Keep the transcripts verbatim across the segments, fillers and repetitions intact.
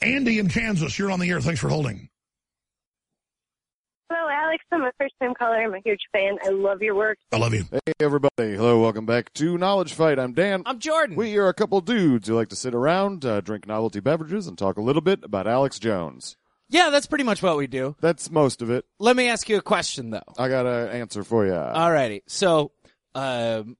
Andy in Kansas, you're on the air. Thanks for holding. Hello, Alex. I'm a first-time caller. I'm a huge fan. I love your work. I love you. Hey, everybody. Hello, welcome back to Knowledge Fight. I'm Dan. I'm Jordan. We are a couple dudes who like to sit around, uh, drink novelty beverages, and talk a little bit about Alex Jones. Yeah, that's pretty much what we do. That's most of it. Let me ask you a question, though. I got an answer for you. Alrighty. So, um,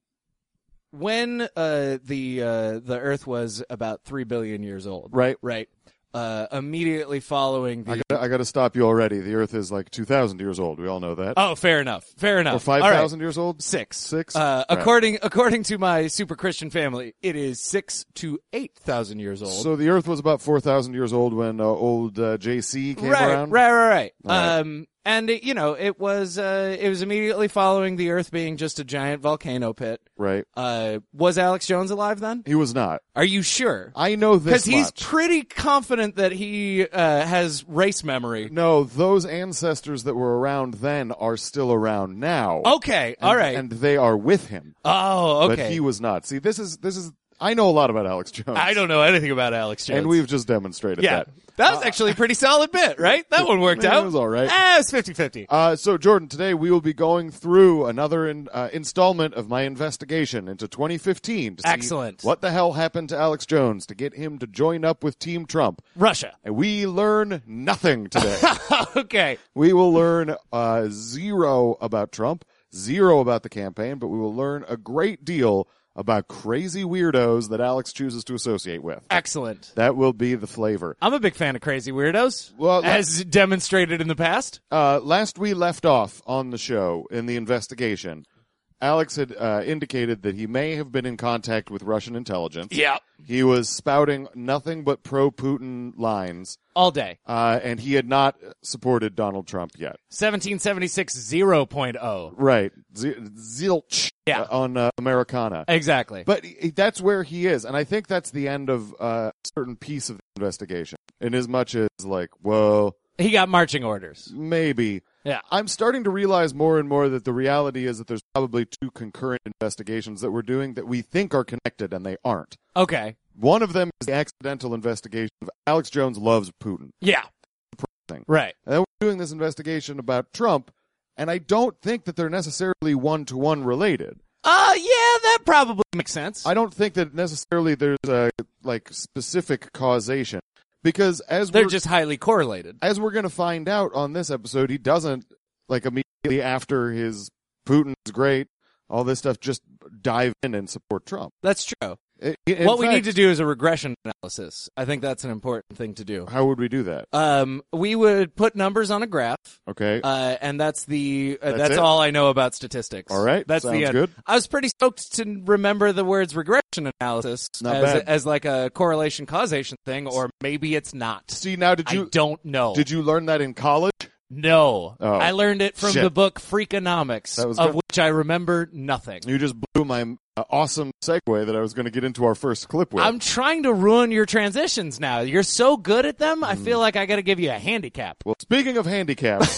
when uh, the uh, the Earth was about three billion years old, Right. right, uh, immediately following the I got I got to stop you already. The Earth is like two thousand years old. We all know that. oh, fair enough, fair enough, Or five thousand All right. years old? Six, Six? Uh, Right. according according to my super Christian family, it is six to eight thousand years old. So the Earth was about four thousand years old when uh, old uh, J C came right, around? right, right, right, All right. Um, and it, you know, it was uh, it was immediately following the Earth being just a giant volcano pit. Right. Uh, was Alex Jones alive then? He was not. Are you sure? I know this Because he's much. pretty confident that he uh, has race memory. No, those ancestors that were around then are still around now. Okay, And- all right. And they are with him. oh, okay. But he was not. See, this is this is I know a lot about Alex Jones. I don't know anything about Alex Jones. And we've just demonstrated yeah. that. That was actually a pretty solid bit, right? That one worked Yeah, out. it was all right. Ah, it was fifty-fifty. Uh, so, Jordan, today we will be going through another in, uh, installment of my investigation into twenty fifteen to see Excellent. what the hell happened to Alex Jones to get him to join up with Team Trump. Russia. And we learn nothing today. okay. We will learn uh, zero about Trump, zero about the campaign, but we will learn a great deal about crazy weirdos that Alex chooses to associate with. Excellent. That will be the flavor. I'm a big fan of crazy weirdos, Well, as demonstrated in the past. Uh, last we left off on the show in the investigation, Alex had uh, indicated that he may have been in contact with Russian intelligence. Yeah. He was spouting nothing but pro-Putin lines, All day. uh, and he had not supported Donald Trump yet. seventeen seventy-six zero point oh. Right. Z- zilch Yeah. uh, on uh, Americana. Exactly. But he, that's where he is, and I think that's the end of uh, a certain piece of the investigation, in as much as, like, whoa, he got marching orders. maybe. Yeah. I'm starting to realize more and more that the reality is that there's probably two concurrent investigations that we're doing that we think are connected, and they aren't. Okay. One of them is the accidental investigation of Alex Jones loves Putin. Yeah. Thing. Right. And then we're doing this investigation about Trump, and I don't think that they're necessarily one-to-one related. Uh, yeah, that probably makes sense. I don't think that necessarily there's a, like, specific causation. Because as They're we're, just highly correlated. as we're going to find out on this episode, he doesn't, like, immediately after his Putin's great, all this stuff, just dive in and support Trump. That's true. I- in what we fact, need to do is a regression analysis. I think that's an important thing to do. How would we do that? Um, we would put numbers on a graph, Okay. uh, and that's the uh, That's that's, it? all I know about statistics. All right. that's the Sounds end. good. I was pretty stoked to remember the words regression analysis Not as bad. as like a correlation causation thing, or maybe it's not. See, now, did I you don't know. did you learn that in college? No, Oh. I learned it from Shit. the book Freakonomics, That was of good. which I remember nothing. You just blew my uh, awesome segue that I was going to get into our first clip with. I'm trying to ruin your transitions now. You're so good at them. I feel like I got to give you a handicap. Well, speaking of handicaps,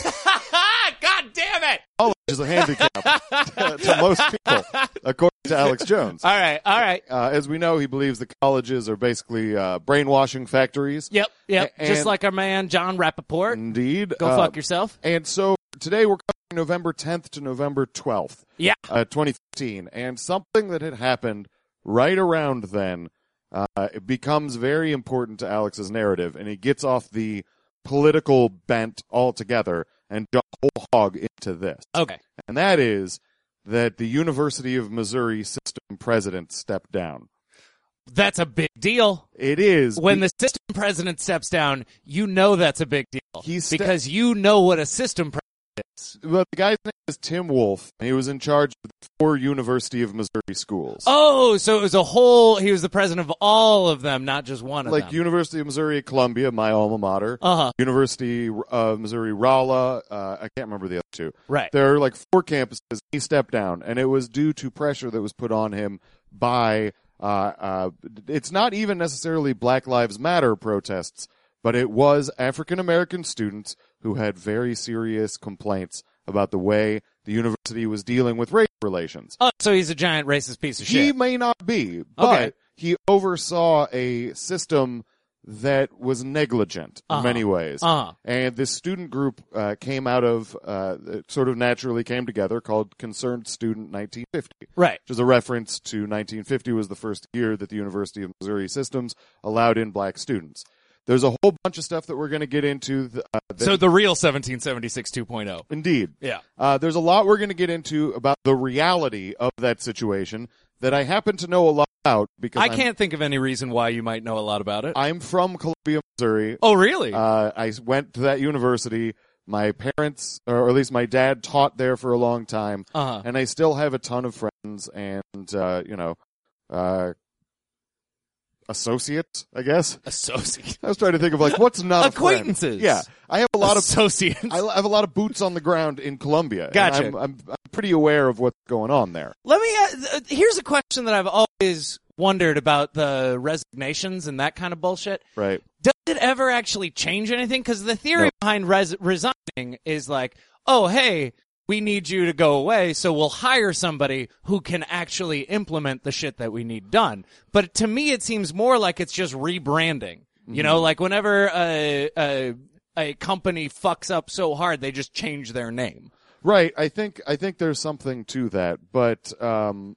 God damn it! college is a handicap to, to most people, according to Alex Jones. All right, all right. Uh, as we know, he believes the colleges are basically uh, brainwashing factories. Yep, yep. A- Just and- like our man John Rappaport. Indeed. Go Uh, fuck yourself. And so today we're covering November tenth to November twelfth, Yeah. uh, twenty fifteen. And something that had happened right around then uh, it becomes very important to Alex's narrative, and he gets off the political bent altogether and jumps whole hog into this. Okay. And that is that the University of Missouri system president stepped down. That's a big deal. It is. When the system president steps down, you know that's a big deal. He ste- because you know what a system president is. Well, the guy's name is Tim Wolf, and he was in charge of the four University of Missouri schools. Oh, so it was a whole, he was the president of all of them, not just one of Like them. University of Missouri at Columbia, my alma mater. Uh-huh. University of Missouri Rolla. Uh, I can't remember the other two. Right. There are like four campuses. He stepped down, and it was due to pressure that was put on him by. Uh, uh, it's not even necessarily Black Lives Matter protests, but it was African American students who had very serious complaints about the way the university was dealing with race relations. Oh, so he's a giant racist piece of He shit. may not be, but Okay. he oversaw a system that was negligent in Uh-huh. many ways. Uh-huh. And this student group uh, came out of, uh, it sort of naturally came together, called Concerned Student nineteen fifty. Right. Which is a reference to nineteen fifty was the first year that the University of Missouri systems allowed in black students. There's a whole bunch of stuff that we're going to get into. The, uh, that, So the real seventeen seventy-six two point oh. Indeed. Yeah. Uh, there's a lot we're going to get into about the reality of that situation that I happen to know a lot about because I I'm, can't think of any reason why you might know a lot about it. I'm from Columbia, Missouri. Oh, really? Uh, I went to that university. My parents, or at least my dad, taught there for a long time, Uh-huh. and I still have a ton of friends and, uh, you know, uh, associates, I guess. Associate. I was trying to think of, like, what's not a friend? Acquaintances. Yeah. I have a lot of associates. I have a lot of boots on the ground in Columbia. and Gotcha. I'm, I'm, I'm pretty aware of what's going on there. Let me. Uh, here's a question that I've always wondered about the resignations and that kind of bullshit. Right. Does it ever actually change anything? Because the theory No. behind res- resigning is like, oh, hey, we need you to go away, so we'll hire somebody who can actually implement the shit that we need done. But to me, it seems more like it's just rebranding. You know, like whenever a, a a company fucks up so hard, they just change their name. Right. I think I think there's something to that, but um,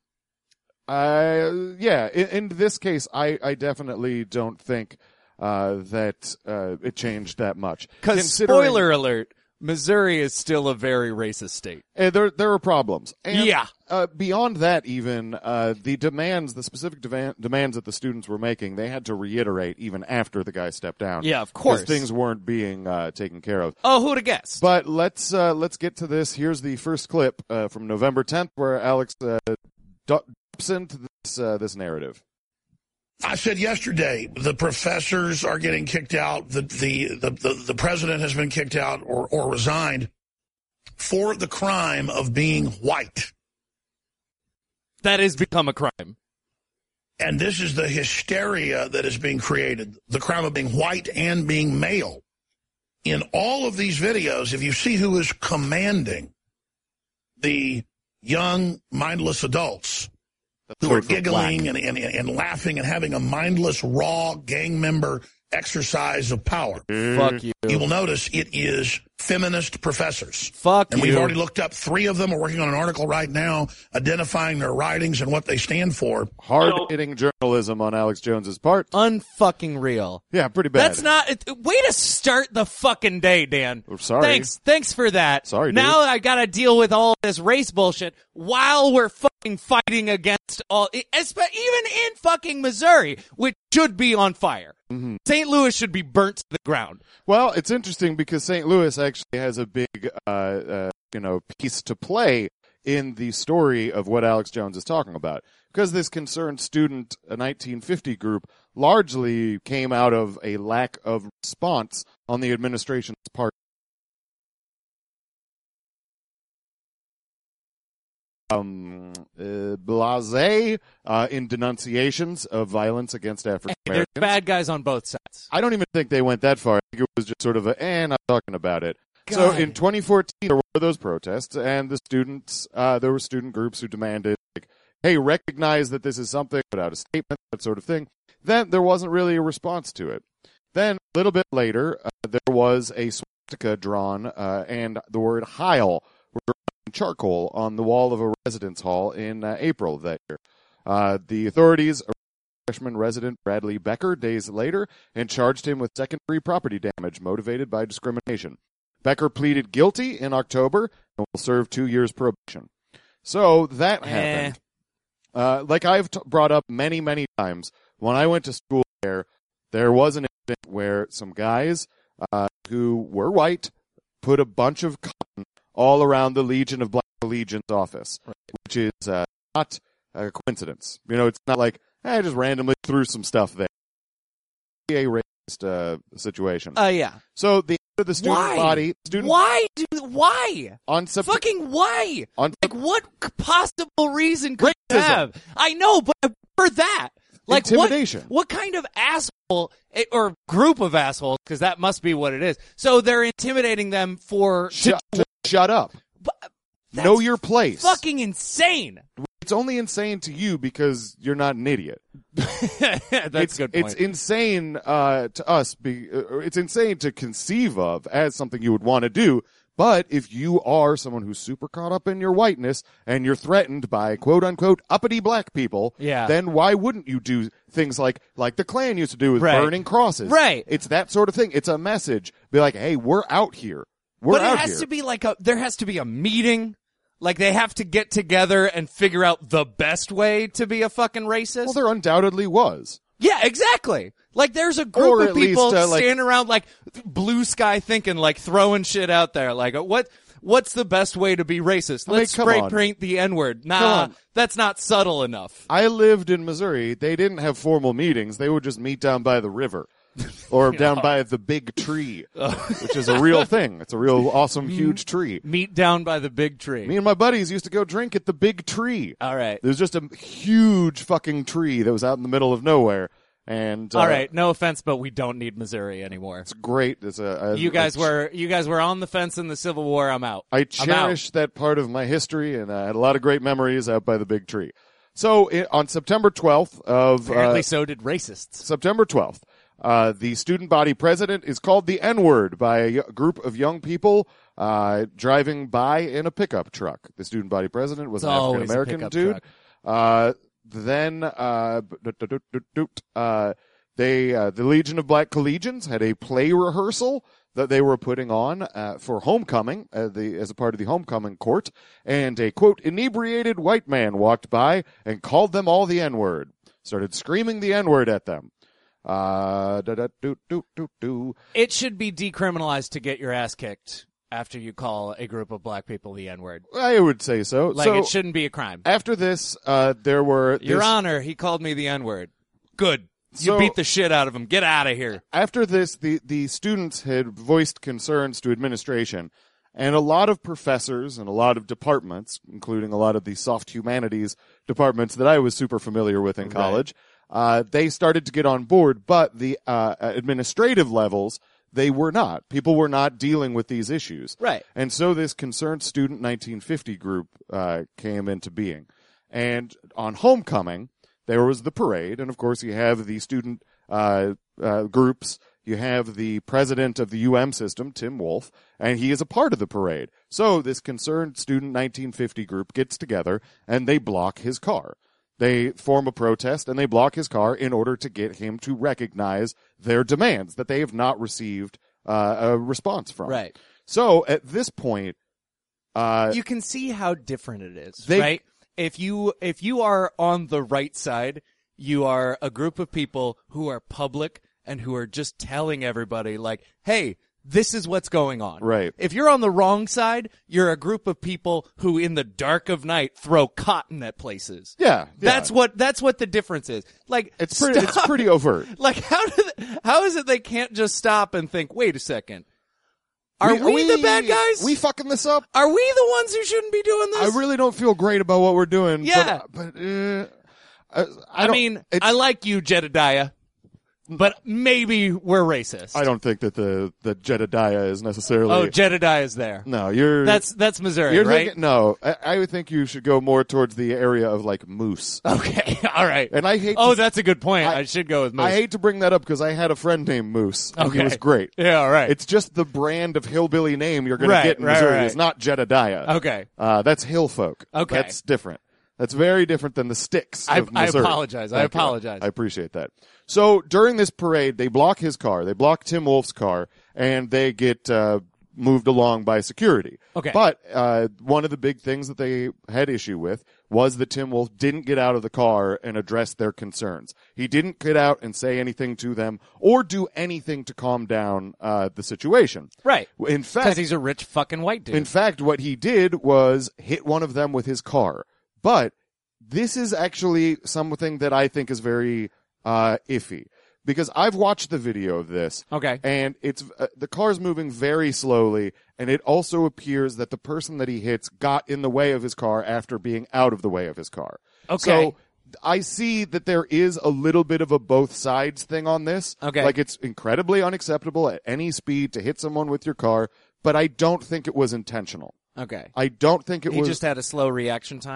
I yeah. In, in this case, I, I definitely don't think uh, that uh, it changed that much. Because Considering- spoiler alert, Missouri is still a very racist state. Uh, there, there are problems. And, Yeah. Uh, beyond that, even uh, the demands, the specific deva- demands that the students were making, they had to reiterate even after the guy stepped down. Yeah, of course. because things weren't being uh, taken care of. Oh, who'd have guessed? But let's uh, let's get to this. Here's the first clip uh, from November tenth, where Alex uh, drops into this uh, this narrative. I said yesterday, the professors are getting kicked out. The the the, the, the president has been kicked out or, or resigned for the crime of being white. That has become a crime. And this is the hysteria that is being created, the crime of being white and being male. In all of these videos, if you see who is commanding the young, mindless adults who are Sort of giggling black. and, and, and laughing and having a mindless, raw gang member exercise of power, Fuck you. you will notice it is feminist professors. Fuck And you. we've already looked up three of them. We're working on an article right now identifying their writings and what they stand for. Hard-hitting journalism on Alex Jones's part. Unfucking real. Yeah, pretty bad. That's not. It, way to start the fucking day, Dan. Oh, sorry. Thanks. Thanks for that. Sorry, dude. Now I gotta deal with all this race bullshit while we're fucking fighting against all, espe- even in fucking Missouri, which should be on fire. Mm-hmm. Saint Louis should be burnt to the ground. Well, it's interesting because Saint Louis actually has a big, uh, uh, you know, piece to play in the story of what Alex Jones is talking about. Because this concerned student, a nineteen fifty group, largely came out of a lack of response on the administration's part. Um, uh, blasé uh, in denunciations of violence against African There's Americans. bad guys on both sides. I don't even think they went that far. I think it was just sort of a, eh, not talking about it. So God. in twenty fourteen, there were those protests, and the students, uh, there were student groups who demanded, like, hey, recognize that this is something, put out a statement, that sort of thing. Then there wasn't really a response to it. Then, a little bit later, uh, there was a swastika drawn, uh, and the word Heil were in charcoal on the wall of a residence hall in uh, April of that year. Uh, the authorities arrested freshman resident Bradley Becker days later and charged him with second-degree property damage motivated by discrimination. Becker pleaded guilty in October and will serve two years probation. So that Eh. happened. Uh, like I've t- brought up many, many times, when I went to school there, there was an incident where some guys uh, who were white put a bunch of cotton all around the Legion of Black Legion's office, Right. which is uh, not a coincidence. You know, it's not like, eh, I just randomly threw some stuff there. A racist uh, situation. Uh, yeah. So the the student Why? body, student Why? Do, why? on September Fucking why? on Like, what c- possible reason could you Racism. have? I know, but I prefer that. Like, what, Intimidation. what kind of asshole, eh, or group of assholes, because that must be what it is. So they're intimidating them for, shut, to shut up. but, that's Know your place. fucking insane. it's only insane to you because you're not an idiot. That's it's, a good point. It's insane uh, to us. Be, uh, it's insane to conceive of as something you would want to do. But if you are someone who's super caught up in your whiteness and you're threatened by quote unquote uppity black people, yeah. then why wouldn't you do things like like the Klan used to do with right. burning crosses? Right. It's that sort of thing. It's a message. Be like, hey, we're out here. We're but out it has here. to be like a. There has to be a meeting. Like they have to get together and figure out the best way to be a fucking racist. Well, there undoubtedly was. Yeah, exactly. Like there's a group Or of at people least, uh, like- standing around like blue sky thinking, like throwing shit out there. Like what? What's the best way to be racist? I mean, Let's come spray on. paint the N-word. Come Nah, on. that's not subtle enough. I lived in Missouri. They didn't have formal meetings. They would just meet down by the river. Or down by the big tree, which is a real thing. It's a real awesome, huge tree. Meet down by the big tree. Me and my buddies used to go drink at the big tree. All right. There was just a huge fucking tree that was out in the middle of nowhere. And uh, All right. No offense, but we don't need Missouri anymore. it's great. It's a, a You guys I, were you guys were on the fence in the Civil War. I'm out. I I'm cherish that part of my history, and I had a lot of great memories out by the big tree. So it, on September twelfth of Apparently, uh, so did racists. September twelfth. Uh, the student body president is called the N-word by a y- group of young people uh, driving by in a pickup truck. The student body president was It's an always a African-American pickup dude. truck. Uh, then uh, uh, they uh, the Legion of Black Collegians had a play rehearsal that they were putting on uh, for homecoming uh, the, as a part of the homecoming court, and a, quote, inebriated white man walked by and called them all the N-word, started screaming the N-word at them. Uh, da, da, do, do, do, do. It should be decriminalized to get your ass kicked after you call a group of black people the N-word. I would say so. Like, so it shouldn't be a crime. after this, uh, there were Your this- Honor, he called me the N-word. Good. You So- beat the shit out of him. Get out of here. After this, the, the students had voiced concerns to administration, and a lot of professors and a lot of departments, including a lot of the soft humanities departments that I was super familiar with in college, uh, they started to get on board, but the uh, administrative levels, they were not. People were not dealing with these issues. Right. And so this Concerned Student nineteen fifty group uh, came into being. And on homecoming, there was the parade, and of course you have the student uh, uh, groups. You have the president of the U M system, Tim Wolf, and he is a part of the parade. So this Concerned Student nineteen fifty group gets together, and they block his car. They form a protest, and they block his car in order to get him to recognize their demands that they have not received uh, a response from. Right. So at this point, uh, You can see how different it is, They- right? If you if you are on the right side, you are a group of people who are public and who are just telling everybody, like, hey, this is what's going on. Right. If you're on the wrong side, you're a group of people who in the dark of night throw cotton at places. yeah, yeah. That's what that's what the difference is. Like it's pretty. stop. It's pretty overt. Like how do they, how is it they can't just stop and think, wait a second. Are we, are the bad guys? We fucking this up? Are we the ones who shouldn't be doing this? I really don't feel great about what we're doing. Yeah. But, but uh, I, I, I don't- mean, it's- I like you, Jedediah, but maybe we're racist. I don't think that the, the Jedediah is necessarily. Oh, Jedediah's there. no, you're. That's that's Missouri, you're right? thinking, no, I, I would think you should go more towards the area of like moose. Okay, all right. And I hate. Oh, to, that's a good point. I, I- should go with Moose. I hate to bring that up because I had a friend named Moose. And Okay. He was great. Yeah, all right. It's just the brand of hillbilly name you're going Right, to get in right, Missouri. right. It's not Jedediah. Okay. Uh, that's hill folk. Okay. That's different. That's very different than the sticks I- of I Missouri. apologize. I Thank you. apologize. I appreciate that. So during this parade, they block his car. They block Tim Wolf's car, and they get uh, moved along by security. Okay. But uh, one of the big things that they had issue with was that Tim Wolf didn't get out of the car and address their concerns. He didn't get out and say anything to them or do anything to calm down uh, the situation. Right. In Because fact, he's a rich fucking white dude. in fact, what he did was hit one of them with his car. But this is actually something that I think is very uh, iffy. Because I've watched the video of this. Okay. And it's uh, the car's moving very slowly, and it also appears that the person that he hits got in the way of his car after being out of the way of his car. Okay. So I see that there is a little bit of a both sides thing on this. Okay. Like it's incredibly unacceptable at any speed to hit someone with your car, but I don't think it was intentional. Okay. I don't think it He was. just had a slow reaction time.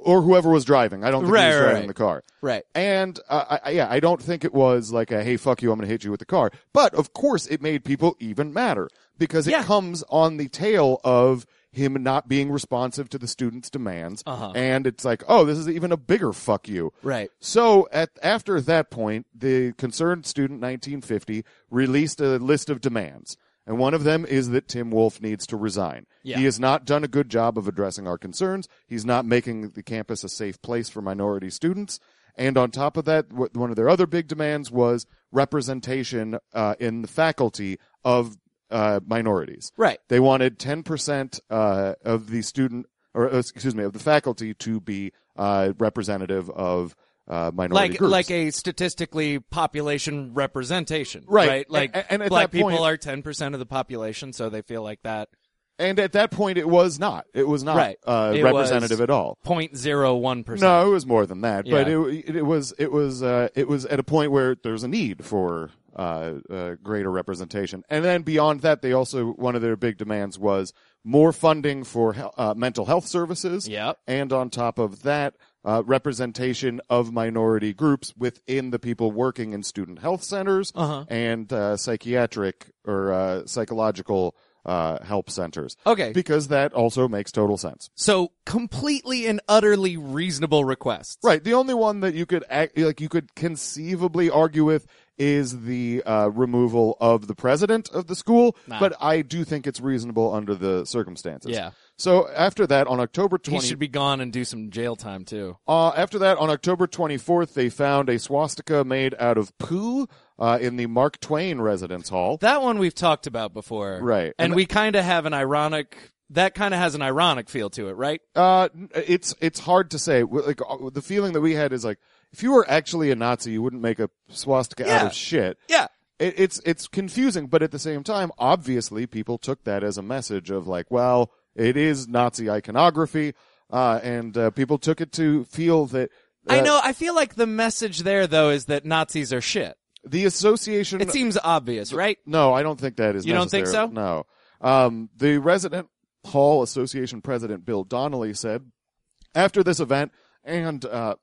or whoever was driving. I don't think Right, he was right, driving right. the car. Right. And, uh, I, yeah, I don't think it was like a, hey, fuck you, I'm going to hit you with the car. But, of course, it made people even madder because it Yeah. comes on the tail of him not being responsive to the students' demands. Uh-huh. And it's like, oh, this is even a bigger fuck you. Right. So at after that point, the Concerned Student nineteen fifty released a list of demands. And one of them is that Tim Wolf needs to resign. Yeah. He has not done a good job of addressing our concerns. He's not making the campus a safe place for minority students. And on top of that, wh- one of their other big demands was representation uh, in the faculty of uh, minorities. Right. They wanted ten percent uh, of the student, or uh, excuse me, of the faculty to be uh, representative of uh, minority Like groups. like a statistically population representation. Right. Right. Like And- and at black that people point- are ten percent of the population, so they feel like that. And at that point, it was not. It was not Right. uh, It representative was at all. zero point zero one percent. No, it was more than that. But Yeah. it, it was it was uh, it was at a point where there's a need for uh, uh, greater representation. And then beyond that, they also one of their big demands was more funding for hel- uh, mental health services. Yep. And on top of that, uh, representation of minority groups within the people working in student health centers Uh-huh. and uh, psychiatric or uh, psychological uh, help centers. Okay. Because that also makes total sense. So completely and utterly reasonable requests. Right. The only one that you could act, like you could conceivably argue with is the uh, removal of the president of the school, Nah. but I do think it's reasonable under the circumstances. Yeah. So after that, on October He twentieth, should be gone and do some jail time too. uh, after that, on October twenty-fourth, they found a swastika made out of poo uh, in the Mark Twain Residence Hall. That one we've talked about before. Right. And, And we kind of have an ironic, that kind of has an ironic feel to it, right? Uh, it's it's hard to say. Like uh, the feeling that we had is like, if you were actually a Nazi, you wouldn't make a swastika out Yeah. of shit. Yeah. It, it's it's confusing, but at the same time, obviously, people took that as a message of like, well, it is Nazi iconography, uh, and uh, people took it to feel that. Uh, I know, I feel like the message there, though, is that Nazis are shit. the association. It seems obvious, right? No, I don't think that is. You don't think necessary. so? No. Um, the Resident Hall Association president Bill Donnelly said, after this event, and uh,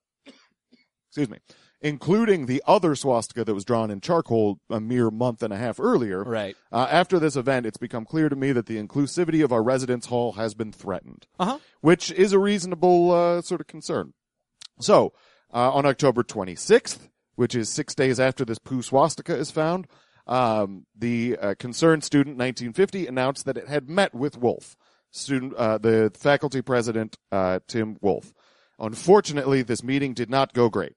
excuse me, including the other swastika that was drawn in charcoal a mere month and a half earlier, Right. uh, after this event, it's become clear to me that the inclusivity of our residence hall has been threatened, Uh-huh. which is a reasonable uh, sort of concern. So, uh, on October twenty-sixth, which is six days after this poo swastika is found, um, the uh, concerned student nineteen fifty announced that it had met with Wolf, student, uh, the faculty president, uh, Tim Wolf. Unfortunately, this meeting did not go great.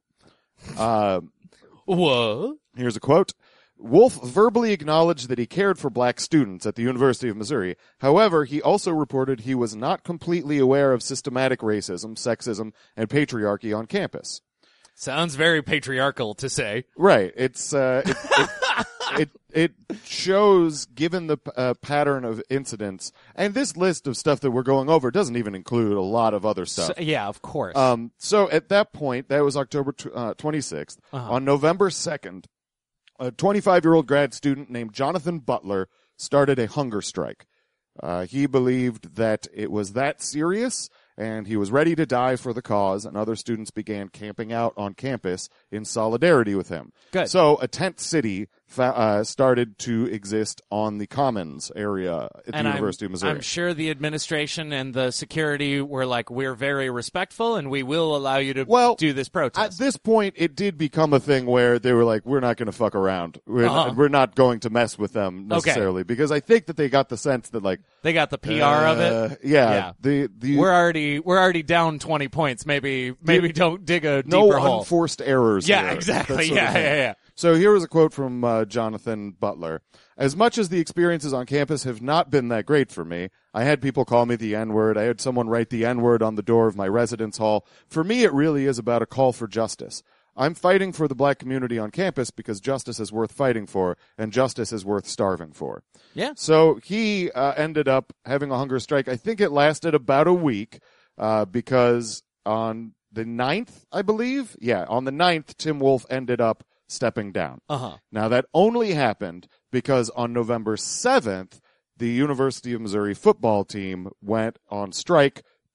Um, Whoa. Here's a quote. Wolf verbally acknowledged that he cared for black students at the University of Missouri. However, he also reported he was not completely aware of systematic racism, sexism, and patriarchy on campus. Sounds very patriarchal to say. Right. It's, uh, it, it, it, it shows, given the uh, pattern of incidents, and this list of stuff that we're going over doesn't even include a lot of other stuff. So, yeah, of course. Um, so at that point, that was October tw- uh, twenty-sixth. Uh-huh. On November second, a twenty-five-year-old grad student named Jonathan Butler started a hunger strike. Uh, he believed that it was that serious, and he was ready to die for the cause, and other students began camping out on campus in solidarity with him. Good. So a tent city fa- uh, started to exist on the Commons area at the and University I'm, of Missouri. I'm sure the administration and the security were like, we're very respectful and we will allow you to Well, do this At protest. this point, it did become a thing where they were like, we're not going to fuck around. We're, Uh-huh. not, we're not going to mess with them necessarily. Because I think that they got the sense that, like, they got the P R of it. uh, Yeah. Yeah. The, the, We're already we're already down twenty points. Maybe maybe don't dig a no deeper hole. unforced errors. Yeah, here. exactly. That sort of Yeah, thing. yeah, yeah. So here was a quote from uh, Jonathan Butler. As much as the experiences on campus have not been that great for me, I had people call me the N-word. I had someone write the N-word on the door of my residence hall. For me, it really is about a call for justice. I'm fighting for the black community on campus because justice is worth fighting for, and justice is worth starving for. Yeah. So he uh, ended up having a hunger strike. I think it lasted about a week uh, because on the ninth, I believe, yeah, on the ninth, Tim Wolf ended up stepping down. Uh-huh. Now, that only happened because on November seventh, the University of Missouri football team went on strike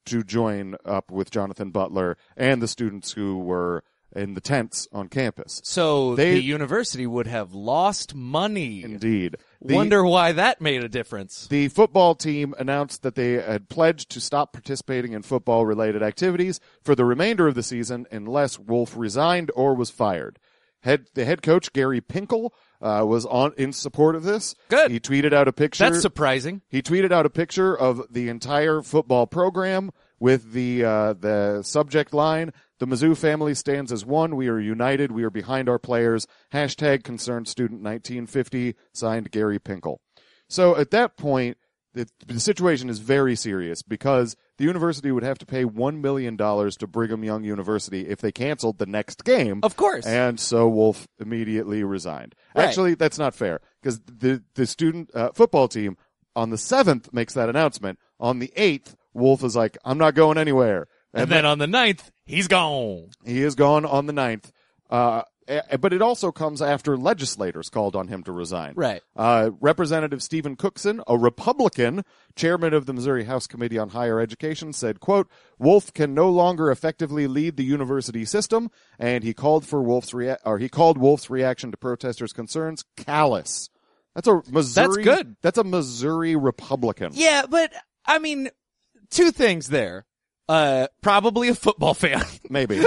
to join up with Jonathan Butler and the students who were in the tents on campus. So They- the university would have lost money. Indeed. The- Wonder why that made a difference. The football team announced that they had pledged to stop participating in football-related activities for the remainder of the season unless Wolf resigned or was fired. Head, the head coach, Gary Pinkel, uh, was on in support of this. Good. He tweeted out a picture. That's surprising. He tweeted out a picture of the entire football program with the uh, the subject line, "The Mizzou family stands as one. We are united. We are behind our players. Hashtag concerned student nineteen fifty, signed Gary Pinkel." So at that point, the, the situation is very serious because the university would have to pay one million dollars to Brigham Young University if they canceled the next game. Of course. And so Wolf immediately resigned. Right. Actually, that's not fair because the, the student uh, football team on the seventh makes that announcement. On the eighth, Wolf is like, "I'm not going anywhere." And, and then on the ninth, he's gone. He is gone on the ninth. Uh, but it also comes after legislators called on him to resign. Right. Uh, Representative Stephen Cookson, a Republican, chairman of the Missouri House Committee on Higher Education, said, quote, "Wolf can no longer effectively lead the university system," and he called for Wolf's rea- or he called Wolf's reaction to protesters' concerns callous. That's a Missouri. That's good. That's a Missouri Republican. Yeah, but, I mean, two things there. Uh, probably a football fan. Maybe.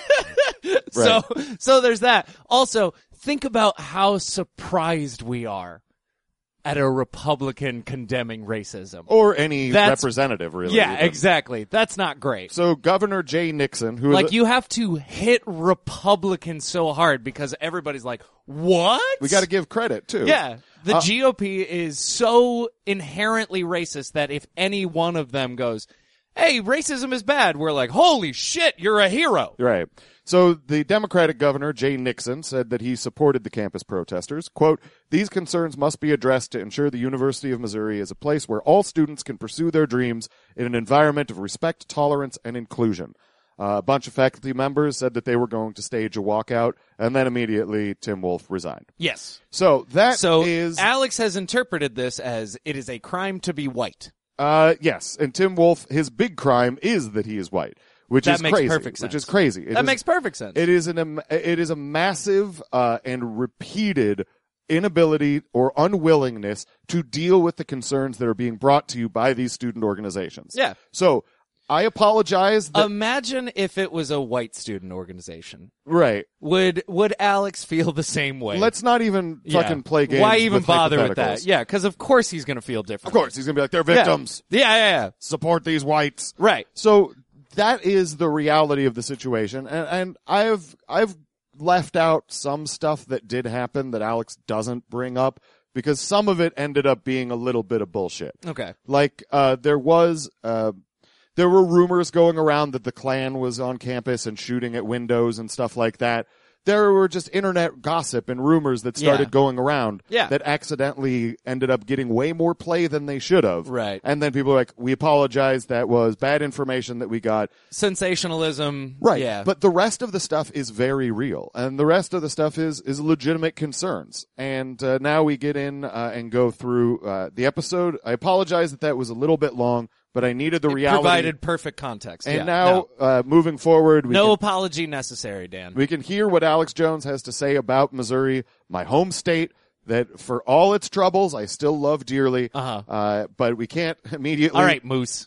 So, so there's that. Also, think about how surprised we are at a Republican condemning racism. Or any That's- representative, really. Yeah, even. exactly. That's not great. So Governor Jay Nixon, who is Like, a- you have to hit Republicans so hard because everybody's like, what? we got to give credit too. Yeah. The Uh, G O P is so inherently racist that if any one of them goes, "Hey, racism is bad," we're like, "Holy shit, you're a hero." Right. So the Democratic governor, Jay Nixon, said that he supported the campus protesters. Quote, "These concerns must be addressed to ensure the University of Missouri is a place where all students can pursue their dreams in an environment of respect, tolerance, and inclusion." Uh, a bunch of faculty members said that they were going to stage a walkout, and then immediately Tim Wolf resigned. Yes. So that So is... Alex has interpreted this as it is a crime to be white. Uh, yes, and Tim Wolf, his big crime is that he is white, which That is makes crazy. perfect sense. Which is crazy. It That is- makes perfect sense. It is an am- it is a massive uh, and repeated inability or unwillingness to deal with the concerns that are being brought to you by these student organizations. Yeah. So I apologize. That, Imagine if it was a white student organization. right. Would would Alex feel the same way? Let's not even Yeah. fucking play games. Why even with bother with that? hypotheticals. Yeah, because of course he's going to feel different. Of course, he's gonna be like, they're victims. Yeah, yeah, yeah. Support these whites. Right. So that is the reality of the situation, and, and I've I've left out some stuff that did happen that Alex doesn't bring up because some of it ended up being a little bit of bullshit. Okay. Like uh, there was uh, there were rumors going around that the Klan was on campus and shooting at windows and stuff like that. There were just internet gossip and rumors that started Yeah. going around Yeah. that accidentally ended up getting way more play than they should have. Right. And then people were like, we apologize. That was bad information that we got. Sensationalism. Right. Yeah. But the rest of the stuff is very real. And the rest of the stuff is, is legitimate concerns. And uh, now we get in uh, and go through uh, the episode. I apologize that that was a little bit long, but I needed the It reality. provided perfect context. And Yeah, now, no, uh, moving forward, we, no can, apology necessary, Dan. we can hear what Alex Jones has to say about Missouri, my home state, that for all its troubles, I still love dearly. Uh-huh. Uh, but we can't immediately. All right, Moose.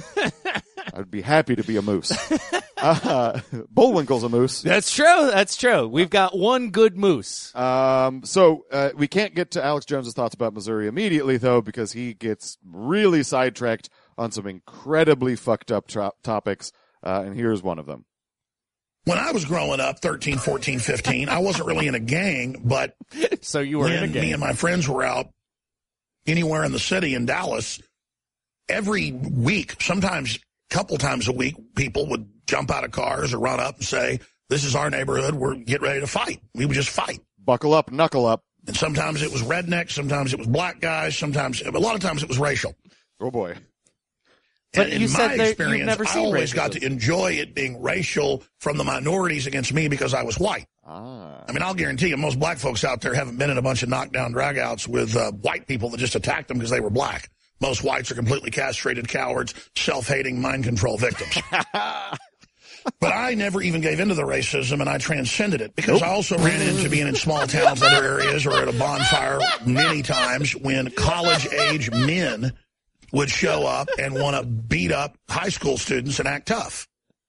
I'd be happy to be a moose. uh, Bullwinkle's a moose. That's true. That's true. We've got one good moose. Um, so uh, we can't get to Alex Jones's thoughts about Missouri immediately, though, because he gets really sidetracked on some incredibly fucked up tra- topics, uh, and here's one of them. When I was growing up, thirteen, fourteen, fifteen, I wasn't really in a gang, but So you were in a when game. me and my friends were out anywhere in the city in Dallas, every week, sometimes a couple times a week, people would jump out of cars or run up and say, "This is our neighborhood. We're get ready to fight." We would just fight. Buckle up, knuckle up. And sometimes it was rednecks, sometimes it was black guys, sometimes, a lot of times it was racial. Oh boy. But And you in said my that you've experience, never I seen always got racism. to enjoy it being racial from the minorities against me because I was white. Ah. I mean, I'll guarantee you, most black folks out there haven't been in a bunch of knockdown dragouts with uh, white people that just attacked them because they were black. most whites are completely castrated cowards, self-hating mind control victims. But I never even gave into the racism, and I transcended it because nope. I also ran into being in small towns, other areas, or at a bonfire many times when college-age men would show up and want to beat up high school students and act tough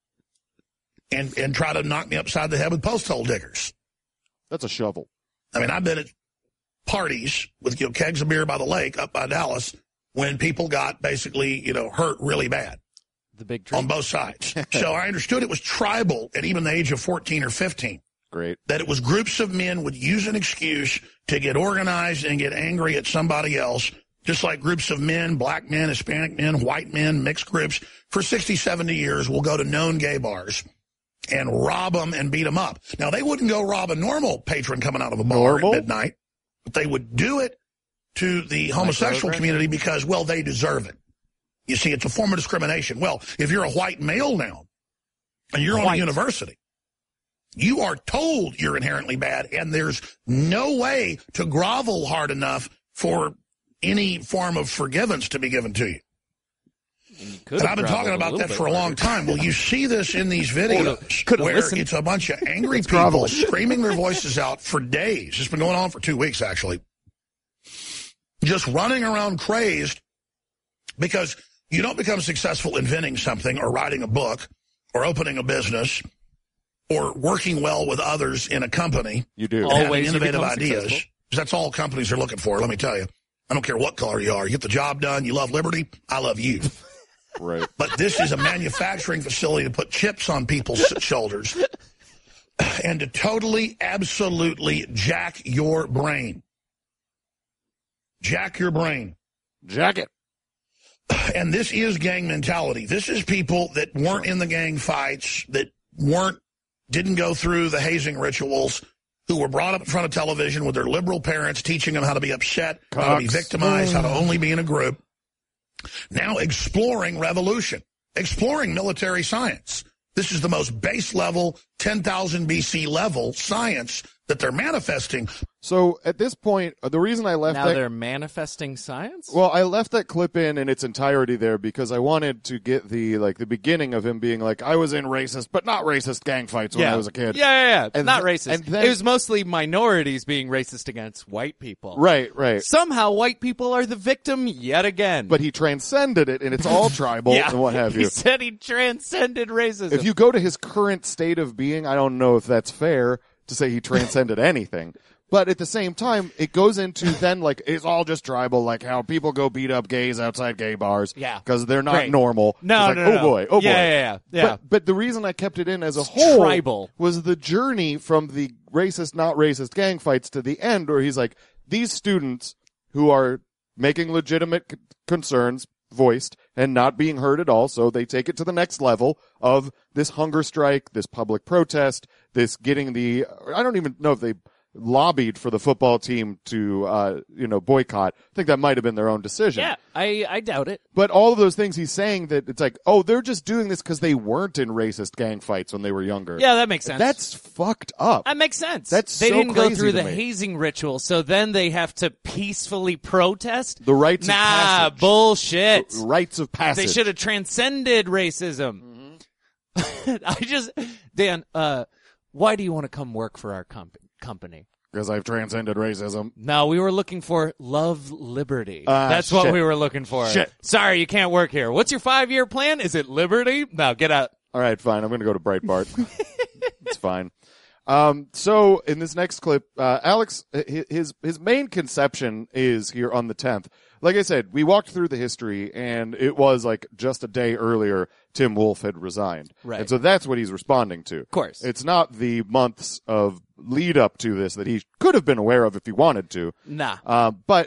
and, and try to knock me upside the head with post hole diggers. That's a shovel. I mean, I've been at parties with, you know, kegs of beer by the lake up by Dallas when people got basically, you know, hurt really bad. The big tree. On both sides. So I understood it was tribal at even the age of fourteen or fifteen. Great. That it was groups of men would use an excuse to get organized and get angry at somebody else, just like groups of men, black men, Hispanic men, white men, mixed groups, for sixty, seventy years will go to known gay bars and rob them and beat them up. Now, they wouldn't go rob a normal patron coming out of a bar normal? at midnight, but they would do it to the homosexual community because, well, they deserve it. You see, it's a form of discrimination. Well, if you're a white male now and you're white. on a university, you are told you're inherently bad, and there's no way to grovel hard enough for any form of forgiveness to be given to you. you and I've been talking about that for a long time. Well, you see this in these videos where listened. it's a bunch of angry people grovel. screaming their voices out for days. It's been going on for two weeks, actually. Just running around crazed because you don't become successful inventing something or writing a book or opening a business or working well with others in a company. You do. Always innovative ideas. Because that's all companies are looking for, let me tell you. I don't care what color you are. You get the job done. You love liberty. I love you. Right. But this is a manufacturing facility to put chips on people's shoulders and to totally, absolutely jack your brain. Jack your brain. Jack it. And this is gang mentality. This is people that weren't in the gang fights, that weren't, didn't go through the hazing rituals, who were brought up in front of television with their liberal parents teaching them how to be upset, Cox. how to be victimized, how to only be in a group. Now exploring revolution, exploring military science. This is the most base level, ten thousand B C level science that they're manifesting. So at this point, the reason I left now that... they're manifesting science? Well, I left that clip in in its entirety there because I wanted to get the like the beginning of him being like, I was in racist, but not racist gang fights when yeah. I was a kid. Yeah, yeah, yeah. And not th- racist. And then, it was mostly minorities being racist against white people. Right, right. Somehow white people are the victim yet again. But he transcended it, and it's all tribal yeah. and what have you. He said he transcended racism. If you go to his current state of being, I don't know if that's fair to say he transcended anything. But at the same time, it goes into then, like, it's all just tribal, like how people go beat up gays outside gay bars. Yeah. Because they're not Great. normal. No, it's no, like, no, oh boy, oh boy. Yeah, yeah, yeah. yeah. But, but the reason I kept it in as a it's whole tribal. was the journey from the racist, not racist gang fights to the end where he's like, these students who are making legitimate c- concerns voiced and not being heard at all, so they take it to the next level of this hunger strike, this public protest, this getting the, I don't even know if they lobbied for the football team to, uh, you know, boycott. I think that might have been their own decision. Yeah, I, I doubt it. But all of those things he's saying that it's like, oh, they're just doing this because they weren't in racist gang fights when they were younger. Yeah, that makes sense. That's fucked up. That makes sense. That's they so didn't go crazy through to the me. hazing ritual, so then they have to peacefully protest? The rites nah, of passage. bullshit. The rites of passage. They should have transcended racism. Mm-hmm. I just, Dan, uh, why do you want to come work for our comp- company? Because I've transcended racism. No, we were looking for love, liberty. Uh, That's shit. what we were looking for. Shit. Sorry, you can't work here. What's your five-year plan? Is it liberty? No, get out. All right, fine. I'm going to go to Breitbart. It's fine. Um, so in this next clip, uh, Alex, his, his main conception is here on the tenth. Like I said, we walked through the history and it was like just a day earlier, Tim Wolf had resigned. Right. And so that's what he's responding to. Of course. It's not the months of lead up to this that he could have been aware of if he wanted to. Nah. Uh, but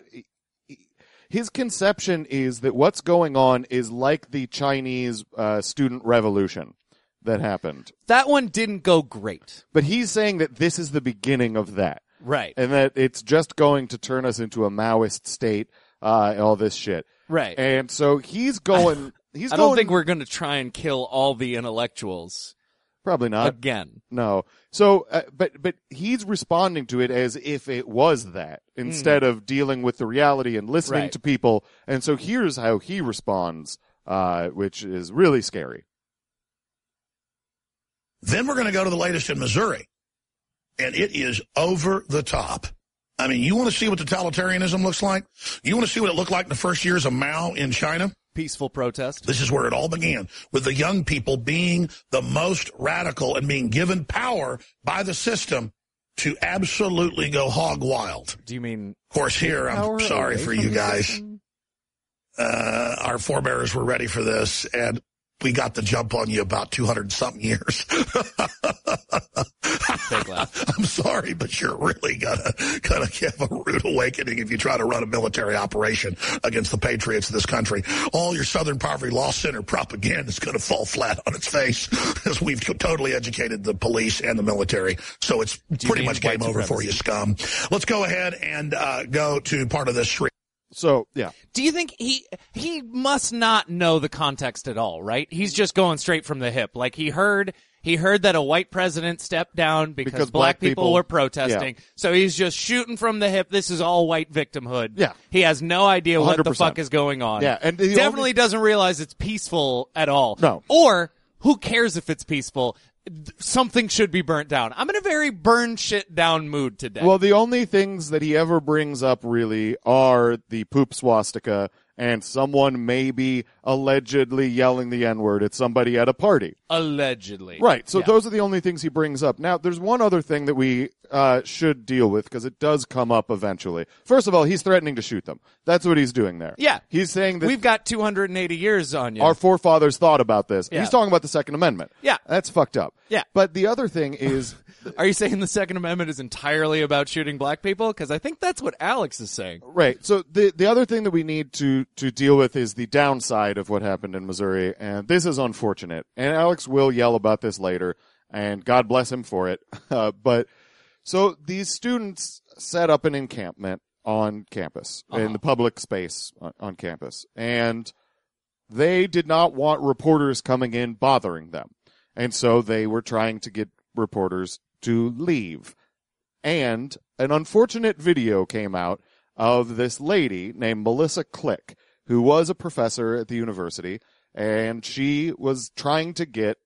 his conception is that what's going on is like the Chinese, uh, student revolution that happened. That one didn't go great. But he's saying that this is the beginning of that. Right. And that it's just going to turn us into a Maoist state, uh, and all this shit. Right. And so he's going, he's I going. don't think we're going to try and kill all the intellectuals. Probably not. Again. No. So, uh, but but he's responding to it as if it was that instead mm. of dealing with the reality and listening right. to people. And so here's how he responds, uh, which is really scary. Then we're going to go to the latest in Missouri, and it is over the top. I mean, you want to see what totalitarianism looks like? You want to see what it looked like in the first years of Mao in China? Peaceful protest. This is where it all began, with the young people being the most radical and being given power by the system to absolutely go hog wild. Do you mean? Of course, here, I'm sorry for you guys. Uh, our forebears were ready for this, and we got the jump on you about two hundred something years. Big laugh. I'm sorry, but you're really gonna gonna have a rude awakening if you try to run a military operation against the patriots of this country. All your Southern Poverty Law Center propaganda is gonna fall flat on its face, as we've totally educated the police and the military. So it's pretty much game over for you, scum. Let's go ahead and uh, go to part of this stream. So, yeah. Do you think he he must not know the context at all, right? He's just going straight from the hip. Like he heard he heard that a white president stepped down because, because black, black people, people were protesting. Yeah. So he's just shooting from the hip. This is all white victimhood. Yeah. He has no idea what one hundred percent. the fuck is going on. Yeah, and the definitely only... doesn't realize it's peaceful at all. No. Or who cares if it's peaceful? Something should be burnt down. I'm in a very burn shit down mood today. Well, the only things that he ever brings up really are the poop swastika and someone maybe allegedly yelling the N-word at somebody at a party. Allegedly. Right. So yeah. those are the only things he brings up. Now, there's one other thing that we uh should deal with because it does come up eventually. First of all, he's threatening to shoot them. That's what he's doing there. Yeah. He's saying that we've got two hundred eighty years on you. Our forefathers thought about this. Yeah. He's talking about the Second Amendment. Yeah. That's fucked up. Yeah. But the other thing is... Are you saying the Second Amendment is entirely about shooting black people? Because I think that's what Alex is saying. Right. So the the other thing that we need to to deal with is the downside of what happened in Missouri, and this is unfortunate. And Alex will yell about this later, and God bless him for it. Uh, but so these students set up an encampment on campus, uh-huh. in the public space on, on campus, and they did not want reporters coming in bothering them, and so they were trying to get reporters to leave. And an unfortunate video came out of this lady named Melissa Click, who was a professor at the university, and she was trying to get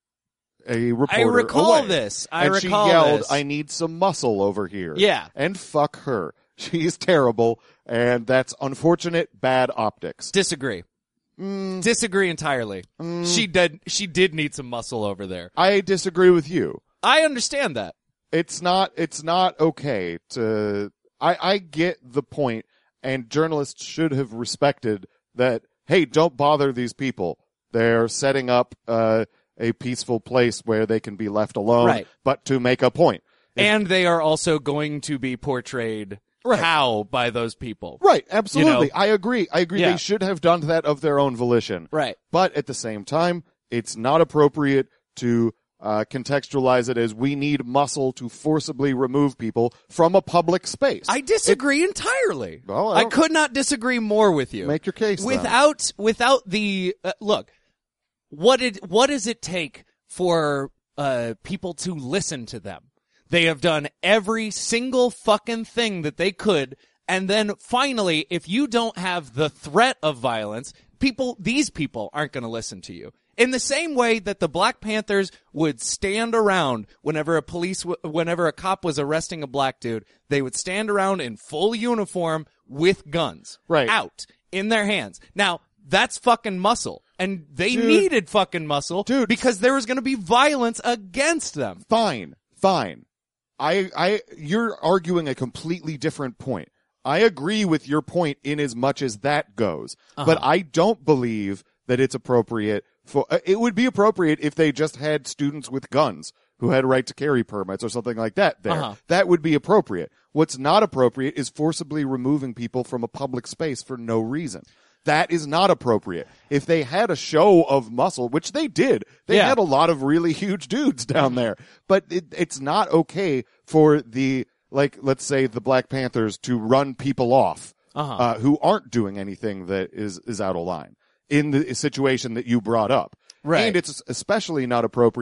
a reporter I recall away. this. I and recall she yelled, this. I need some muscle over here. Yeah. And fuck her. She's terrible, and that's unfortunate bad optics. Disagree. Mm, Disagree entirely. mm, She did. She did need some muscle over there. I disagree with you. I understand that. It's not, it's not okay to, I, I get the point, and journalists should have respected that, hey, don't bother these people. They're setting up, uh, a peaceful place where they can be left alone, Right. but to make a point. If, And they are also going to be portrayed Right. how by those people. right, absolutely. You know? I agree. I agree. Yeah. They should have done that of their own volition. Right. But at the same time, it's not appropriate to uh, contextualize it as we need muscle to forcibly remove people from a public space. I disagree entirely. Well, I I don't- could not disagree more with you. Make your case, then. Without without the uh, look, what did what does it take for uh people to listen to them? They have done every single fucking thing that they could, and then finally, if you don't have the threat of violence, people these people aren't going to listen to you. In the same way that the Black Panthers would stand around whenever a police, w- whenever a cop was arresting a black dude, they would stand around in full uniform with guns. Right. Out. In their hands. Now, that's fucking muscle. And they Dude. needed fucking muscle. Dude. Because there was gonna be violence against them. Fine, fine. I, I, you're arguing a completely different point. I agree with your point in as much as that goes, Uh-huh. but I don't believe that it's appropriate for, uh, it would be appropriate if they just had students with guns who had a right to carry permits or something like that there. Uh-huh. That would be appropriate. What's not appropriate is forcibly removing people from a public space for no reason. That is not appropriate. If they had a show of muscle, which they did, they Yeah. had a lot of really huge dudes down there, but it, it's not okay for the, like, let's say the Black Panthers to run people off, Uh-huh. uh, who aren't doing anything that is, is out of line in the situation that you brought up. Right. And it's especially not appropriate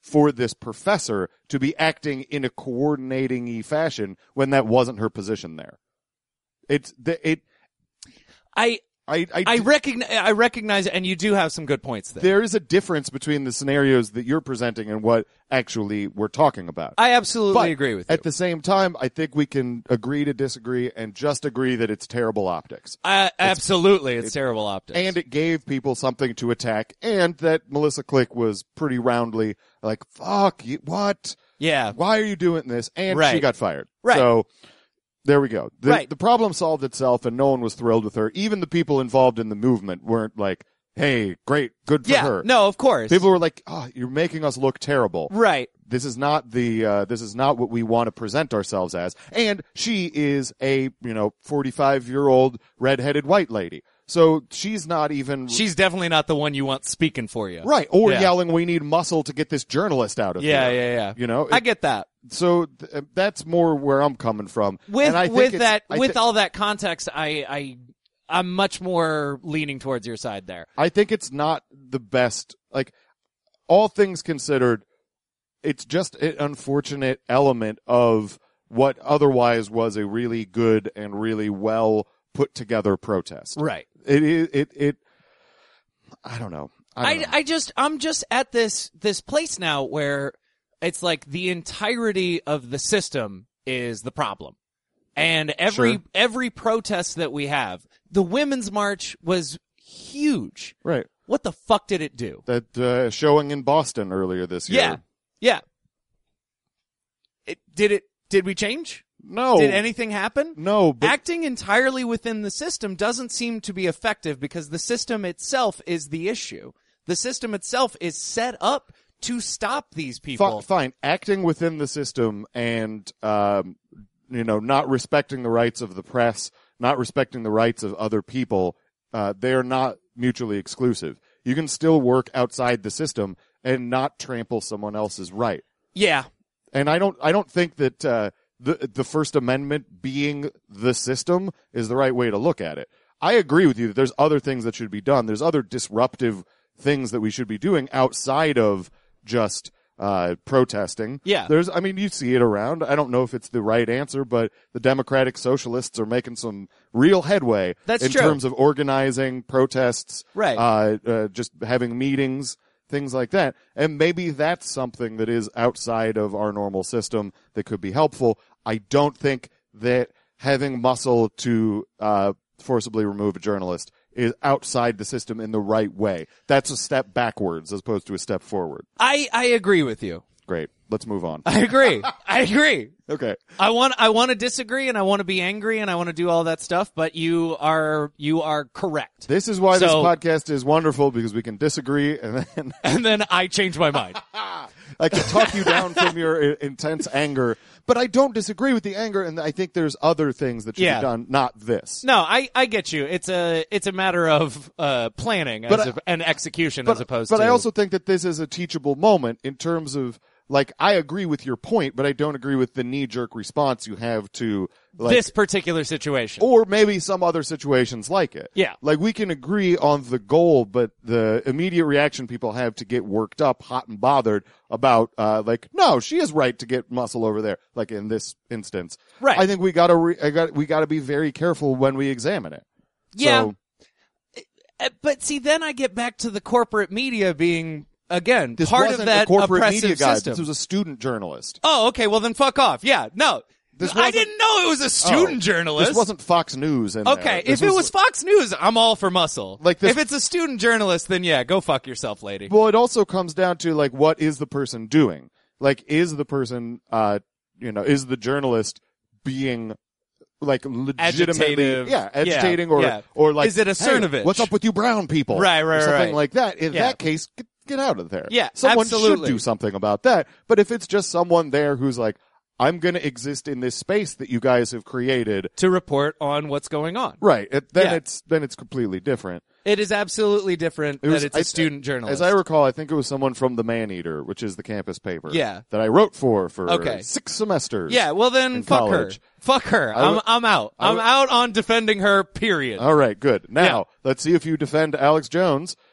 for this professor to be acting in a coordinating-y fashion when that wasn't her position there. It's the, it. I. I, I, I recognize, I recognize it, and you do have some good points there. There is a difference between the scenarios that you're presenting and what actually we're talking about. I absolutely but agree with you. At the same time, I think we can agree to disagree and just agree that it's terrible optics. Uh, absolutely, it's, it's terrible optics. And it gave people something to attack, and that Melissa Click was pretty roundly like, fuck, you, what? Yeah. Why are you doing this? And right. she got fired. Right. So there we go. The, right. the problem solved itself, and no one was thrilled with her. Even the people involved in the movement weren't like, hey, great, good for yeah, her. No, of course. People were like, oh, you're making us look terrible. Right. This is not the, uh, this is not what we want to present ourselves as. And she is a, you know, forty-five year old redheaded white lady. So she's not even. She's definitely not the one you want speaking for you. Right. Or yeah. yelling, we need muscle to get this journalist out of yeah, here. Yeah, yeah, yeah. You know? I it, get that. So th- that's more where I'm coming from. With, and I think with it's, that, I with th- all that context, I, I, I'm much more leaning towards your side there. I think it's not the best. Like, all things considered, it's just an unfortunate element of what otherwise was a really good and really well put together protest. Right. It is, it, it, I don't know. I, don't I, know. I just, I'm just at this, this place now where it's like the entirety of the system is the problem. And every, Sure. every protest that we have, the Women's March was huge. Right. What the fuck did it do? That uh, showing in Boston earlier this year. Yeah. Yeah. It, did it, did we change? No. Did anything happen? No, but Acting entirely within the system doesn't seem to be effective because the system itself is the issue. The system itself is set up to stop these people. F- fine. Acting within the system and, um, you know, not respecting the rights of the press, not respecting the rights of other people, uh, they are not mutually exclusive. You can still work outside the system and not trample someone else's right. Yeah. And I don't, I don't think that, uh, the, the First Amendment being the system is the right way to look at it. I agree with you that there's other things that should be done. There's other disruptive things that we should be doing outside of just, uh, protesting. Yeah. There's, I mean, you see it around. I don't know if it's the right answer, but the Democratic Socialists are making some real headway That's in true. terms of organizing protests. Right. Uh, uh, just having meetings. Things like that. And maybe that's something that is outside of our normal system that could be helpful. I don't think that having muscle to uh forcibly remove a journalist is outside the system in the right way. That's a step backwards as opposed to a step forward. I, I agree with you. Great. Let's move on. I agree. I agree. Okay. I want, I want to disagree and I want to be angry and I want to do all that stuff, but you are, you are correct. This is why this So- podcast is wonderful, because we can disagree and then And then I change my mind. I can talk you down from your i- intense anger, but I don't disagree with the anger, and I think there's other things that should Yeah. be done, not this. No, I, I get you. It's a, it's a matter of, uh, planning But as I- a, and execution But, as opposed but to. I also think that this is a teachable moment in terms of, like, I agree with your point, but I don't agree with the knee-jerk response you have to, like, this particular situation. or maybe some other situations like it. Yeah. Like, we can agree on the goal, but the immediate reaction people have to get worked up, hot and bothered about, uh, like, no, she is right to get muscle over there, like in this instance. Right. I think we gotta, re- I got, we gotta be very careful when we examine it. Yeah. So, Uh, But see, then I get back to the corporate media being, again, this part wasn't of that a corporate oppressive media guide. system. This was a student journalist. Oh, okay. Well, then fuck off. Yeah. No. This I wasn't- didn't know it was a student Oh, journalist. This wasn't Fox News. In Okay. there. This If it was Fox News, I'm all for muscle. Like this- if it's a student journalist, then yeah, go fuck yourself, lady. Well, it also comes down to, like, what is the person doing? Like, is the person, uh, you know, is the journalist being, like, legitimately, Agitative. yeah, agitating, Yeah, or, yeah. or like, Is it a hey, Cernovich? what's up with you brown people? Right, right, or something right. like that. In Yeah. that case, get, get out of there. Yeah, Someone absolutely. should do something about that. But if it's just someone there who's like, I'm gonna exist in this space that you guys have created, To report on what's going on. right, it, then Yeah. it's, then it's completely different. It is absolutely different It was- that it's a I- student journalist. As I recall, I think it was someone from the Man-Eater, which is the campus paper. Yeah. That I wrote for for Okay. six semesters. Yeah, well then, in fuck college. her. Fuck her. I I'm, w- I'm out. I I'm w- out on defending her, period. All right, good. Now, Yeah. let's see if you defend Alex Jones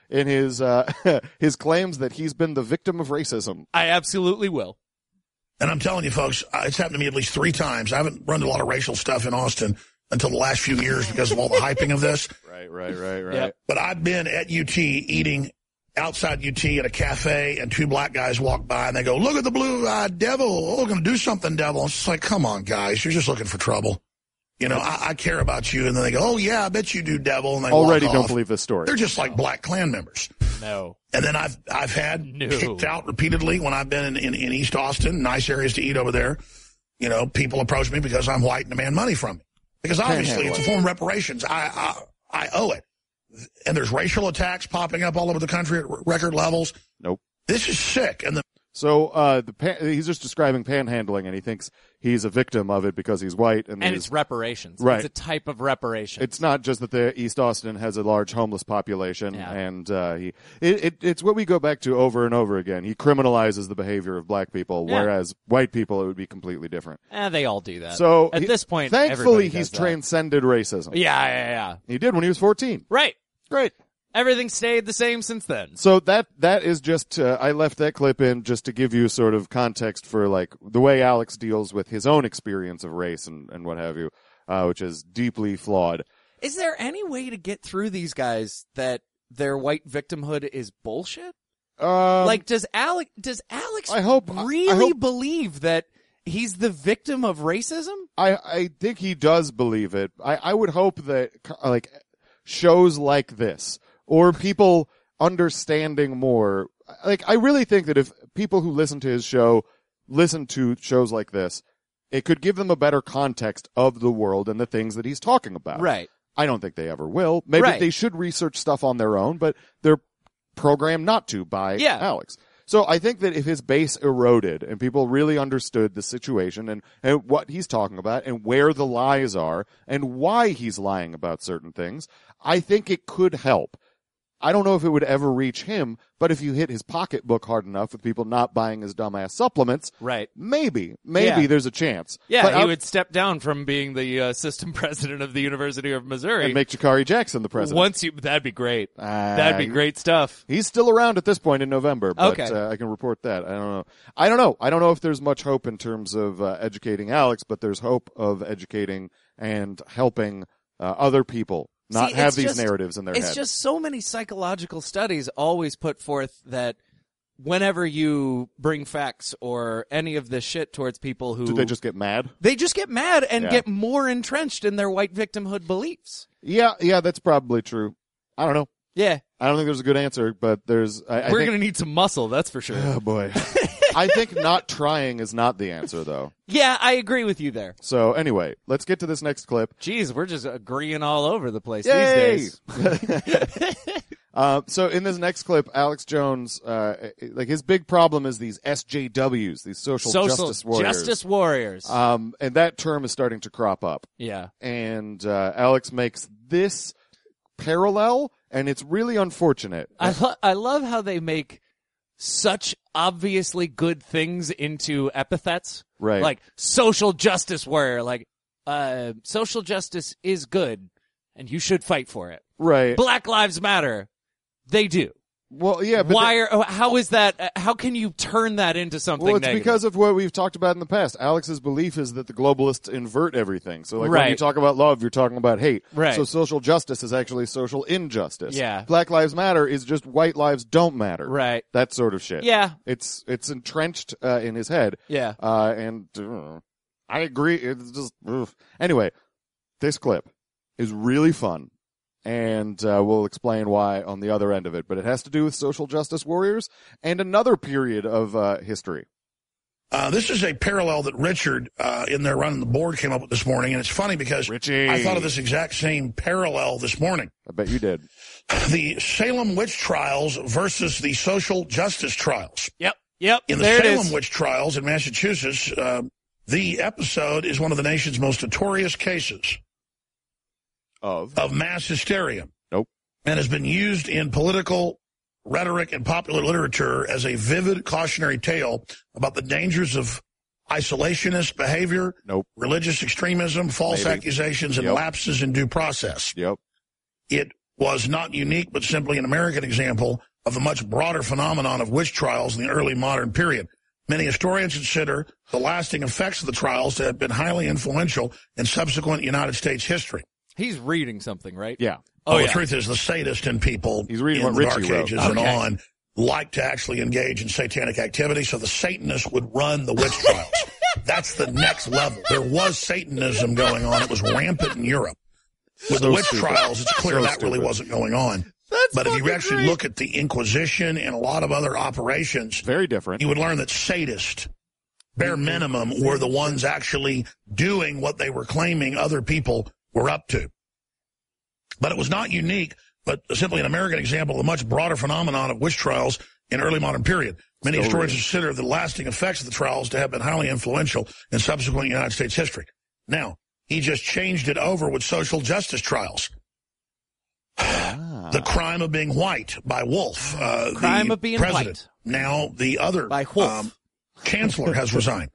in his uh, his claims that he's been the victim of racism. I absolutely will. And I'm telling you, folks, uh, it's happened to me at least three times. I haven't run into a lot of racial stuff in Austin until the last few years because of all the hyping of this. Right, right, right, right. Yep. But I've been at U T eating outside U T at a cafe, and two black guys walk by, and they go, look at the blue-eyed devil. Oh, we're going to do something, devil. It's just like, come on, guys. You're just looking for trouble. You know, I, I care about you. And then they go, oh, yeah, I bet you do, devil. And they Already walk don't off. believe this story. They're just like black Klan members. No. And then I've I've had No. kicked out repeatedly when I've been in, in, in East Austin, nice areas to eat over there. You know, people approach me because I'm white and demand money from me. Because obviously it's a form of reparations. I, I I owe it. And there's racial attacks popping up all over the country at record levels. Nope. This is sick. And the So uh, the pan- he's just describing panhandling, and he thinks he's a victim of it because he's white. And, And he's- it's reparations. Right. It's a type of reparation. It's not just that the East Austin has a large homeless population, Yeah. and uh, he it, it, it's what we go back to over and over again. He criminalizes the behavior of black people, Yeah. whereas white people it would be completely different. Eh, they all do that. So at he- this point, thankfully, everybody he's does that. transcended racism. Yeah, yeah, yeah. He did when he was fourteen. Right. Great. Everything stayed the same since then. So that that is just uh, I left that clip in just to give you sort of context for like the way Alex deals with his own experience of race and, and what have you, uh, which is deeply flawed. Is there any way to get through these guys that their white victimhood is bullshit? Um, Like, does Alex does Alex I hope- I- I really hope- believe that he's the victim of racism? I, I think he does believe it. I, I would hope that like shows like this or people understanding more. Like I really think that if people who listen to his show listen to shows like this, it could give them a better context of the world and the things that he's talking about. Right. I don't think they ever will. Maybe Right. they should research stuff on their own, but they're programmed not to by Yeah. Alex. So I think that if his base eroded and people really understood the situation and, and what he's talking about and where the lies are and why he's lying about certain things, I think it could help. I don't know if it would ever reach him, but if you hit his pocketbook hard enough with people not buying his dumbass supplements, Right. maybe, maybe Yeah. there's a chance. Yeah, But he I- would step down from being the uh, assistant president of the University of Missouri. and make Jakari Jackson the president. Once you, that'd be great. Uh, That'd be great stuff. He's still around at this point in November, but Okay. uh, I can report that. I don't know. I don't know. I don't know if there's much hope in terms of uh, educating Alex, but there's hope of educating and helping uh, other people not See, have it's these just- narratives in their It's head. just so many psychological studies always put forth that whenever you bring facts or any of this shit towards people who Do they just get mad? they just get mad and Yeah. get more entrenched in their white victimhood beliefs. Yeah, yeah, that's probably true. I don't know. Yeah, I don't think there's a good answer, but there's. I, I we're think, gonna need some muscle, that's for sure. Oh boy. I think not trying is not the answer, though. Yeah, I agree with you there. So anyway, let's get to this next clip. Jeez, we're just agreeing all over the place Yay! these days. Uh, so in this next clip, Alex Jones, uh, like his big problem is these S J Ws, these social, Social justice warriors. justice warriors. Um, and that term is starting to crop up. yeah. And uh, Alex makes this parallel, and it's really unfortunate. I lo- I love how they make such obviously good things into epithets. Right. Like social justice warrior. Like, uh, social justice is good and you should fight for it. Right. Black Lives Matter. They do. Well, yeah, but Why are, how is that, uh, how can you turn that into something well, it's negative? because of what we've talked about in the past. Alex's belief is that the globalists invert everything. So, like, when Right. you talk about love, you're talking about hate. Right. So, social justice is actually social injustice. Yeah. Black Lives Matter is just white lives don't matter. Right. That sort of shit. Yeah. It's it's entrenched uh, in his head. Yeah. Uh, and uh, I agree. It's just ugh. Anyway. This clip is really fun. And uh, we'll explain why on the other end of it. But it has to do with social justice warriors and another period of uh, history. Uh, this is a parallel that Richard, uh, in their running the board, came up with this morning. And it's funny because Richie. I thought of this exact same parallel this morning. I bet you did. The Salem witch trials versus the social justice trials. Yep. Yep. In the there it Salem is. witch trials in Massachusetts, uh, the episode is one of the nation's most notorious cases Of? of mass hysteria. Nope. And has been used in political rhetoric and popular literature as a vivid cautionary tale about the dangers of isolationist behavior, Nope. religious extremism, false Maybe. accusations, and Yep. lapses in due process. Yep. It was not unique but simply an American example of a much broader phenomenon of witch trials in the early modern period. Many historians consider the lasting effects of the trials to have been highly influential in subsequent United States history. He's reading something, right? Yeah. Oh, Oh, the yeah. truth is the sadist in people He's reading in what the Richie Dark wrote. Ages and Okay. on like to actually engage in satanic activity, so the Satanists would run the witch trials. That's the next level. There was Satanism going on. It was rampant in Europe. With So the witch stupid. trials, it's clear So that really stupid. wasn't going on. That's But if you fucking actually great. look at the Inquisition and a lot of other operations, Very different. you would learn that sadists, bare minimum, were the ones actually doing what they were claiming other people were up to. But it was not unique, but simply an American example of a much broader phenomenon of witch trials in early modern period. Many Still historians real. consider the lasting effects of the trials to have been highly influential in subsequent United States history. Now, he just changed it over with social justice trials. Ah. The Crime of Being White by Wolf. Uh, Crime the of Being president. Now the other By Wolf. chancellor has resigned.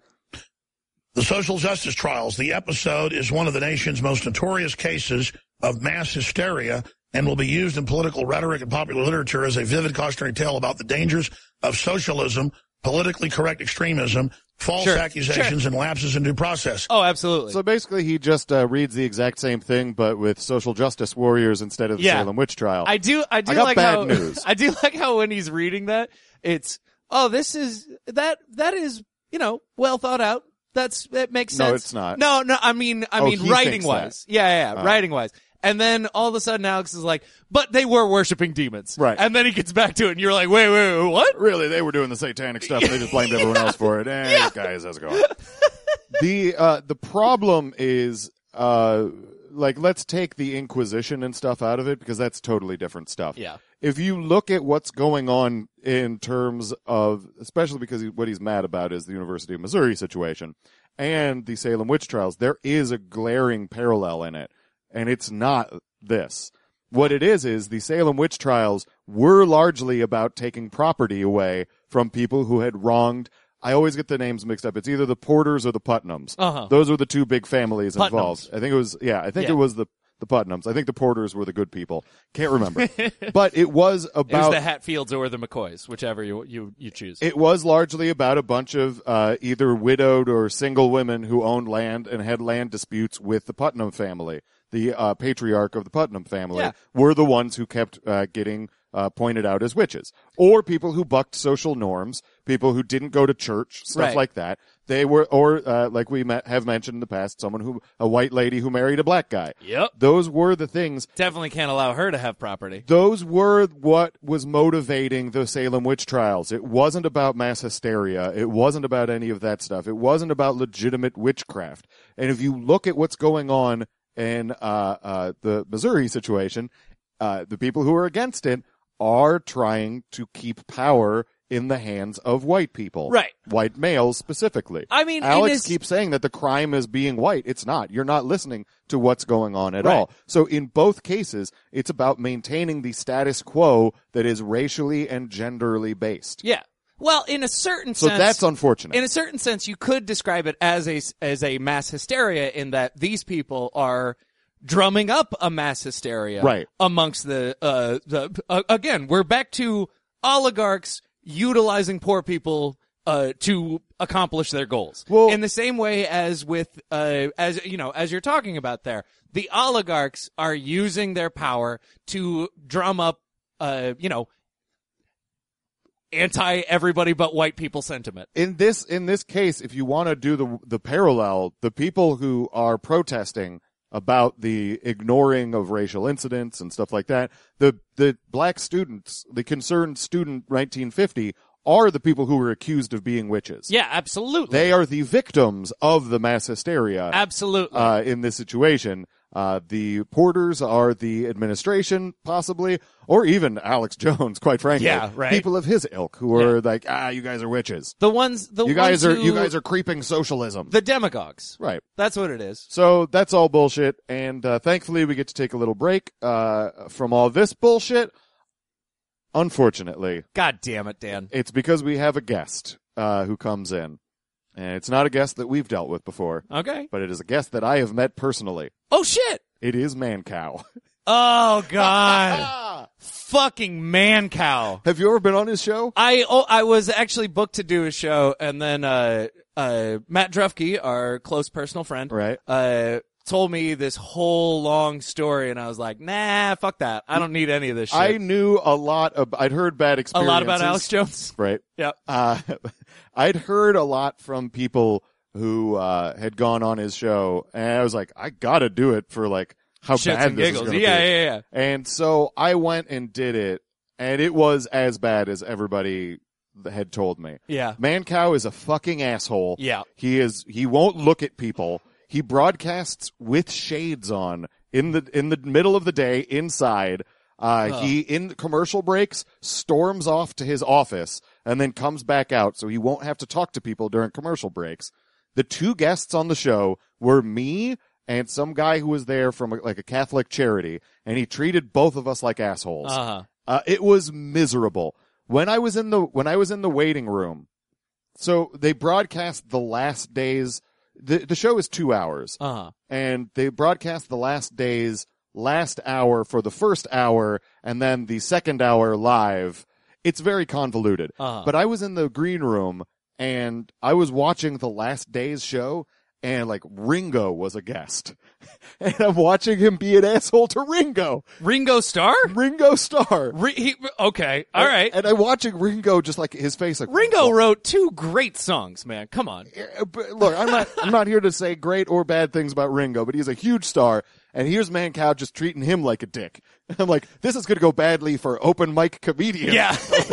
The social justice trials. The episode is one of the nation's most notorious cases of mass hysteria and will be used in political rhetoric and popular literature as a vivid cautionary tale about the dangers of socialism, politically correct extremism, false Sure, accusations, and lapses in due process. Oh, absolutely. So basically, he just uh, reads the exact same thing, but with social justice warriors instead of the Yeah. Salem witch trial. I do. I do I got like bad how news. I do like how when he's reading that, it's oh, this is that that is you know well thought out. That's that makes sense. No, it's not. No, no. I mean, I Oh, mean, he writing thinks wise. Yeah, yeah, yeah Oh. writing wise. And then all of a sudden, Alex is like, "But they were worshiping demons." Right. And then he gets back to it, and you're like, "Wait, wait, wait, what?" Really, they were doing the satanic stuff. And they just blamed everyone else for it. Eh, guys, how's it going? the uh, the problem is, uh, like, let's take the Inquisition and stuff out of it because that's totally different stuff. Yeah. If you look at what's going on in terms of, especially because he, what he's mad about is the University of Missouri situation and the Salem witch trials, there is a glaring parallel in it, and it's not this. What it is is the Salem witch trials were largely about taking property away from people who had wronged. I always get the names mixed up. It's either the Porters or the Putnams. Uh-huh. Those were the two big families Putnams. involved. I think it was, yeah, I think Yeah. it was the the Putnams. I think the Porters were the good people. Can't remember. But it was It was about the Hatfields or the McCoys, whichever you you you choose. it was largely about a bunch of uh, either widowed or single women who owned land and had land disputes with the Putnam family. The uh, patriarch of the Putnam family Yeah. were the ones who kept uh, getting uh, pointed out as witches. Or people who bucked social norms, people who didn't go to church, stuff Right. like that. They were, or uh, like we ma- have mentioned in the past, someone who, a white lady who married a black guy. Yep. Those were the things. Definitely can't allow her to have property. Those were what was motivating the Salem witch trials. It wasn't about mass hysteria. It wasn't about any of that stuff. It wasn't about legitimate witchcraft. And if you look at what's going on in uh, uh, the Missouri situation, uh, the people who are against it are trying to keep power in the hands of white people. Right. White males specifically. I mean, in Alex his- keeps saying that the crime is being white. It's not. You're not listening to what's going on at Right. all. So in both cases, it's about maintaining the status quo that is racially and genderly based. Yeah. Well, in a certain So sense, that's unfortunate. in a certain sense, you could describe it as a as a mass hysteria in that these people are drumming up a mass hysteria Right. amongst the uh the uh, again we're back to oligarchs utilizing poor people uh to accomplish their goals. Well- in the same way as with uh as you know as you're talking about there, the oligarchs are using their power to drum up uh you know anti everybody but white people sentiment. in this in this case, if you want to do the the parallel, the people who are protesting about the ignoring of racial incidents and stuff like that, the the black students, the concerned student nineteen fifty, are the people who were accused of being witches. Yeah, absolutely. They are the victims of the mass hysteria absolutely. uh, in this situation. Uh, the Porters are the administration, possibly, or even Alex Jones, quite frankly. Yeah, right. People of his ilk who are like, ah, you guys are witches. the ones the You guys ones are who, you guys are creeping socialism. the demagogues. Right. That's what it is. So that's all bullshit, and uh, thankfully we get to take a little break uh, from all this bullshit. Unfortunately, God damn it, Dan. it's because we have a guest uh, who comes in, and it's not a guest that we've dealt with before, Okay. but it is a guest that I have met personally. Oh shit. It is Man Cow. Oh God. Fucking man cow. Have you ever been on his show? I oh, I was actually booked to do a show, and then uh, uh, Matt Drufke, our close personal friend, Right. uh, told me this whole long story, and I was like, nah, fuck that. I don't need any of this shit. I knew a lot of, I'd heard bad a experiences. lot about Alex Jones. Right. Yep. Uh, I'd heard a lot from people who uh, had gone on his show, and I was like, I gotta do it for like how Shits bad and this giggles. is gonna Yeah, be. yeah, yeah. And so I went and did it, and it was as bad as everybody had told me. Yeah. Mancow is a fucking asshole. Yeah. He is, he won't look at people. He broadcasts with shades on in the, in the middle of the day inside. Uh, Huh. he, in commercial breaks, storms off to his office and then comes back out so he won't have to talk to people during commercial breaks. The two guests on the show were me and some guy who was there from a, like a Catholic charity, and he treated both of us like assholes. Uh-huh. Uh, it was miserable. When I was in the, when I was in the waiting room, so they broadcast the last days, the, the show is two hours, Uh-huh. and they broadcast the last days, last hour for the first hour, and then the second hour live. It's very convoluted. Uh-huh. But I was in the green room, and I was watching the last day's show, and like Ringo was a guest. And I'm watching him be an asshole to Ringo. Ringo Starr? Ringo Starr. Ri- he, okay. All right. And I'm watching Ringo just like his face like Ringo wrote two great songs, man. Come on. Uh, but Look, I'm not I'm not here to say great or bad things about Ringo, but he's a huge star, and here's Mancow just treating him like a dick. I'm like, this is gonna go badly for open mic comedians. Yeah.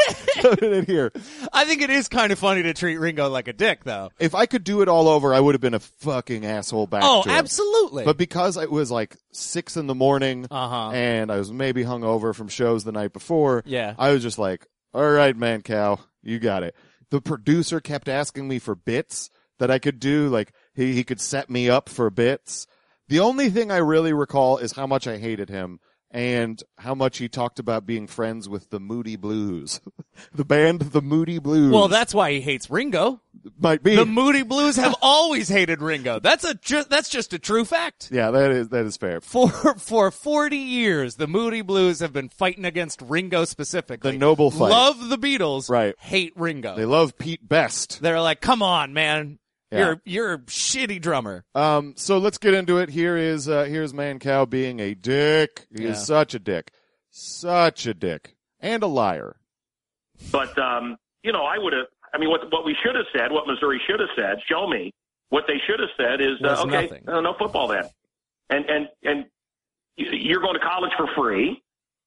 in here. I think it is kind of funny to treat Ringo like a dick, though. If I could do it all over, I would have been a fucking asshole back Oh, to him. absolutely. But because it was like six in the morning, Uh-huh. and I was maybe hungover from shows the night before, Yeah. I was just like, all right, Mancow, you got it. The producer kept asking me for bits that I could do, like he, he could set me up for bits. The only thing I really recall is how much I hated him and how much he talked about being friends with the Moody Blues. The band The Moody Blues. Well, that's why he hates Ringo. might be. The Moody Blues have always hated Ringo. That's a ju- that's just a true fact. Yeah, that is that is fair. For for forty years, the Moody Blues have been fighting against Ringo specifically. The noble fight. Love the Beatles, Right. hate Ringo. They love Pete best. They're like, come on, man. Yeah. You're you're a shitty drummer. Um, so let's get into it. Here is uh, here's Mancow being a dick. He Yeah. is such a dick, such a dick, and a liar. But, um, you know, I would have, I mean, what what we should have said, what Missouri should have said, show me, what they should have said is, Was uh, okay, nothing. uh, no football then. And, and, and y- you're going to college for free,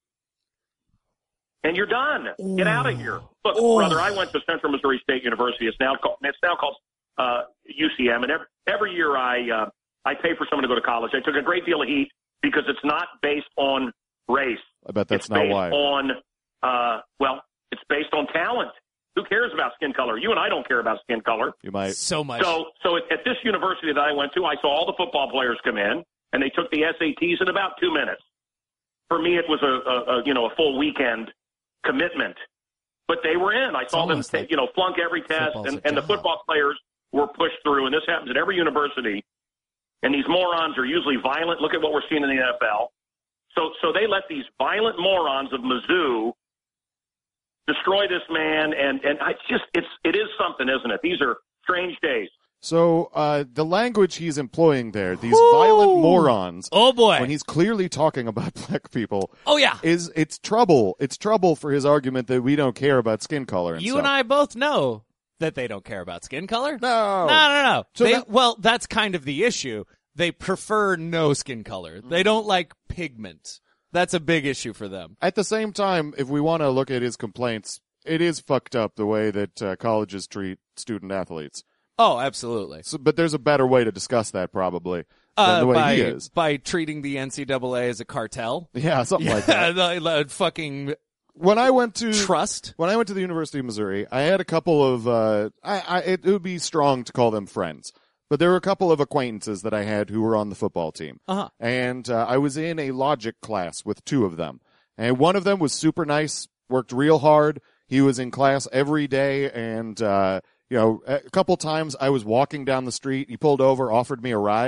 and you're done. Get out of here. Look, brother, I went to Central Missouri State University. It's now called, it's now called uh, U C M, and every, every year I, uh, I pay for someone to go to college. I took a great deal of heat because it's not based on race. I bet that's it's not based why. on, uh, well, it's based on talent. Who cares about skin color? You and I don't care about skin color. You might. So much. So, so at, at this university that I went to, I saw all the football players come in, and they took the S A Ts in about two minutes. For me, it was a, a, a you know a full weekend commitment, but they were in. I saw them, almost like you know, flunk every test, football's and, a and the job. football players were pushed through. And this happens at every university. And these morons are usually violent. Look at what we're seeing in the N F L. So, so they let these violent morons of Mizzou destroy this man, and and it's just it's it is something, isn't it? These are strange days. So uh, the language he's employing there, these Woo! violent morons, oh boy. when he's clearly talking about black people, oh yeah. is it's trouble. It's trouble for his argument that we don't care about skin color. And You stuff. and I both know that they don't care about skin color. No. No, no, no. So They, that- well, that's kind of the issue. They prefer no skin color. They don't like pigment. That's a big issue for them. At the same time, if we want to look at his complaints, it is fucked up the way that uh, colleges treat student athletes. Oh, absolutely. So, but there's a better way to discuss that probably than Uh, the way by, he is. by treating the N C double A as a cartel. Yeah, something like Yeah, that. the, the fucking When I went to trust. when I went to the University of Missouri, I had a couple of uh, I, I it would be strong to call them friends, but there were a couple of acquaintances that I had who were on the football team, Uh-huh. and uh, I was in a logic class with two of them, and one of them was super nice, worked real hard. He was in class every day, and uh, you know, a couple times I was walking down the street. He pulled over, offered me a ride.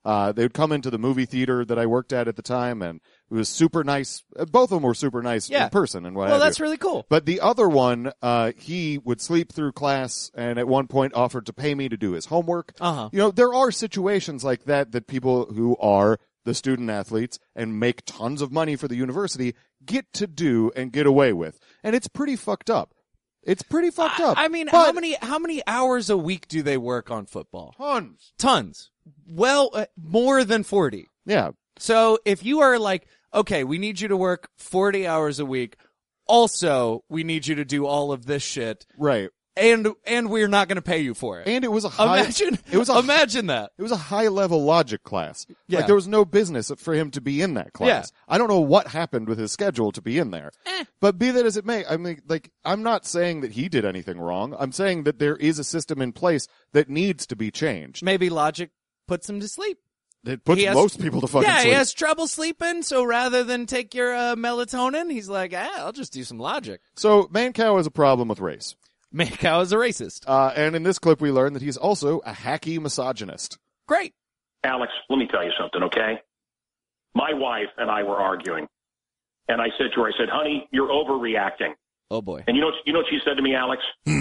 Uh, they would come into the movie theater that I worked at at the time, and it was super nice. Both of them were super nice Yeah. in person and what Well, have you. that's really cool. But the other one, uh, he would sleep through class and at one point offered to pay me to do his homework. Uh-huh. You know, there are situations like that that people who are the student athletes and make tons of money for the university get to do and get away with. And it's pretty fucked up. It's pretty fucked up. I mean, But how many how many hours a week do they work on football? Tons. Tons. Well, uh, more than forty. Yeah. So if you are like, okay, we need you to work forty hours a week. Also, we need you to do all of this shit. Right. And and we're not going to pay you for it. And it was a high, Imagine it was a, imagine that. It was a high level logic class. Yeah. Like there was no business for him to be in that class. I don't know what happened with his schedule to be in there. Eh. But be that as it may, I mean, like, I'm not saying that he did anything wrong. I'm saying that there is a system in place that needs to be changed. Maybe logic puts him to sleep. It puts He has- most people to fucking Yeah, sleep. he has trouble sleeping, so rather than take your uh, melatonin, he's like, ah, I'll just do some logic. So Mancow has a problem with race. Mancow is a racist. Uh, and in this clip we learn that he's also a hacky misogynist. Great. Alex, let me tell you something, okay? My wife and I were arguing, and I said to her, I said, honey, you're overreacting. Oh, boy. And you know, you know what she said to me, Alex?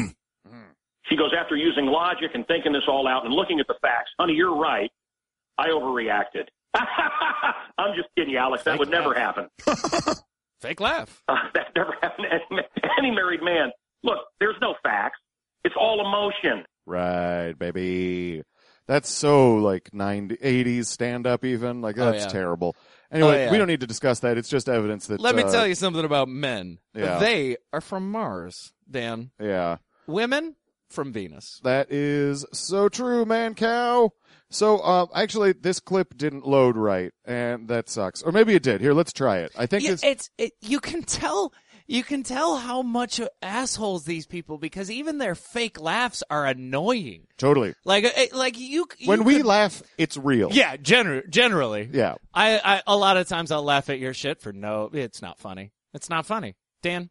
She goes, after using logic and thinking this all out and looking at the facts, honey, you're right. I overreacted. I'm just kidding you, Alex. That Fake would never laugh. happen. Fake laugh. Uh, that never happened to any, any married man. Look, there's no facts. It's all emotion. Right, baby. That's so like nineties, eighties stand up even. Like Oh, that's yeah. terrible. Anyway, Oh, yeah. we don't need to discuss that. It's just evidence that Let me uh, tell you something about men. Yeah. They are from Mars, Dan. Yeah. Women from Venus. That is so true, man cow. So, uh, actually, this clip didn't load right, and that sucks. Or maybe it did. Here, let's try it. I think Yeah, it's... it's it, you can tell you can tell how much assholes these people because even their fake laughs are annoying. Totally. Like uh, like you, you When we could- laugh, it's real. yeah, gener- generally, Yeah. I, I a lot of times I'll laugh at your shit for no, it's not funny. It's not funny, Dan.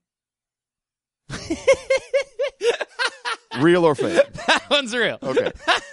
Real or fake. That one's real. Okay.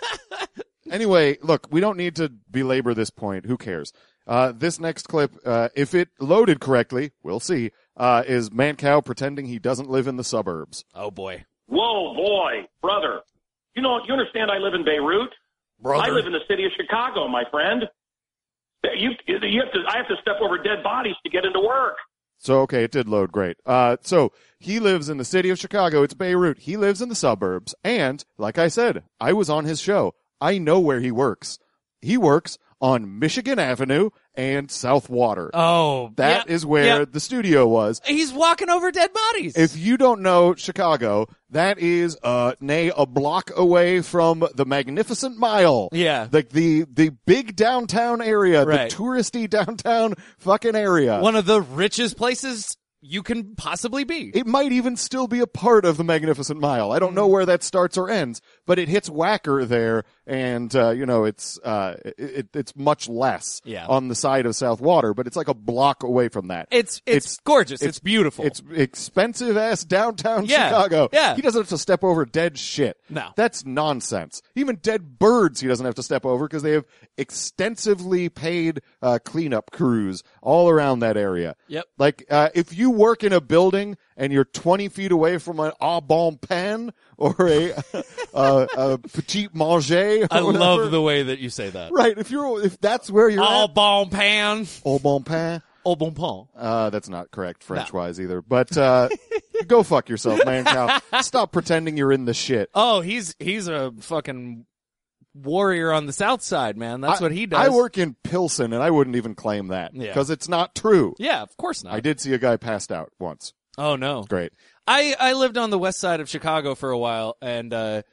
Anyway, look, we don't need to belabor this point. Who cares? Uh, this next clip, uh, if it loaded correctly, we'll see, uh, is Mancow pretending he doesn't live in the suburbs. Oh boy. Whoa, boy, brother. You know, you understand I live in Beirut? I live in the city of Chicago, my friend. You, you have to, I have to step over dead bodies to get into work. So, okay, it did load great. Uh, so, he lives in the city of Chicago. It's Beirut. He lives in the suburbs. And, like I said, I was on his show. I know where he works. He works on Michigan Avenue and South Water. Oh, That yeah, is where yeah. the studio was. He's walking over dead bodies. If you don't know Chicago, that is, uh, nay, a block away from the Magnificent Mile. Yeah. Like the, the big downtown area, Right. the touristy downtown fucking area. One of the richest places you can possibly be. It might even still be a part of the Magnificent Mile. I don't know where that starts or ends, but it hits Wacker there, and uh, you know it's uh, it, it's much less Yeah. on the side of South Water, but it's like a block away from that. It's it's, It's- gorgeous. It's, it's- beautiful. It's expensive ass downtown Yeah, Chicago. yeah. He doesn't have to step over dead shit. No. That's nonsense. Even dead birds he doesn't have to step over because they have extensively paid uh, cleanup crews all around that area. Yep. Like, uh, if you work in a building and you're twenty feet away from an au bon pain or a, uh, a petit manger. Or I whatever, love the way that you say that. Right. If you're, if that's where you're Au at. bon pan. Au bon pain. Au bon pan. Uh, that's not correct French-wise either. But, uh, go fuck yourself, man cow. Stop pretending you're in the shit. Oh, he's he's a fucking warrior on the south side, man. That's I, what he does. I work in Pilsen, and I wouldn't even claim that. Yeah. Because it's not true. Yeah, of course not. I did see a guy passed out once. Oh no. Great. I I lived on the west side of Chicago for a while, and uh,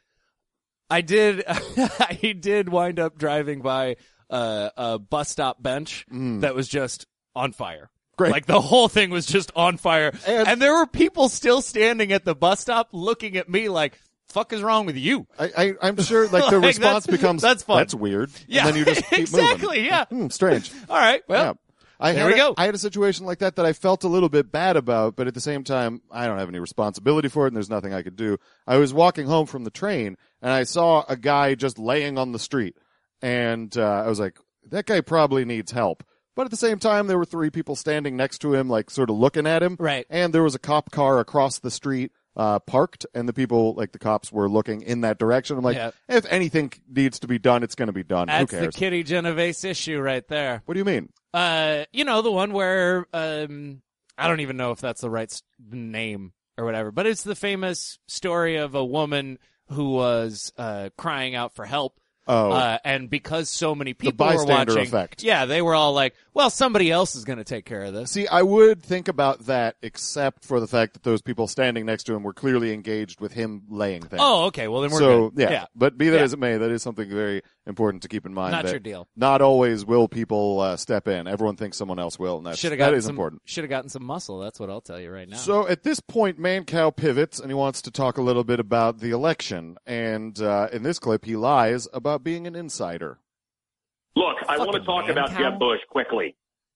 I did I did wind up driving by uh, a bus stop bench that was just on fire. Great. Like the whole thing was just on fire, And- and there were people still standing at the bus stop looking at me like, "Fuck is wrong with you?" I, I, I'm sure, like, the Like, response that's- becomes, that's fun. that's weird. Yeah, And then you just keep exactly. moving. Yeah. Hmm, strange. All right. Well, yeah. I there had we a- go. I had a situation like that that I felt a little bit bad about, but at the same time, I don't have any responsibility for it, and there's nothing I could do. I was walking home from the train, and I saw a guy just laying on the street, and uh, I was like, that guy probably needs help. But at the same time, there were three people standing next to him, like sort of looking at him. Right. And there was a cop car across the street uh, parked, and the people, like the cops, were looking in that direction. I'm like, Yeah. if anything needs to be done, it's going to be done. That's Who cares? the Kitty Genovese issue right there. What do you mean? Uh, you know, the one where, um, I don't even know if that's the right s- name or whatever, but it's the famous story of a woman who was uh, crying out for help. Oh. Uh, and because so many people were bystander watching, effect. yeah, they were all like, well, somebody else is going to take care of this. See, I would think about that, except for the fact that those people standing next to him were clearly engaged with him laying things. Oh, okay. Well, then we're so, good. yeah. yeah. But be that Yeah. as it may, that is something very important to keep in mind. Not that your deal. Not always will people uh, step in. Everyone thinks someone else will, and that's, Should have that gotten is some, important. Should have gotten some muscle. That's what I'll tell you right now. So at this point, Mancow pivots, and he wants to talk a little bit about the election. And uh, in this clip, he lies about being an insider. Look, I want to Fucking talk man about cow. Jeb Bush quickly.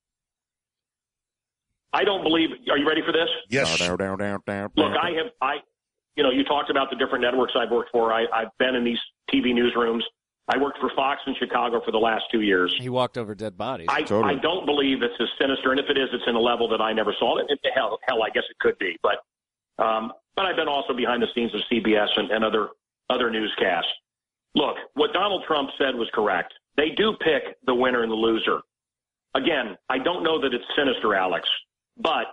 I don't believe. Are you ready for this? Yes. Down, down, down, down, Look, down. I have. I, you know, you talked about the different networks I've worked for. I, I've been in these T V newsrooms. I worked for Fox in Chicago for the last two years. He walked over dead bodies. I, Totally. I don't believe it's as sinister, and if it is, it's in a level that I never saw it. it hell, hell, I guess it could be, but um, but I've been also behind the scenes of C B S and, and other other newscasts. Look, what Donald Trump said was correct. They do pick the winner and the loser. Again, I don't know that it's sinister, Alex, but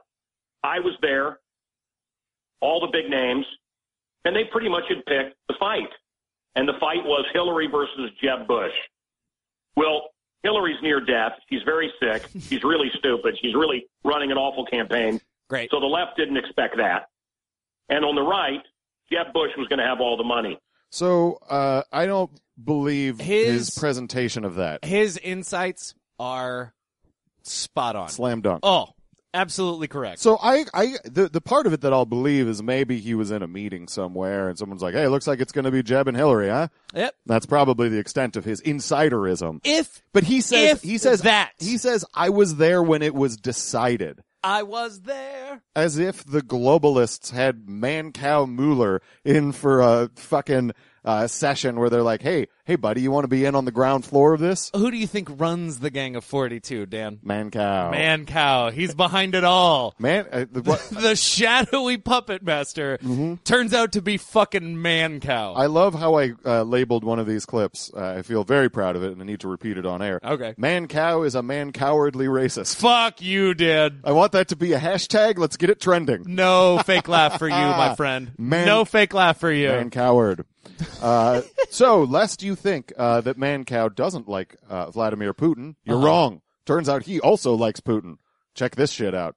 I was there, all the big names, and they pretty much had picked the fight. And the fight was Hillary versus Jeb Bush. Well, Hillary's near death. She's very sick. She's really stupid. She's really running an awful campaign. Great. So the left didn't expect that. And on the right, Jeb Bush was going to have all the money. So uh, I don't believe his, His- presentation of that. His insights are spot on. Slam dunk. Oh, absolutely correct. So I, I, the the part of it that I'll believe is maybe he was in a meeting somewhere and someone's like, "Hey, it looks like it's going to be Jeb and Hillary, huh?" Yep. That's probably the extent of his insiderism. If But he says If he says that. he says I was there when it was decided, I was there. as if the globalists had Mancow Mueller in for a fucking uh, session where they're like, "Hey, hey, buddy, you want to be in on the ground floor of this?" Who do you think runs the Gang of forty-two, Dan? Mancow, Man cow. He's behind it all. man, uh, the- what, The shadowy puppet master turns out to be fucking man cow. I love how I uh, labeled one of these clips. Uh, I feel very proud of it, and I need to repeat it on air. Okay. Mancow is a man cowardly racist. Fuck you, dude. I want that to be a hashtag. Let's get it trending. No fake laugh for you, my friend. Man- no fake laugh for you. Man coward. Uh, so, lest you think uh, that Mancow doesn't like uh, Vladimir Putin, you're Uh-huh. wrong. Turns out he also likes Putin. Check this shit out.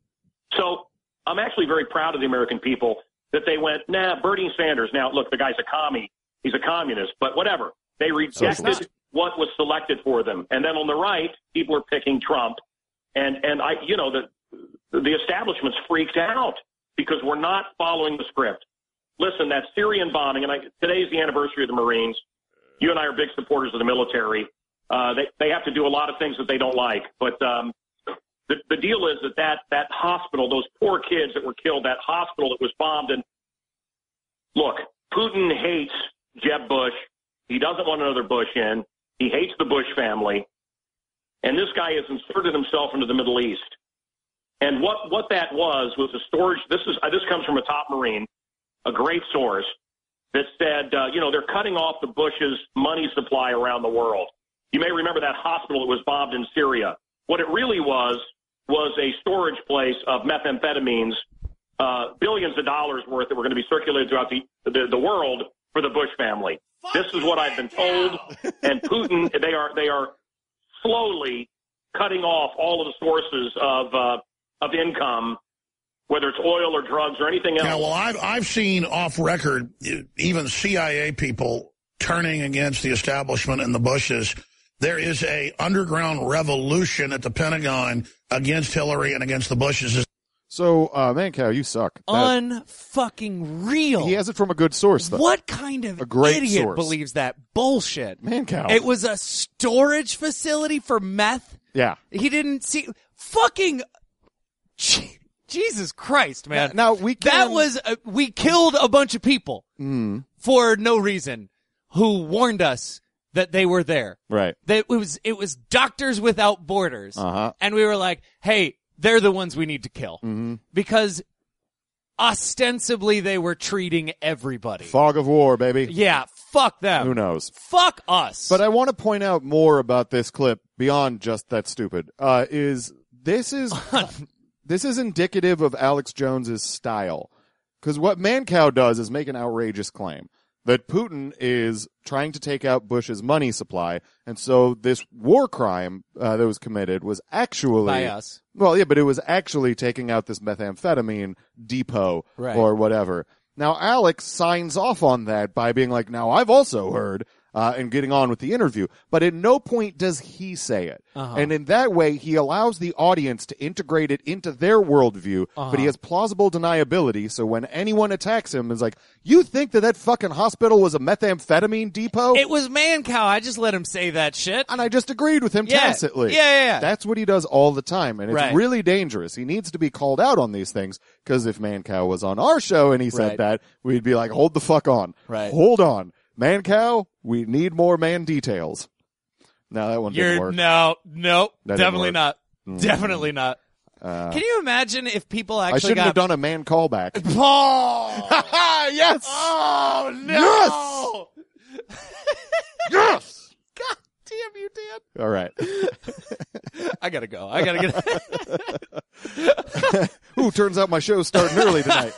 So I'm actually very proud of the American people that they went, nah, Bernie Sanders. Now, look, the guy's a commie. He's a communist, but whatever. They rejected Socialist. what was selected for them. And then on the right, people are picking Trump. And, and I, you know, the, the establishment's freaked out because we're not following the script. Listen, that Syrian bombing, and I, today's the anniversary of the Marines. You and I are big supporters of the military. Uh, they, they have to do a lot of things that they don't like. But um, the, the deal is that, that that hospital, those poor kids that were killed, that hospital that was bombed. And look, Putin hates Jeb Bush. He doesn't want another Bush in. He hates the Bush family. And this guy has inserted himself into the Middle East. And what, what that was was a storage. This is uh, this comes from a top Marine, a great source, that said, uh, you know, they're cutting off the Bush's money supply around the world. You may remember that hospital that was bombed in Syria. What it really was was a storage place of methamphetamines, uh, billions of dollars worth that were going to be circulated throughout the, the, the world for the Bush family. This is what I've been told. And Putin, they are they are slowly cutting off all of the sources of uh, of income, whether it's oil or drugs or anything else. Yeah, well, I've, I've seen off record even C I A people turning against the establishment and the Bushes. There is a underground revolution at the Pentagon against Hillary and against the Bushes. So, uh, Mancow, you suck. That- Unfucking real. he has it from a good source, though. What kind of A great idiot source. believes that bullshit? Mancow. It was a storage facility for meth. Yeah. He didn't see fucking Je- Jesus Christ, man. Now, we that can- was uh, we killed a bunch of people Mm. for no reason who warned us that they were there. Right. That it was it was Doctors Without Borders, Uh-huh. and we were like, hey, they're the ones we need to kill Mm-hmm. because ostensibly they were treating everybody. Fog of war, baby. Yeah, fuck them. Who knows? Fuck us. But I want to point out more about this clip beyond just that stupid. Uh, is this is this is indicative of Alex Jones's style, because what Mancow does is make an outrageous claim that Putin is trying to take out Bush's money supply, and so this war crime uh, that was committed was actually by us. Well, yeah, but it was actually taking out this methamphetamine depot Right. or whatever. Now, Alex signs off on that by being like, now, I've also heard, uh, and getting on with the interview. But at no point does he say it. Uh-huh. And in that way, he allows the audience to integrate it into their worldview, Uh-huh. but he has plausible deniability. So when anyone attacks him, is like, you think that that fucking hospital was a methamphetamine depot? It was Mancow. I just let him say that shit. And I just agreed with him Yeah. tacitly. Yeah, yeah, yeah. That's what he does all the time, and it's Right. really dangerous. He needs to be called out on these things, because if Mancow was on our show and he said Right. that, we'd be like, hold the fuck on. Right. Hold on. Mancow, we need more man details. No, that one didn't You're work. no, no, That didn't definitely work. not. Mm. Definitely not. Uh, Can you imagine if people I actually shouldn't got have done a man callback. Paul? Yes! Oh no! Yes! God damn you, Dan! All right. I gotta go. I gotta get. Ooh, turns out my show's starting early tonight.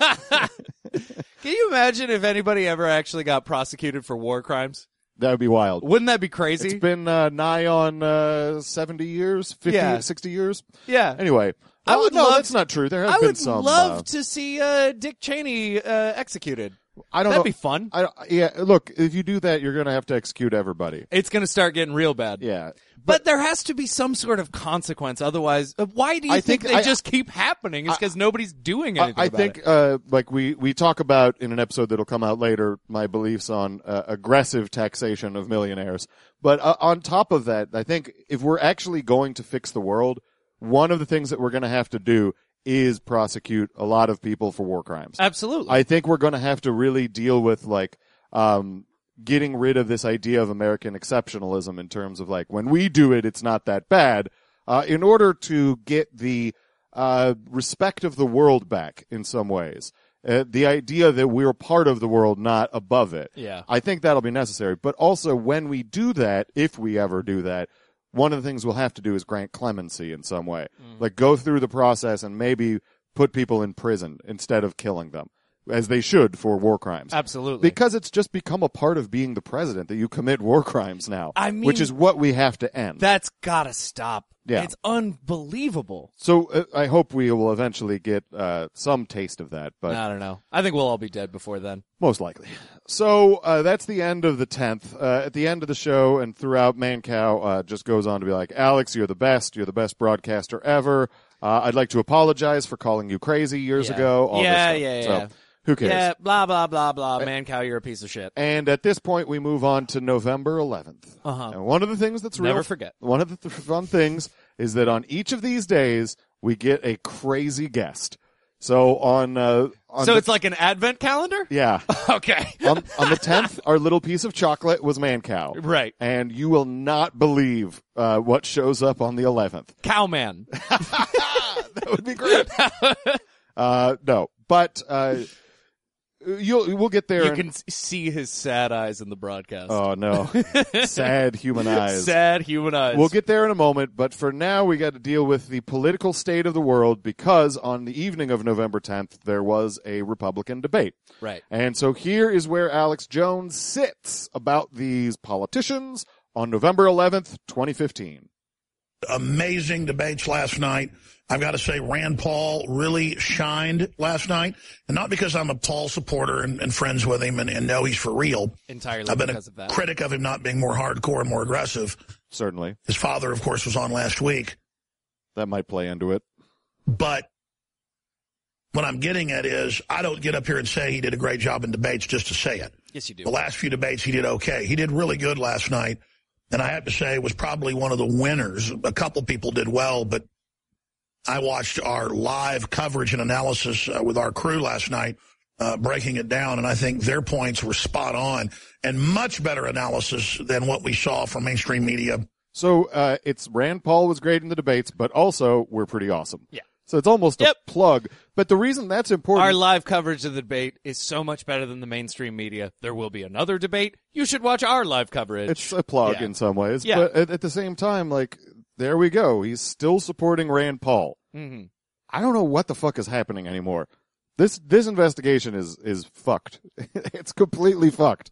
Can you imagine if anybody ever actually got prosecuted for war crimes? That would be wild. Wouldn't that be crazy? It's been uh, nigh on uh, seventy years, fifty, Yeah. sixty years. yeah. Anyway, I uh, would no, love that's to- not true. There has I been would some. love uh, to see uh, Dick Cheney uh, executed. I don't That'd know. be fun. I, yeah, look, if you do that, you're going to have to execute everybody. It's going to start getting real bad. Yeah. But there has to be some sort of consequence. Otherwise, uh, why do you I think, think they I- just keep happening? It's because nobody's doing I, anything I about think, it. uh, like we, we talk about in an episode that'll come out later, my beliefs on uh, aggressive taxation of millionaires. But uh, on top of that, I think if we're actually going to fix the world, one of the things that we're going to have to do is prosecute a lot of people for war crimes. Absolutely. I think we're going to have to really deal with like um, getting rid of this idea of American exceptionalism in terms of like when we do it, it's not that bad. Uh, in order to get the uh, respect of the world back in some ways, uh, the idea that we're part of the world, not above it. Yeah. I think that'll be necessary. But also, when we do that, if we ever do that, one of the things we'll have to do is grant clemency in some way. Mm. Like go through the process and maybe put people in prison instead of killing them, as they should for war crimes. Absolutely. Because it's just become a part of being the president that you commit war crimes now. I mean, which is what we have to end. That's gotta stop. Yeah. It's unbelievable. So uh, I hope we will eventually get uh, some taste of that, but I don't know. I think we'll all be dead before then. most likely. So uh, that's the end of the tenth. Uh, at the end of the show and throughout, Mancow uh, just goes on to be like, Alex, you're the best. You're the best broadcaster ever. Uh, I'd like to apologize for calling you crazy years Yeah. ago. All Yeah, this stuff. yeah, So, yeah. who cares? Yeah, blah, blah, blah, blah. Mancow, you're a piece of shit. And at this point, we move on to November eleventh. Uh-huh. And one of the things that's Never real, forget. One of the th- fun things is that on each of these days, we get a crazy guest. So on, uh, on So the, it's like an advent calendar? yeah, Okay. on, on the tenth, our little piece of chocolate was Mancow. Right. And you will not believe uh, what shows up on the eleventh. Cowman. That would be great. uh, no, but uh, you'll we'll get there. You and- can s- see his sad eyes in the broadcast. oh no, sad human eyes. Sad human eyes. We'll get there in a moment, but for now we got to deal with the political state of the world because on the evening of November tenth there was a Republican debate. Right. And so here is where Alex Jones sits about these politicians on November eleventh, twenty fifteen. Amazing debates last night. I've got to say Rand Paul really shined last night, and not because I'm a Paul supporter and, and friends with him and, and know he's for real. Entirely I've been because a of that. critic of him not being more hardcore and more aggressive. Certainly. His father, of course, was on last week. That might play into it. But what I'm getting at is I don't get up here and say he did a great job in debates just to say it. Yes, you do. The last few debates he did okay. He did really good last night, and I have to say it was probably one of the winners. A couple people did well, but I watched our live coverage and analysis uh, with our crew last night, uh, breaking it down, and I think their points were spot on and much better analysis than what we saw from mainstream media. So uh, it's Rand Paul was great in the debates, but also we're pretty awesome. Yeah. So it's almost Yep. a plug. But the reason that's important... Our live coverage of the debate is so much better than the mainstream media. There will be another debate. You should watch our live coverage. It's a plug Yeah. in some ways. Yeah. But at, at the same time, like, there we go. He's still supporting Rand Paul. Mm-hmm. I don't know what the fuck is happening anymore. This this investigation is is fucked. It's completely fucked.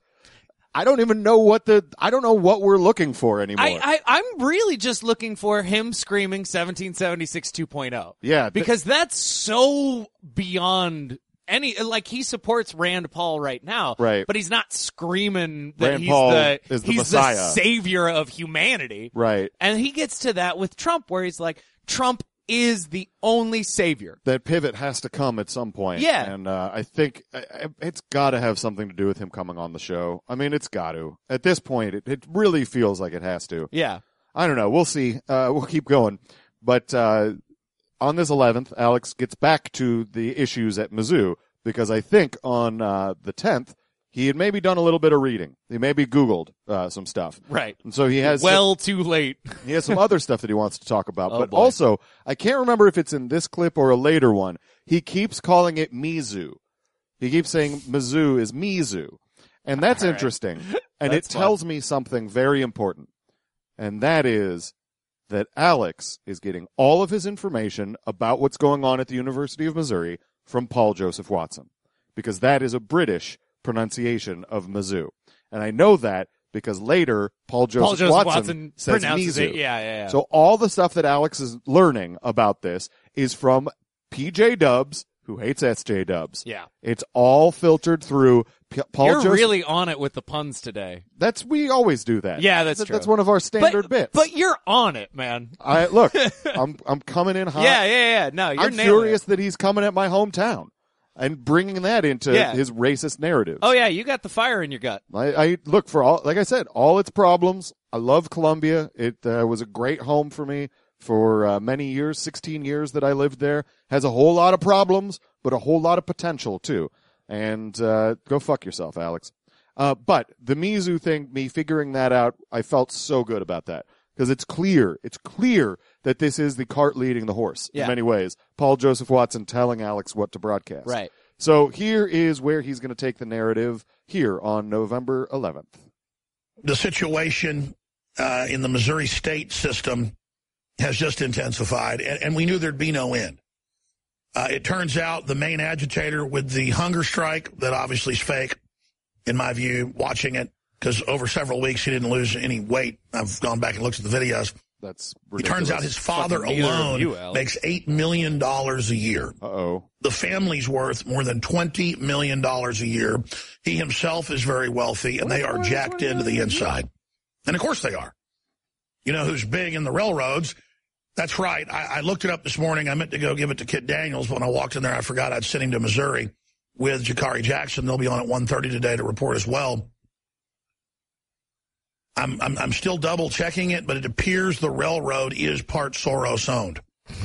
I don't even know what the I don't know what we're looking for anymore. I, I, I'm really just looking for him screaming seventeen seventy-six two point oh. Yeah. th- Because that's so beyond any, like, he supports Rand Paul right now. Right. But he's not screaming that Rand he's Paul the, is the he's Messiah. the savior of humanity. right. And he gets to that with Trump, where he's like, Trump is the only savior. That pivot has to come at some point. Yeah. And uh, I think I- I- it's got to have something to do with him coming on the show. I mean, it's got to. At this point, it, it really feels like it has to. Yeah. I don't know. We'll see. Uh, we'll keep going. But uh, on this eleventh, Alex gets back to the issues at Mizzou, because I think on uh, the tenth, he had maybe done a little bit of reading. He maybe Googled uh, some stuff. Right. And so he has Well, too late. he has some other stuff that he wants to talk about. Oh, but boy. also, I can't remember if it's in this clip or a later one. He keeps calling it Mizzou. He keeps saying Mizzou is Mizzou. And that's All right. interesting. And That's it fun. tells me something very important. And that is that Alex is getting all of his information about what's going on at the University of Missouri from Paul Joseph Watson. Because that is a British pronunciation of Mizzou. And I know that because later Paul Joseph, Paul Joseph Watson, Watson says pronounces Mizzou. it. Yeah, yeah, yeah. So all the stuff that Alex is learning about this is from P J Dubs, who hates S J Dubs. yeah. It's all filtered through P- Paul You're Joseph. really on it with the puns today. That's we always do that. Yeah, that's Th- true. That's one of our standard but, bits. But you're on it, man. I look, I'm I'm coming in hot. Yeah, yeah, yeah. No, you're I'm nailing furious it. that he's coming at my hometown and bringing that into Yeah. his racist narrative. Oh, yeah, you got the fire in your gut. I, I look for all, like I said, all its problems. I love Columbia. It uh, was a great home for me for uh, many years, sixteen years that I lived there. Has a whole lot of problems, but a whole lot of potential too. And uh, go fuck yourself, Alex. Uh, but the Mizzou thing, me figuring that out, I felt so good about that. Because it's clear, it's clear that this is the cart leading the horse Yeah. in many ways. Paul Joseph Watson telling Alex what to broadcast. Right. So here is where he's going to take the narrative here on November eleventh. The situation uh, in the Missouri state system has just intensified, and, and we knew there'd be no end. Uh, it turns out the main agitator with the hunger strike, that obviously is fake, in my view, watching it, because over several weeks he didn't lose any weight. I've gone back and looked at the videos. That's It ridiculous. turns out his father Fucking neither of alone you, Alex. makes eight million dollars a year. Uh-oh. The family's worth more than twenty million dollars a year. He himself is very wealthy, and they are jacked into the inside. And, of course, they are. You know who's big in the railroads? That's right. I, I looked it up this morning. I meant to go give it to Kit Daniels, but when I walked in there, I forgot I'd sent him to Missouri with Jakari Jackson. They'll be on at one thirty today to report as well. I'm, I'm, I'm still double-checking it, but it appears the railroad is part Soros-owned.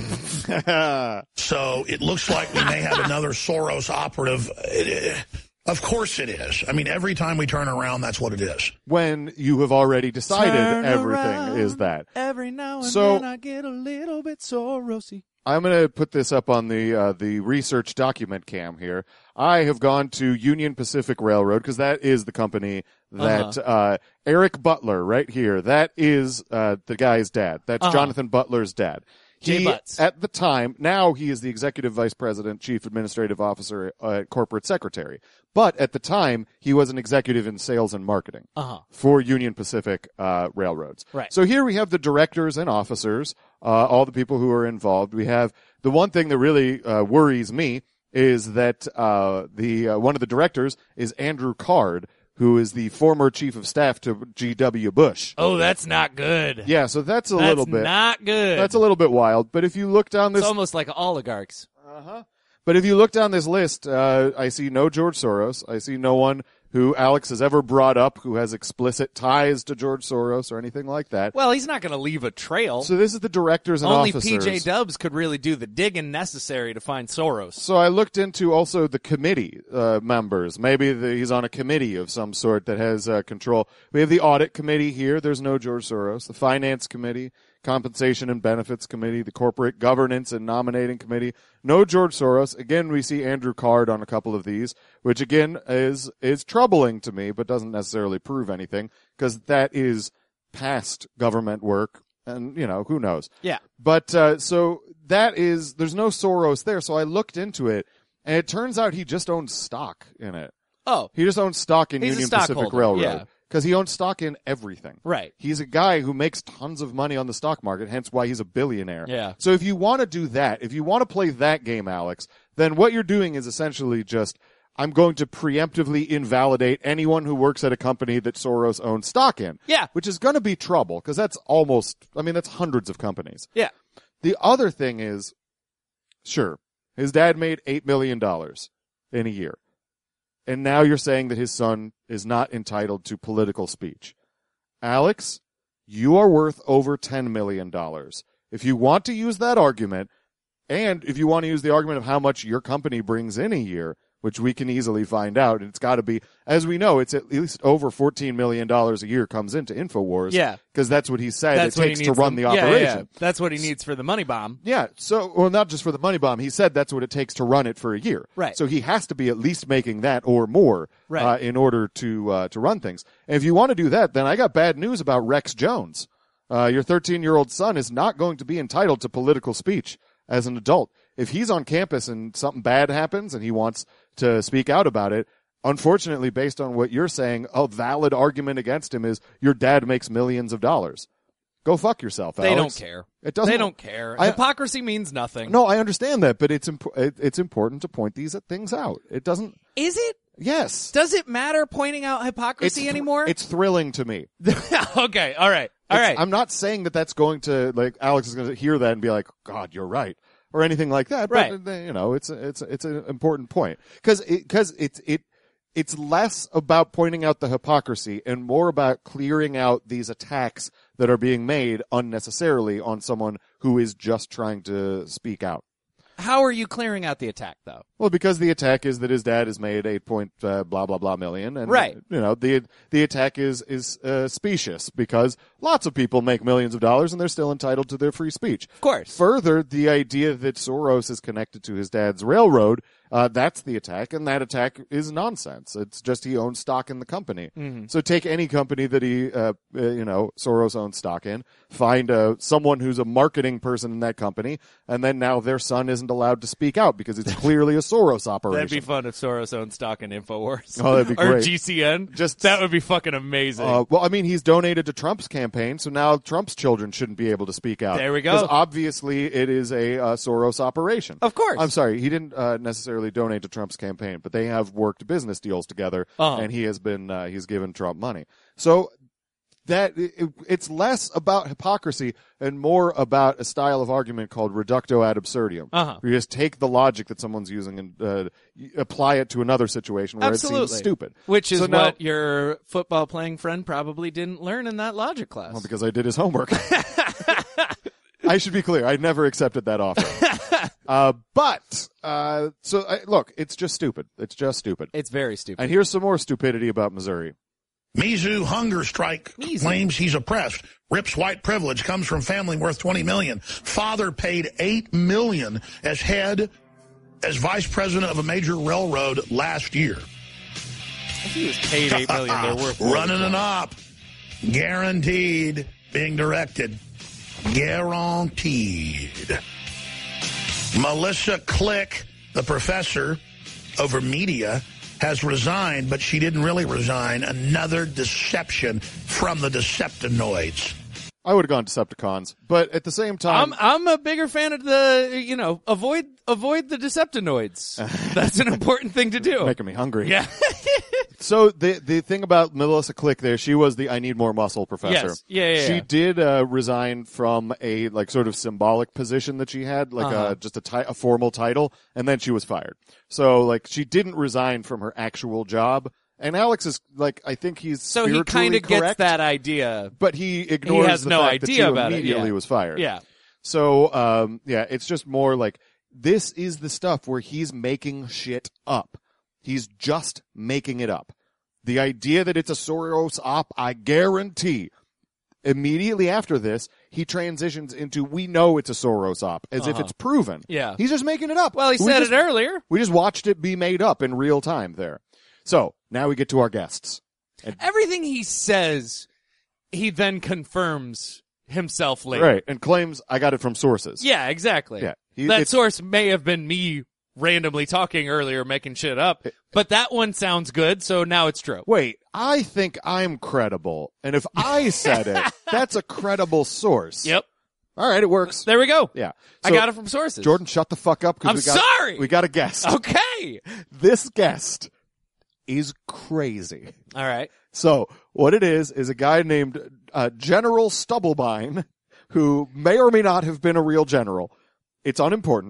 So it looks like we may have another Soros operative. It, of course it is. I mean, every time we turn around, that's what it is. When you have already decided Turn everything around. is that. Every now and So- then I get a little bit Sorosy. I'm going to put this up on the uh, the research document cam here. I have gone to Union Pacific Railroad because that is the company that Uh-huh. uh, Eric Butler right here. That is uh, the guy's dad. That's Uh-huh. Jonathan Butler's dad. Jay He, Butts. at the time, now he is the executive vice president, chief administrative officer, uh, corporate secretary. But at the time, he was an executive in sales and marketing Uh-huh. for Union Pacific uh, Railroads. Right. So here we have the directors and officers, uh, all the people who are involved. We have the one thing that really uh, worries me is that uh, the uh, one of the directors is Andrew Card, who is the former chief of staff to G W Bush. Oh, that's not good. Yeah, so that's a that's little bit not good. that's a little bit wild. But if you look down this It's almost like oligarchs. Uh-huh. But if you look down this list, uh, I see no George Soros. I see no one who Alex has ever brought up who has explicit ties to George Soros or anything like that. Well, he's not going to leave a trail. So this is the directors and Only officers. P J Dubs could really do the digging necessary to find Soros. So I looked into also the committee uh, members. Maybe the, he's on a committee of some sort that has uh, control. We have the audit committee here. There's no George Soros. The finance committee, compensation and benefits committee, the corporate governance and nominating committee. No George Soros. Again, we see Andrew Card on a couple of these, which again is is troubling to me, but doesn't necessarily prove anything because that is past government work, and you know who knows. Yeah. But uh, so that is there's no Soros there. So I looked into it, and it turns out he just owns stock in it. Oh, He just owns stock in He's a Union Pacific stockholder, Railroad. yeah. Because he owns stock in everything. right. He's a guy who makes tons of money on the stock market, hence why he's a billionaire. Yeah. So if you want to do that, if you want to play that game, Alex, then what you're doing is essentially just, I'm going to preemptively invalidate anyone who works at a company that Soros owns stock in. Yeah. Which is going to be trouble, because that's almost, I mean, that's hundreds of companies. Yeah. The other thing is, sure, his dad made eight million dollars in a year. And now you're saying that his son is not entitled to political speech. Alex, you are worth over ten million dollars. If you want to use that argument, and if you want to use the argument of how much your company brings in a year, which we can easily find out, and it's got to be, as we know, it's at least over fourteen million dollars a year comes into InfoWars. Yeah. Because that's what he said That's it what he takes needs to run the, the yeah, operation. yeah, yeah. That's what he needs for the money bomb. Yeah, so, well, not just for the money bomb. He said that's what it takes to run it for a year. Right. So he has to be at least making that or more Right. uh, in order to uh, to run things. And if you want to do that, then I got bad news about Rex Jones. Uh, your thirteen-year-old son is not going to be entitled to political speech as an adult. If he's on campus and something bad happens and he wants to speak out about it, unfortunately, based on what you're saying, a valid argument against him is your dad makes millions of dollars. Go fuck yourself, Alex. They don't care. It doesn't. They don't care. I- Hypocrisy means nothing. No, I understand that, but it's imp- it, it's important to point these things out. It doesn't. Is it? Yes. Does it matter pointing out hypocrisy It's thr- anymore? It's thrilling to me. okay. All right. All It's- right. I'm not saying that that's going to like Alex is going to hear that and be like, God, you're right, or anything like that. Right. But uh, you know, it's a, it's a, it's an important point because because it, it's it it's less about pointing out the hypocrisy and more about clearing out these attacks that are being made unnecessarily on someone who is just trying to speak out. How are you clearing out the attack, though? Well, because the attack is that his dad has made eight point uh, blah blah blah million, and Right. you know the the attack is is uh, specious because lots of people make millions of dollars and they're still entitled to their free speech. Of course. Further, the idea that Soros is connected to his dad's railroad, uh, that's the attack, and that attack is nonsense. It's just he owns stock in the company. Mm-hmm. So take any company that he, uh, uh, you know, Soros owns stock in, find uh, someone who's a marketing person in that company, and then now their son isn't allowed to speak out because it's clearly a Soros operation. That'd be fun if Soros owned stock in InfoWars. Oh, that'd be or great. G C N. Just- that would be fucking amazing. Uh, well, I mean, he's donated to Trump's campaign, so now Trump's children shouldn't be able to speak out. There we go. Because obviously it is a uh, Soros operation. Of course. I'm sorry, he didn't uh, necessarily donate to Trump's campaign, but they have worked business deals together, Uh-huh. and he has been uh, he's given Trump money. So that it, it's less about hypocrisy and more about a style of argument called reducto ad absurdum. Uh-huh. Where you just take the logic that someone's using and uh, y- apply it to another situation where it Absolutely. seems stupid. Which is So now- what your football playing friend probably didn't learn in that logic class. Well, because I did his homework. I should be clear. I never accepted that offer. uh, but, uh, so, I, look, it's just stupid. It's just stupid. it's very stupid. And here's some more stupidity about Missouri. Mizzou hunger strike claims he's oppressed. Rips white privilege, comes from family worth twenty million dollars. Father paid eight million dollars as head, as vice president of a major railroad last year. If he was paid eight million dollars, they're worth more than Running an twenty. op. Guaranteed. Being directed. Guaranteed. Melissa Click, the professor over media, has resigned, but she didn't really resign. Another deception from the Deceptinoids. I would have gone Decepticons, but at the same time, I'm I'm a bigger fan of the, you know, avoid avoid the Deceptinoids. That's an important thing to do. making me hungry. Yeah. So the the thing about Melissa Click there, she was the I need more muscle professor. Yes. Yeah, yeah, She yeah. did uh, resign from a like sort of symbolic position that she had, like Uh-huh. a just a, ti- a formal title, and then she was fired. So like she didn't resign from her actual job And Alex is like, I think he's So he kind of gets that idea, but he ignores he has the no fact idea that about it, immediately yeah. was fired. Yeah. So, um, yeah, it's just more like this is the stuff where he's making shit up. He's just making it up. The idea that it's a Soros op, I guarantee. Immediately after this, he transitions into we know it's a Soros op, as uh-huh. if it's proven. Yeah. He's just making it up. Well, he we said just, it earlier. We just watched it be made up in real time there. So, now we get to our guests. And everything he says, he then confirms himself later. Right, and claims I got it from sources. Yeah, exactly. Yeah, he, that source may have been me randomly talking earlier, making shit up, but that one sounds good, so now it's true. Wait, I think I'm credible, and if I said it, that's a credible source. Yep. All right, it works. There we go. Yeah. So, I got it from sources. Jordan, shut the fuck up. I'm we got, sorry. We got a guest. Okay. This guest is crazy. All right. So what it is is a guy named uh, General Stubblebine, who may or may not have been a real general. It's unimportant.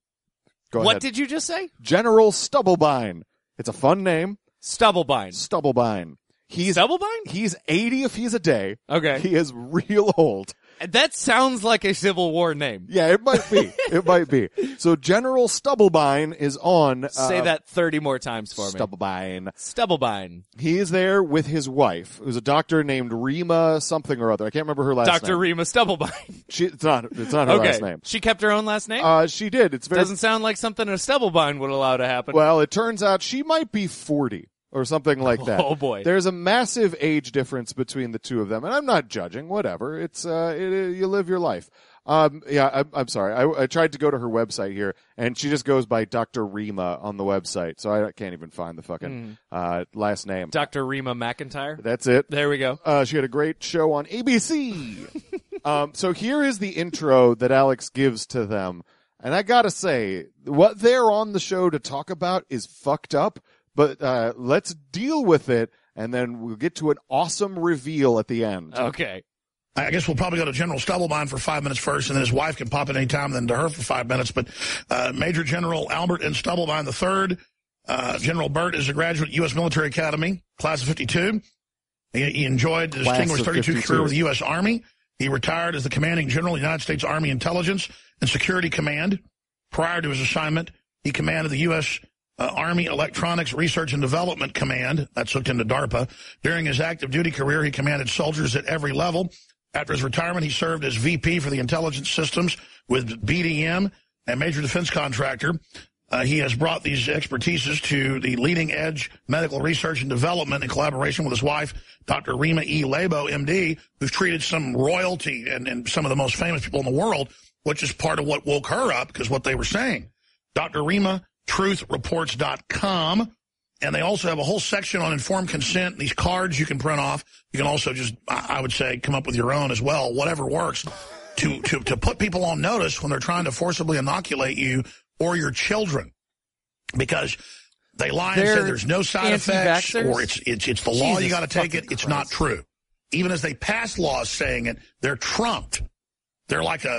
Go what ahead. did you just say? General Stubblebine. It's a fun name. Stubblebine. Stubblebine. He's Stubblebine? He's eighty if he's a day. Okay. He is real old. That sounds like a Civil War name. Yeah, it might be. It might be. So General Stubblebine is on. Uh, Say that thirty more times for me. Stubblebine. Stubblebine. He is there with his wife, who's a doctor named Rima something or other. I can't remember her last Doctor name. Rima Stubblebine. She, it's not. It's not her okay. last name. She kept her own last name. Uh, she did. It's very. Doesn't sound like something a Stubblebine would allow to happen. Well, it turns out she might be forty. Or something like that. Oh boy! There's a massive age difference between the two of them, and I'm not judging. Whatever, it's uh, it, it, you live your life. Um, yeah, I'm, I'm sorry. I, I tried to go to her website here, and she just goes by Doctor Rima on the website, so I can't even find the fucking mm. uh, last name. Doctor Rima McIntyre. That's it. There we go. Uh, she had a great show on A B C. um, so here is the intro that Alex gives to them, and I gotta say, what they're on the show to talk about is fucked up. But uh, let's deal with it, and then we'll get to an awesome reveal at the end. Okay. I guess we'll probably go to General Stubblebine for five minutes first, and then his wife can pop in any time, then to her for five minutes. But uh, Major General Albert N. Stubblebine the third, uh, General Burt is a graduate U S Military Academy, class of fifty-two. He, he enjoyed a distinguished thirty-two career with the U S Army. He retired as the commanding general of the United States Army Intelligence and Security Command. Prior to his assignment, he commanded the U S Uh, Army Electronics Research and Development Command. That's hooked into DARPA. During his active duty career, he commanded soldiers at every level. After his retirement, he served as V P for the intelligence systems with B D M, a major defense contractor. Uh, he has brought these expertises to the leading edge medical research and development in collaboration with his wife, Doctor Rima E. Labo, M D, who's treated some royalty and, and some of the most famous people in the world, which is part of what woke her up, because what they were saying. Doctor Rima, truth reports dot com, and they also have a whole section on informed consent, these cards you can print off. You can also just, I would say, come up with your own as well, whatever works, to, to, to put people on notice when they're trying to forcibly inoculate you or your children. Because they lie and They're say there's no side effects, or it's, it's, it's the law, Jesus you got to take it. fucking It's Christ. not true. Even as they pass laws saying it, they're trumped. They're like a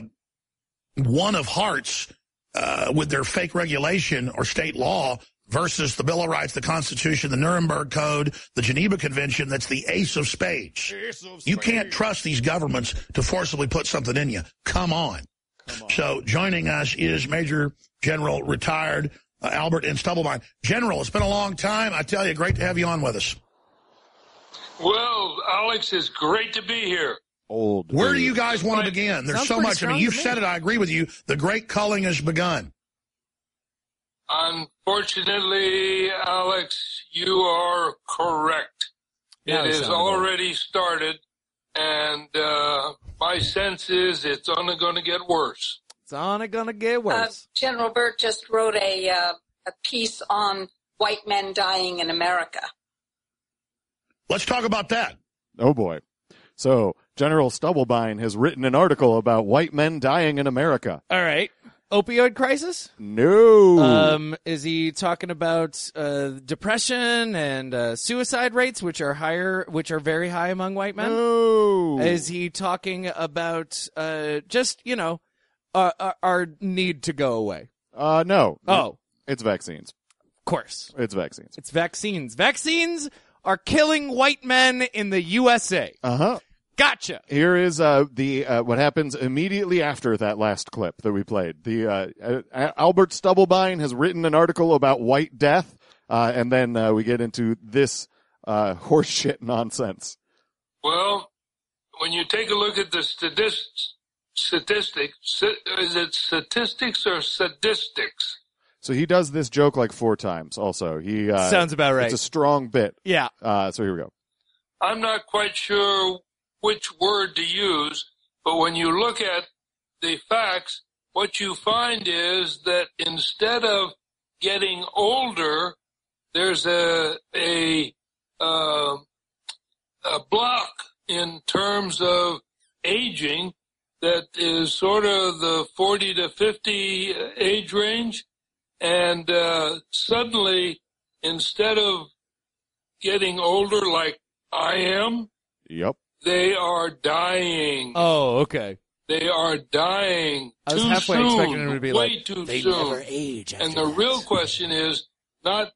one of hearts Uh, with their fake regulation or state law versus the Bill of Rights, the Constitution, the Nuremberg Code, the Geneva Convention, that's the ace of spades. Ace of spades. You can't trust these governments to forcibly put something in you. Come on. Come on. So joining us is Major General retired uh, Albert N. Stubblebine. General, it's been a long time. I tell you, great to have you on with us. Well, Alex, it's great to be here. Old. Where do you guys want to begin? There's Sounds so pretty much. I strong mean, you've to me. said it. I agree with you. The great culling has begun. Unfortunately, Alex, you are correct. Yeah, it it has sounded already started, and uh, my sense is it's only going to get worse. It's only gonna get Uh, worse. General Burt just wrote a uh, a piece on white men dying in America. Let's talk about that. Oh boy. So General Stubblebine has written an article about white men dying in America. All right. Opioid crisis? No. Um, is he talking about uh, depression and uh, suicide rates, which are higher, which are very high among white men? No. Is he talking about uh, just, you know, uh, our, our need to go away? Uh, no. Oh. It's vaccines. course. It's vaccines. It's vaccines. Vaccines are killing white men in the U S A. Uh-huh. Gotcha. Here is uh, the uh, what happens immediately after that last clip that we played. The uh, uh, Albert Stubblebine has written an article about white death, uh, and then uh, we get into this uh, horseshit nonsense. Well, when you take a look at the statistics, statistics, is it statistics or sadistics? So he does this joke like four times. Also, he uh, Sounds about right. It's a strong bit. Yeah. Uh, so here we go. I'm not quite sure which word to use, but when you look at the facts, what you find is that instead of getting older, there's a a uh, a block in terms of aging that is sort of the forty to fifty age range, and uh, suddenly, instead of getting older like I am, Yep. they are dying. Oh, okay. They are dying I was too halfway soon, expecting him to be way like, too they soon. never age after And the that. real question is not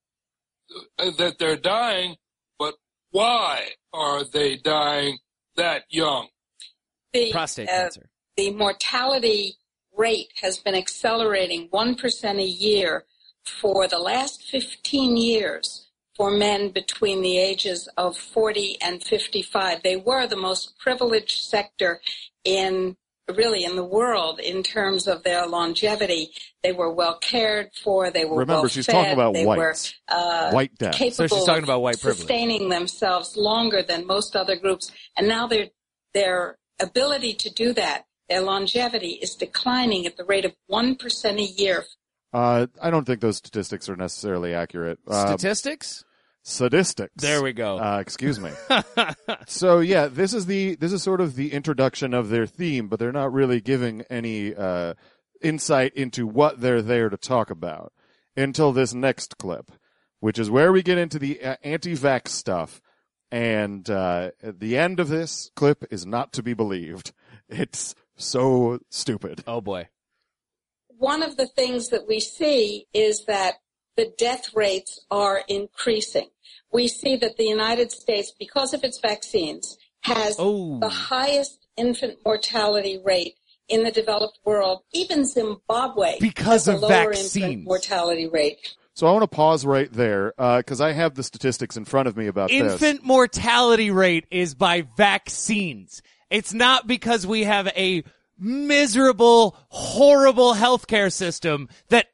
that they're dying, but why are they dying that young? The, Prostate uh, cancer. The mortality rate has been accelerating one percent a year for the last fifteen years for men between the ages of forty and fifty-five. They were the most privileged sector in really in the world in terms of their longevity. They were well cared for. They were Remember, well she's fed. talking about they whites. were uh, White death. capable So she's talking of about white privilege. sustaining themselves longer than most other groups. And now their their ability to do that, their longevity, is declining at the rate of one percent a year. Uh, I don't think those statistics are necessarily accurate. Uh, Statistics? Sadistics. There we go. Uh, excuse me. So yeah, this is the this is sort of the introduction of their theme, but they're not really giving any uh, insight into what they're there to talk about until this next clip, which is where we get into the uh, anti-vax stuff. And uh, the end of this clip is not to be believed. It's so stupid. Oh, boy. One of the things that we see is that the death rates are increasing. We see that the United States, because of its vaccines, has Oh. the highest infant mortality rate in the developed world. Even Zimbabwe Because has of a lower vaccines. infant mortality rate. So I want to pause right there because I have the statistics in front of me about this. Infant mortality rate is by vaccines. It's not because we have a miserable, horrible healthcare system that,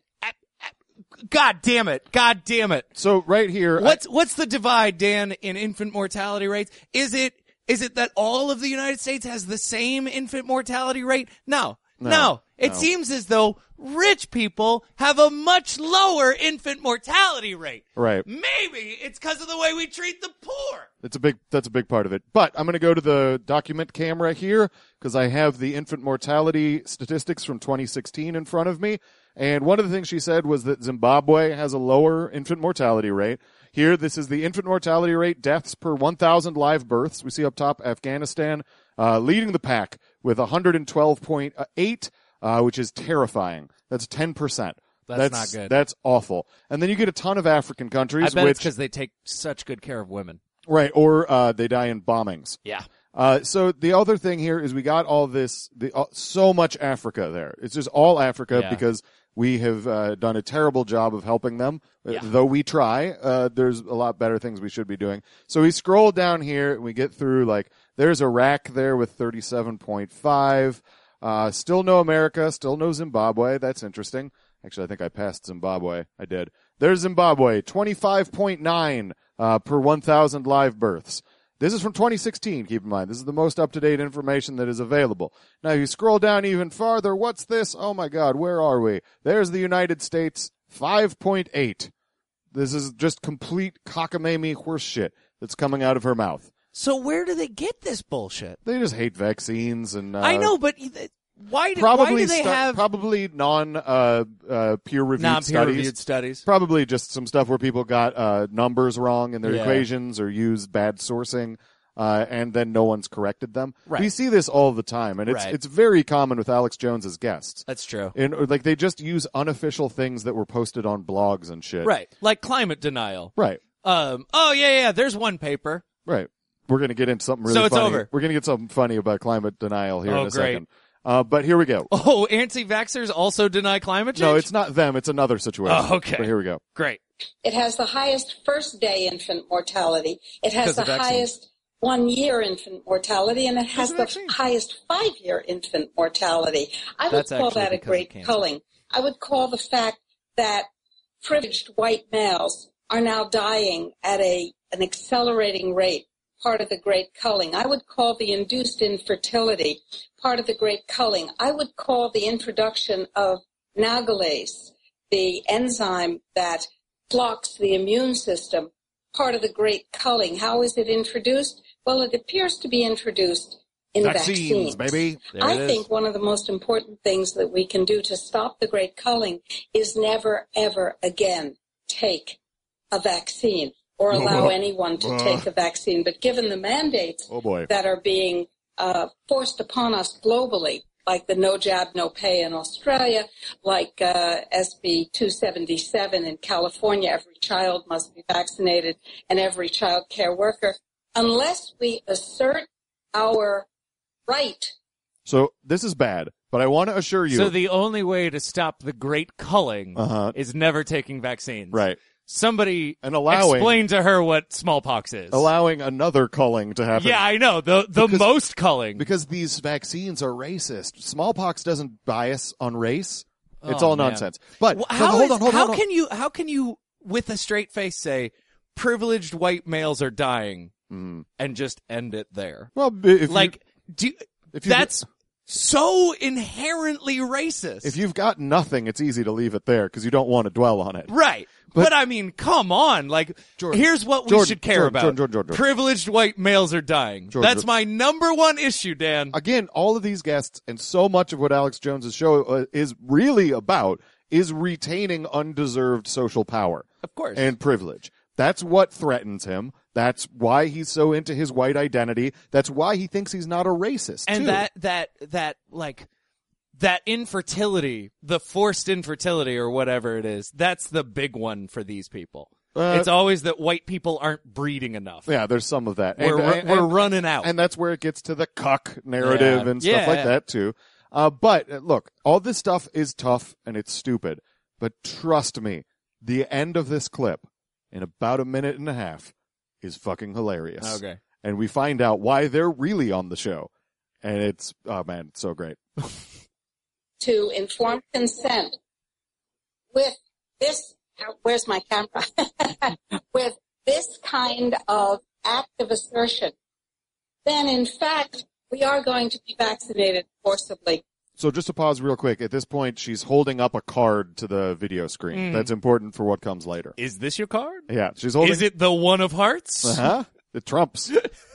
God damn it, God damn it. So right here, What's, what's the divide, Dan, in infant mortality rates? Is it, is it that all of the United States has the same infant mortality rate? No. No. No, It no. seems as though rich people have a much lower infant mortality rate. Right. Maybe it's because of the way we treat the poor. It's a big, that's a big part of it. But I'm going to go to the document camera here because I have the infant mortality statistics from twenty sixteen in front of me. And one of the things she said was that Zimbabwe has a lower infant mortality rate. Here, this is the infant mortality rate, deaths per one thousand live births. We see up top Afghanistan uh, leading the pack with one hundred twelve point eight, uh, which is terrifying. That's ten percent. That's not good. That's awful. And then you get a ton of African countries, I bet which it's because they take such good care of women. right, or uh, they die in bombings. Yeah. Uh, so the other thing here is we got all this, the, uh, so much Africa there. It's just all Africa Yeah. because we have uh, done a terrible job of helping them. Yeah. Though we try, uh, there's a lot better things we should be doing. So we scroll down here and we get through, like, there's Iraq there with thirty-seven point five. Uh, still no America, still no Zimbabwe. That's interesting. Actually, I think I passed Zimbabwe. I did. There's Zimbabwe, twenty-five point nine uh, per one thousand live births. This is from twenty sixteen, keep in mind. This is the most up-to-date information that is available. Now, you scroll down even farther. What's this? Oh, my God, where are we? There's the United States, five point eight. This is just complete cockamamie horseshit that's coming out of her mouth. So where do they get this bullshit? They just hate vaccines and... Uh, I know, but why do, Probably why do they stu- have probably non uh, uh, peer reviewed non-peer studies. reviewed studies? Probably just some stuff where people got uh, numbers wrong in their Yeah. equations or used bad sourcing. uh, and then no one's corrected them. Right. We see this all the time, and it's Right. it's very common with Alex Jones's guests. That's true. And like they just use unofficial things that were posted on blogs and shit. Right. Like climate denial. Right. Um. Oh, yeah, yeah, there's one paper. Right. We're going to get into something really So it's funny. over. We're going to get something funny about climate denial here Oh, in a great. second. Uh, but here we go. Oh, anti-vaxxers also deny climate change? No, it's not them. It's another situation. Oh, okay. But here we go. Great. It has the highest first-day infant mortality. It has Because the of vaccines. highest one-year infant mortality, and it has of the vaccines. highest five-year infant mortality. I would That's call actually that a because of great cancer. culling. I would call the fact that privileged white males are now dying at a an accelerating rate part of the great culling. I would call the induced infertility part of the great culling. I would call the introduction of nagalase, the enzyme that blocks the immune system, part of the great culling. How is it introduced? Well, it appears to be introduced in Vaccines, vaccines. baby. There I it is. think one of the most important things that we can do to stop the great culling is never, ever again take a vaccine or allow anyone to take a vaccine. But given the mandates Oh, boy. that are being uh, forced upon us globally, like the no jab, no pay in Australia, like uh, S B two seventy-seven in California, every child must be vaccinated, and every child care worker, unless we assert our right. So this is bad, but I want to assure you. So the only way to stop the great culling Uh-huh. is never taking vaccines. Right. Somebody And allowing- explain to her what smallpox is. allowing another culling to happen. Yeah, I know. The the Because- most culling. Because these vaccines are racist. Smallpox doesn't bias on race. It's Oh, all man. nonsense. But Well, no, how hold is- on, hold on, how hold on. can you how can you with a straight face say privileged white males are dying Mm. and just end it there? Well, b- if you- Like do if you- that's so inherently racist. if you've got nothing, it's easy to leave it there because you don't want to dwell on it. Right. But- But, I mean, come on. Like, Jordan, here's what we Jordan, should care Jordan, about. Jordan, Jordan, Jordan. Privileged white males are dying. Jordan, That's Jordan. my number one issue, Dan. Again, all of these guests and so much of what Alex Jones's show uh, is really about is retaining undeserved social power Of course. and privilege. That's what threatens him. That's why he's so into his white identity. That's why he thinks he's not a racist. and too. that, that, that, like, that infertility, the forced infertility or whatever it is, that's the big one for these people. Uh, it's always that white people aren't breeding enough. yeah, there's some of that. We're, And- we're, and- we're running out. And that's where it gets to the cuck narrative Yeah. and stuff Yeah, like yeah. that too. Uh, but uh, look, all this stuff is tough and it's stupid. But trust me, the end of this clip in about a minute and a half is fucking hilarious. Okay. And we find out why they're really on the show. And it's, oh man, it's so great. To informed consent with this, where's my camera? With this kind of active assertion, then in fact, we are going to be vaccinated forcibly. So just to pause real quick, at this point, she's holding up a card to the video screen. Mm. That's important for what comes later. Is this your card? Yeah, she's holding. Is it the one of hearts? Uh-huh. It trumps.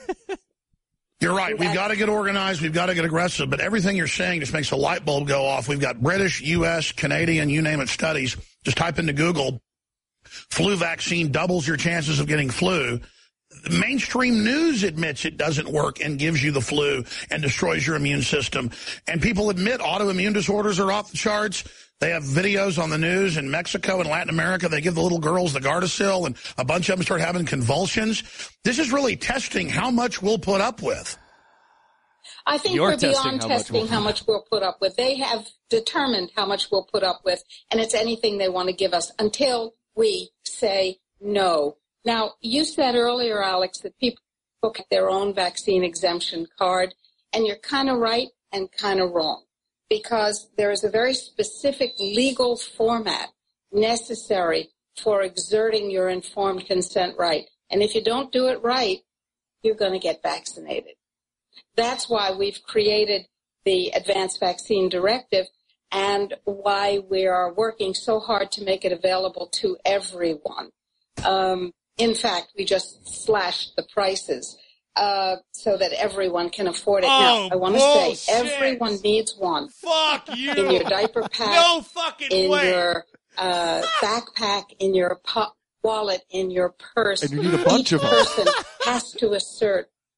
You're right. We've got to get organized. We've got to get aggressive. But everything you're saying just makes a light bulb go off. We've got British, U S, Canadian, you name it, studies. Just type into Google, flu vaccine doubles your chances of getting flu. Mainstream news admits it doesn't work and gives you the flu and destroys your immune system. And people admit autoimmune disorders are off the charts. They have videos on the news in Mexico and Latin America. They give the little girls the Gardasil, and a bunch of them start having convulsions. This is really testing how much we'll put up with. I think You're we're testing beyond how much testing we'll- how much we'll put up with. They have determined how much we'll put up with, and it's anything they want to give us until we say no. Now, you said earlier, Alex, that people get their own vaccine exemption card, and you're kind of right and kind of wrong, because there is a very specific legal format necessary for exerting your informed consent right. And if you don't do it right, you're going to get vaccinated. That's why we've created the Advanced Vaccine Directive and why we are working so hard to make it available to everyone. Um, in fact, we just slashed the prices uh, so that everyone can afford it. Oh, now, I want to bullshit. say everyone needs one Fuck you. in your diaper pack, No fucking in way. your uh, backpack, in your po- wallet, in your purse. And you need a bunch Each of them. person has to assert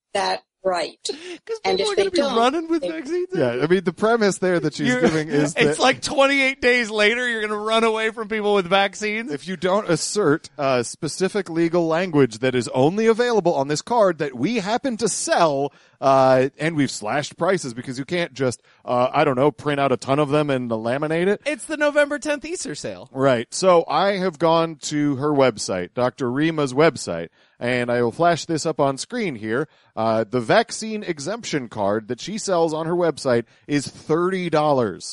that right. people And if are they gonna be don't, running with they- vaccines. Yeah, I mean, the premise there that she's You're- giving is that it's like twenty-eight days later, you're going to run away from people with vaccines. if you don't assert uh, specific legal language that is only available on this card that we happen to sell, uh, and we've slashed prices because you can't just, uh, I don't know, print out a ton of them and laminate it. It's the November tenth Easter sale. Right. So I have gone to her website, Doctor Rima's website, and I will flash this up on screen here. Uh, the vaccine exemption card that she sells on her website is thirty dollars.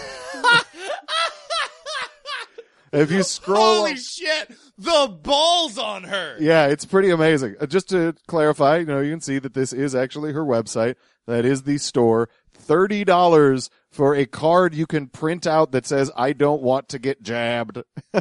If you scroll Holy up- shit! The balls on her. Yeah, it's pretty amazing. Uh, just to clarify, you know, you can see that this is actually her website. That is the store. thirty dollars for a card you can print out that says, I don't want to get jabbed.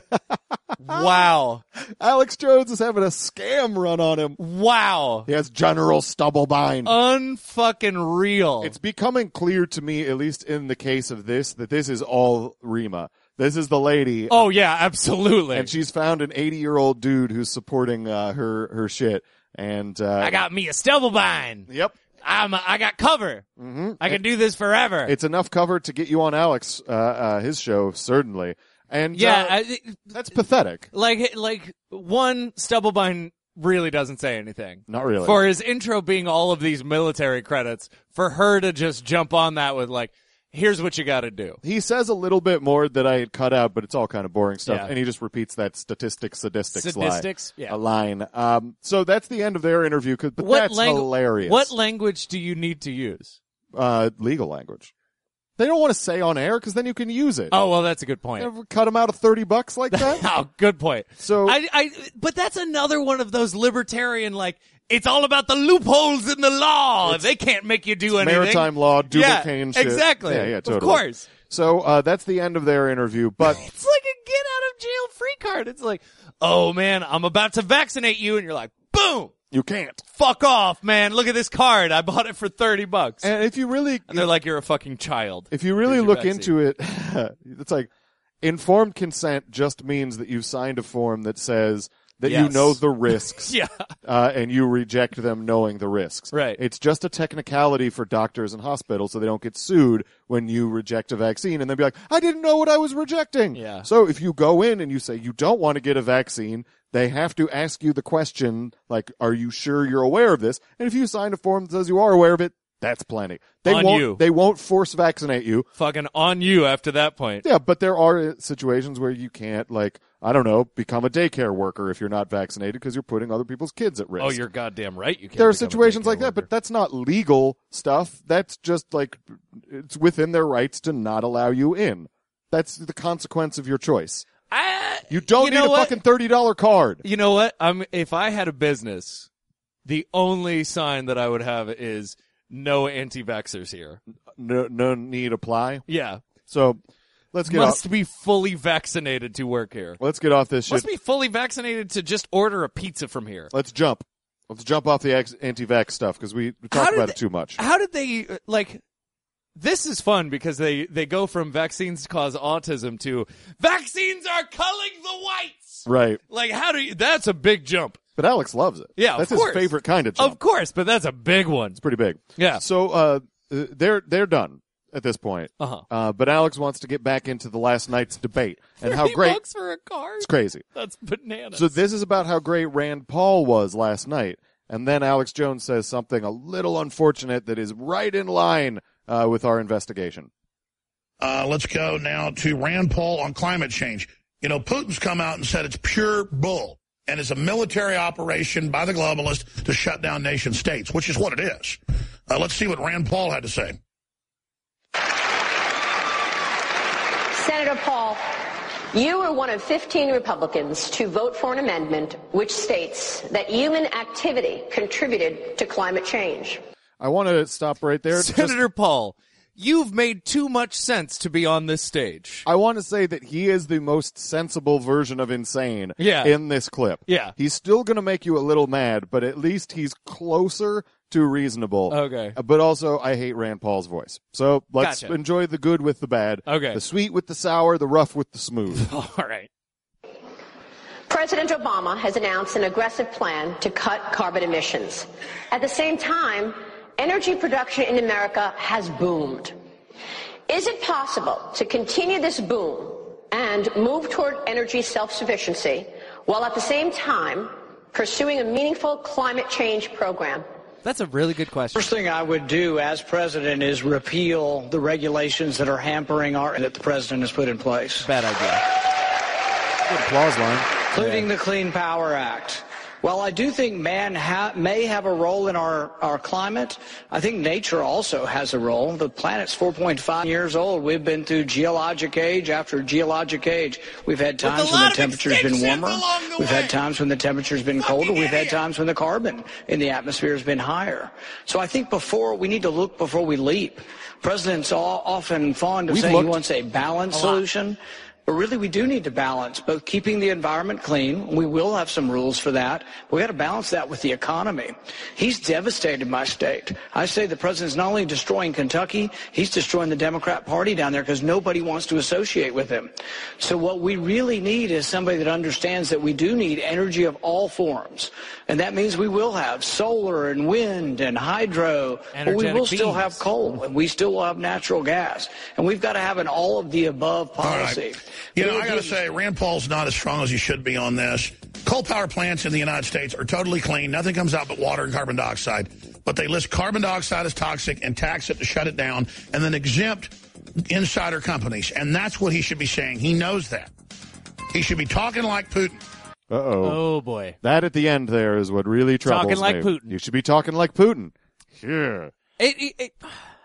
Wow. Alex Jones is having a scam run on him. Wow. He has General Stubblebine. Unfucking real. It's becoming clear to me, at least in the case of this, that this is all Rima. This is the lady. Oh yeah, absolutely. And she's found an eighty-year-old dude who's supporting uh, her her shit. And uh, I got me a Stubblebine. Yep. I'm a, I got cover. Mm-hmm. I can do this forever. It's enough cover to get you on Alex, uh, uh, his show, certainly. And yeah, uh, I, that's pathetic. like like one Stubblebine really doesn't say anything. Not really. For his intro being all of these military credits, for her to just jump on that with like, here's what you got to do. He says a little bit more that I had cut out, but it's all kind of boring stuff. Yeah. And he just repeats that statistics, sadistics, Statistics, lie, yeah. a line. Um, so that's the end of their interview, 'cause- but What that's langu- hilarious. What language do you need to use? Uh, legal language. They don't want to say on air because then you can use it. Oh well, that's a good point. Ever cut them out of thirty bucks like that? Oh, good point. So I, I, but that's another one of those libertarian, like, it's all about the loopholes in the law. They can't make you do anything. maritime law, Duval-Kane yeah, shit. exactly. Yeah, yeah, totally. Of course. So uh, that's the end of their interview. But It's like a get out of jail free card. It's like, oh man, I'm about to vaccinate you, and you're like, boom, you can't. fuck off, man. Look at this card. I bought it for thirty bucks. And if you really, And they're like, you're a fucking child. if you really Here's your look vaccine. into it, it's like informed consent just means that you've signed a form that says that you Yes. know the risks. Yeah. Uh, and you reject them knowing the risks. Right. It's just a technicality for doctors and hospitals so they don't get sued when you reject a vaccine and then be like, I didn't know what I was rejecting. Yeah. So if you go in and you say you don't want to get a vaccine, they have to ask you the question, like, are you sure you're aware of this? And if you sign a form that says you are aware of it, that's plenty. They On won't, you. They won't force vaccinate you. Fucking on you after that point. Yeah, but there are situations where you can't, like, I don't know, become a daycare worker if you're not vaccinated because you're putting other people's kids at risk. Oh, you're goddamn right. You can't. There are become a situations daycare like that, worker. but that's not legal stuff. That's just like, it's within their rights to not allow you in. That's the consequence of your choice. I, You don't you need know a what? fucking thirty dollars card. You know what? I'm, if I had a business, the only sign that I would have is no anti-vaxxers here. No, no need apply. Yeah. So let's get Must off. be fully vaccinated to work here. Let's get off this shit. Must be fully vaccinated to just order a pizza from here. Let's jump. Let's jump off the ex- anti-vax stuff because we, we How talked did about they- it too much. How did they, uh, like, this is fun because they, they go from vaccines cause autism to vaccines are culling the whites. Right. Like, how do you, that's a big jump. But Alex loves it. Yeah, of That's course. his favorite kind of jump. Of course, but that's a big one. It's pretty big. Yeah. So, uh, uh, they're, they're done at this point. Uh-huh. Uh, but Alex wants to get back into the last night's debate and how thirty great bucks for a card? it's crazy. That's bananas. So this is about how great Rand Paul was last night. And then Alex Jones says something a little unfortunate that is right in line uh, with our investigation. Uh, let's go now to Rand Paul on climate change. You know, Putin's come out and said it's pure bull, and it's a military operation by the globalists to shut down nation states, which is what it is. Uh, let's see what Rand Paul had to say. Senator Paul, you were one of fifteen Republicans to vote for an amendment which states that human activity contributed to climate change. I want to stop right there. Senator Just- Paul, you've made too much sense to be on this stage. I want to say that he is the most sensible version of insane Yeah. in this clip. Yeah. He's still going to make you a little mad, but at least he's closer to reasonable. Okay. Uh, But also, I hate Rand Paul's voice. So let's Gotcha. enjoy the good with the bad. Okay. The sweet with the sour, the rough with the smooth. All right. President Obama has announced an aggressive plan to cut carbon emissions. At the same time, energy production in America has boomed. Is it possible to continue this boom and move toward energy self-sufficiency while at the same time pursuing a meaningful climate change program? That's a really good question. First thing I would do as president is repeal the regulations that are hampering our that the president has put in place. Bad idea. Good applause line. Including the Clean Power Act. While I do think man ha- may have a role in our, our climate, I think nature also has a role. The planet's four point five years old. We've been through geologic age after geologic age. We've had times when the temperature's been warmer. We've had times when the temperature's been colder. We've had times when the carbon in the atmosphere has been higher. So I think before we need to look before we leap. President's all, often fond of We've saying looked he wants a balanced solution. But really, we do need to balance both keeping the environment clean. We will have some rules for that. But we got to balance that with the economy. He's devastated my state. I say the president's not only destroying Kentucky, he's destroying the Democrat Party down there because nobody wants to associate with him. So what we really need is somebody that understands that we do need energy of all forms. And that means we will have solar and wind and hydro. But we will still beams. have coal and we still will have natural gas. And we've got to have an all of the above policy. You know, I got to say, Rand Paul's not as strong as he should be on this. Coal power plants in the United States are totally clean. Nothing comes out but water and carbon dioxide. But they list carbon dioxide as toxic and tax it to shut it down and then exempt insider companies. And that's what he should be saying. He knows that. He should be talking like Putin. Uh-oh. Oh, boy. That at the end there is what really troubles Talking like me. Putin. You should be talking like Putin. Yeah. It, it, it,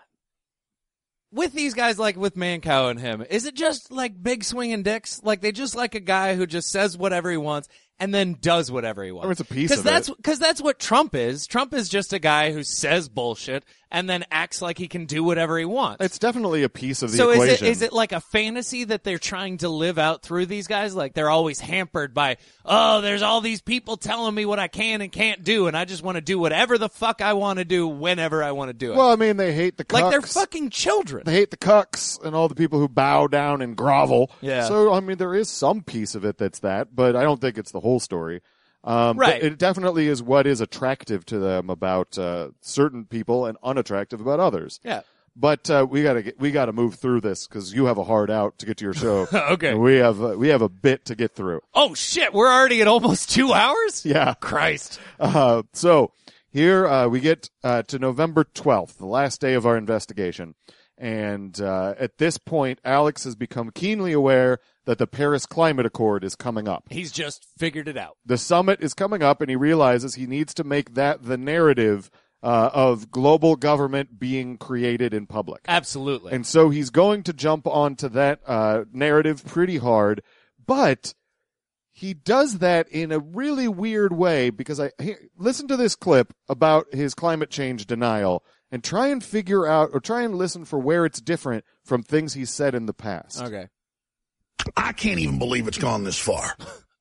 with these guys, like with Mancow and him, is it just like big swinging dicks? Like they just like a guy who just says whatever he wants and then does whatever he wants? I mean, it's a piece Cause of that's, it. Because that's what Trump is. Trump is just a guy who says bullshit and then acts like he can do whatever he wants. It's definitely a piece of the so equation. is it, is it like a fantasy that they're trying to live out through these guys? Like they're always hampered by, oh, there's all these people telling me what I can and can't do, and I just want to do whatever the fuck I want to do whenever I want to do it. Well, I mean, they hate the cucks. Like they're fucking children. They hate the cucks and all the people who bow down and grovel. Yeah. So, I mean, there is some piece of it that's that, but I don't think it's the whole story. Um, Right. It definitely is what is attractive to them about uh, certain people and unattractive about others. Yeah. But uh, we gotta get, we gotta move through this because you have a hard out to get to your show. Okay. And we have uh, we have a bit to get through. Oh shit, we're already at almost two hours? Yeah. Christ. Uh, so here uh, we get uh, to November twelfth, the last day of our investigation. And uh, at this point, Alex has become keenly aware that the Paris Climate Accord is coming up. He's just figured it out. The summit is coming up, and he realizes he needs to make that the narrative uh, of global government being created in public. Absolutely. And so he's going to jump onto that uh, narrative pretty hard, but he does that in a really weird way because I here, listen to this clip about his climate change denial and try and figure out or try and listen for where it's different from things he's said in the past. Okay. I can't even believe it's gone this far.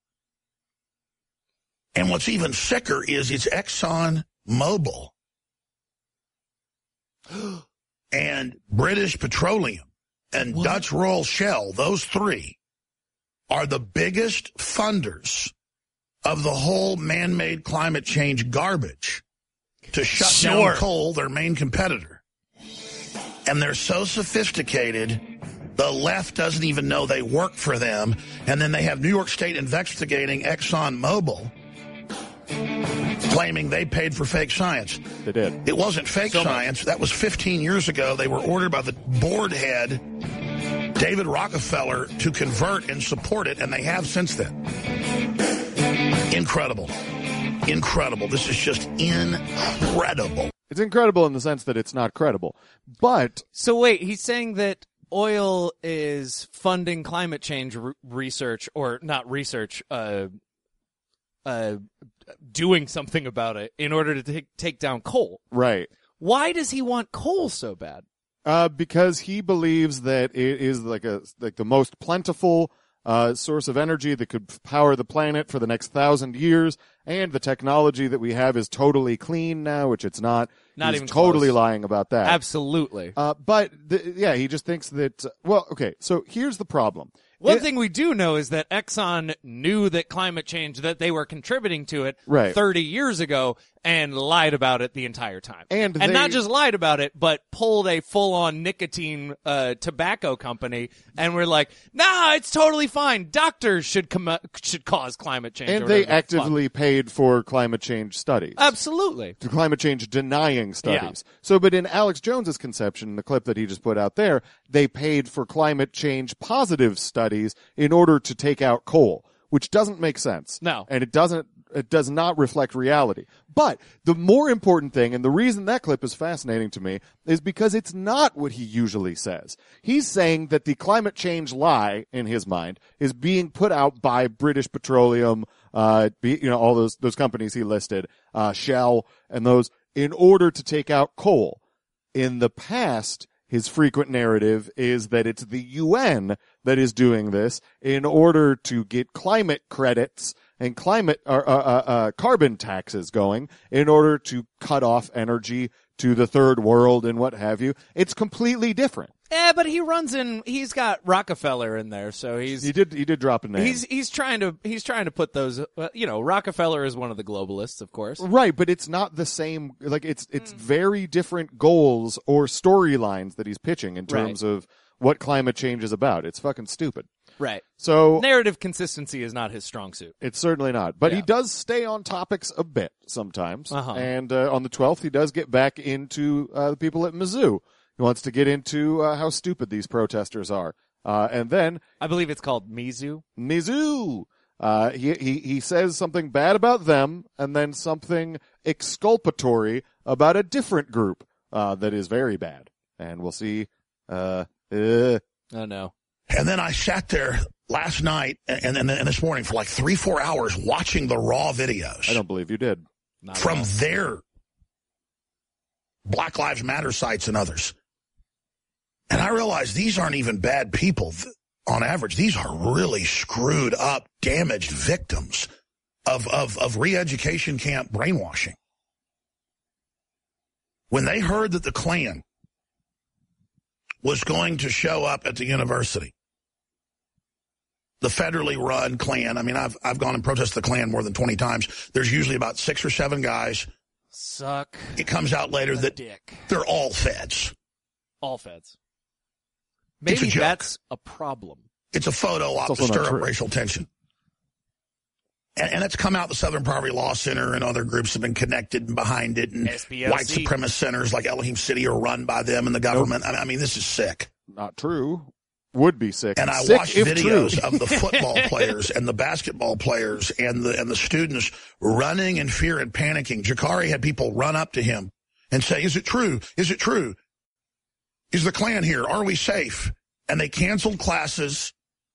And what's even sicker is it's Exxon Mobil and British Petroleum and What? Dutch Royal Shell. Those three are the biggest funders of the whole man-made climate change garbage to shut Sure. down coal, their main competitor. And they're so sophisticated, the left doesn't even know they work for them. And then they have New York State investigating Exxon Mobil, claiming they paid for fake science. They did. It wasn't fake So much. science. That was fifteen years ago. They were ordered by the board head, David Rockefeller, to convert and support it, and they have since then. Incredible. Incredible. This is just incredible. It's incredible in the sense that it's not credible. But So wait, he's saying that oil is funding climate change re- research, or not research, uh, uh, doing something about it in order to take take down coal. right. Why does he want coal so bad? Uh, because he believes that it is like a like the most plentiful uh, source of energy that could power the planet for the next thousand years, and the technology that we have is totally clean now, which it's not. Not He's even totally close. lying about that. Absolutely. Uh, but the, yeah, he just thinks that. Uh, well, okay. So here's the problem: One It- thing we do know is that Exxon knew that climate change, that they were contributing to it Right. thirty years ago and lied about it the entire time. And and they- not just lied about it, but pulled a full-on nicotine uh, tobacco company and were like, nah, it's totally fine. Doctors should com- should cause climate change. And or they whatever the fuck. actively paid for climate change studies. Absolutely. To climate change denying studies. So, but in Alex Jones's conception, the clip that he just put out there, they paid for climate change positive studies in order to take out coal, which doesn't make sense. No. And it doesn't, it does not reflect reality. But the more important thing, and the reason that clip is fascinating to me, is because it's not what he usually says. He's saying that the climate change lie, in his mind, is being put out by British Petroleum, uh, be, you know, all those, those companies he listed, uh, Shell, and those, in order to take out coal. In the past, his frequent narrative is that it's the U N that is doing this in order to get climate credits and climate uh, uh, uh, carbon taxes going in order to cut off energy to the third world and what have you. It's completely different. Yeah, but he runs in. He's got Rockefeller in there, so he's He did. He did drop a name. he's he's trying to he's trying to put those. Uh, you know, Rockefeller is one of the globalists, of course. Right, but it's not the same. Like it's it's very different goals or storylines that he's pitching in terms of what climate change is about. It's fucking stupid. Right. So Narrative consistency is not his strong suit. it's certainly not. But he Yeah. does stay on topics a bit sometimes. Uh-huh. And uh, on the twelfth, he does get back into uh, the people at Mizzou. He wants to get into uh, how stupid these protesters are. Uh, and then I believe it's called Mizzou. Mizzou. Uh, he, he, he says something bad about them and then something exculpatory about a different group, uh, that is very bad. And we'll see, uh, uh Oh no. And then I sat there last night and, and, and this morning for like three, four hours watching the raw videos I don't believe you did. Not at from all. their Black Lives Matter sites and others. And I realized these aren't even bad people on average. These are really screwed up, damaged victims of, of, of re-education camp brainwashing. When they heard that the Klan was going to show up at the university, the federally run Klan, I mean, I've, I've gone and protested the Klan more than twenty times. There's usually about six or seven guys. Suck. It comes out later the that dick. they're all feds. All feds. It's a Maybe joke. that's a problem. It's a photo op to also not stir up true. racial tension. And, and it's come out the Southern Poverty Law Center and other groups have been connected and behind it. And S P L C. white supremacist centers like Elohim City are run by them and the government. I, I mean, this is sick. Not true. Would be sick. And I Sick watched if videos true. of the football players and the basketball players and the and the students running in fear and panicking. Jakari had people run up to him and say, is it true? Is it true? Is the Klan here? Are we safe? And they canceled classes,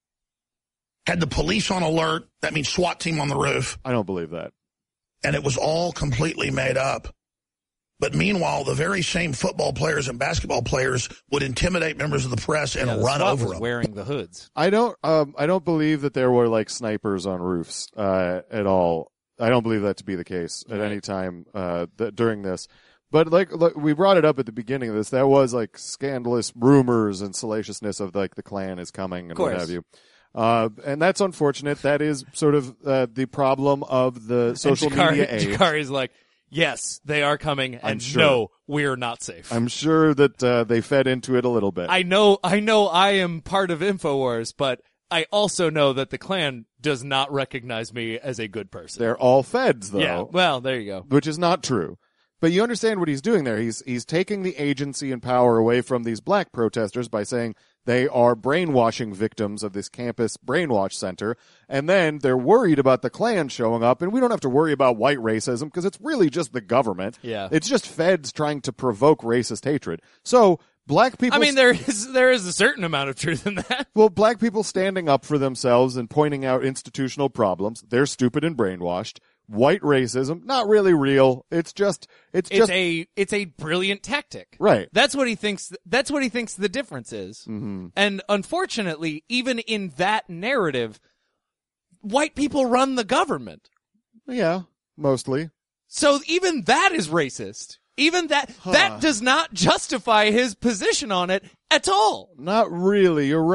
had the police on alert. That means SWAT team on the roof. I don't believe that. And it was all completely made up. But meanwhile, the very same football players and basketball players would intimidate members of the press and Yeah, the run SWAT over was them. wearing the hoods. I don't. Um. I don't believe that there were like snipers on roofs. Uh. At all. I don't believe that to be the case at Right. any time. Uh. Th- during this. But like, look, we brought it up at the beginning of this. That was like scandalous rumors and salaciousness of like the Klan is coming and what course. have you. Uh, and that's unfortunate. That is sort of uh, the problem of the social and Jakari, media age. Jakari's like, yes, they are coming, I'm and sure. no, we're not safe. I'm sure that uh, they fed into it a little bit. I know, I know, I am part of InfoWars, but I also know that the Klan does not recognize me as a good person. They're all feds, though. Yeah, well, there you go. Which is not true. But you understand what he's doing there. He's he's taking the agency and power away from these black protesters by saying they are brainwashing victims of this campus brainwash center. And then they're worried about the Klan showing up, and we don't have to worry about white racism because it's really just the government. Yeah. It's just feds trying to provoke racist hatred. So black people I mean, there is there is a certain amount of truth in that. Well, black people standing up for themselves and pointing out institutional problems, they're stupid and brainwashed. White racism, not really real. It's just, it's, It's just, a it's a brilliant tactic. right. That's what he thinks. That's what he thinks the difference is. Mm-hmm. And unfortunately, even in that narrative, white people run the government. Yeah, mostly. So even that is racist. Even that Huh. that does not justify his position on it at all. Not really, you're right.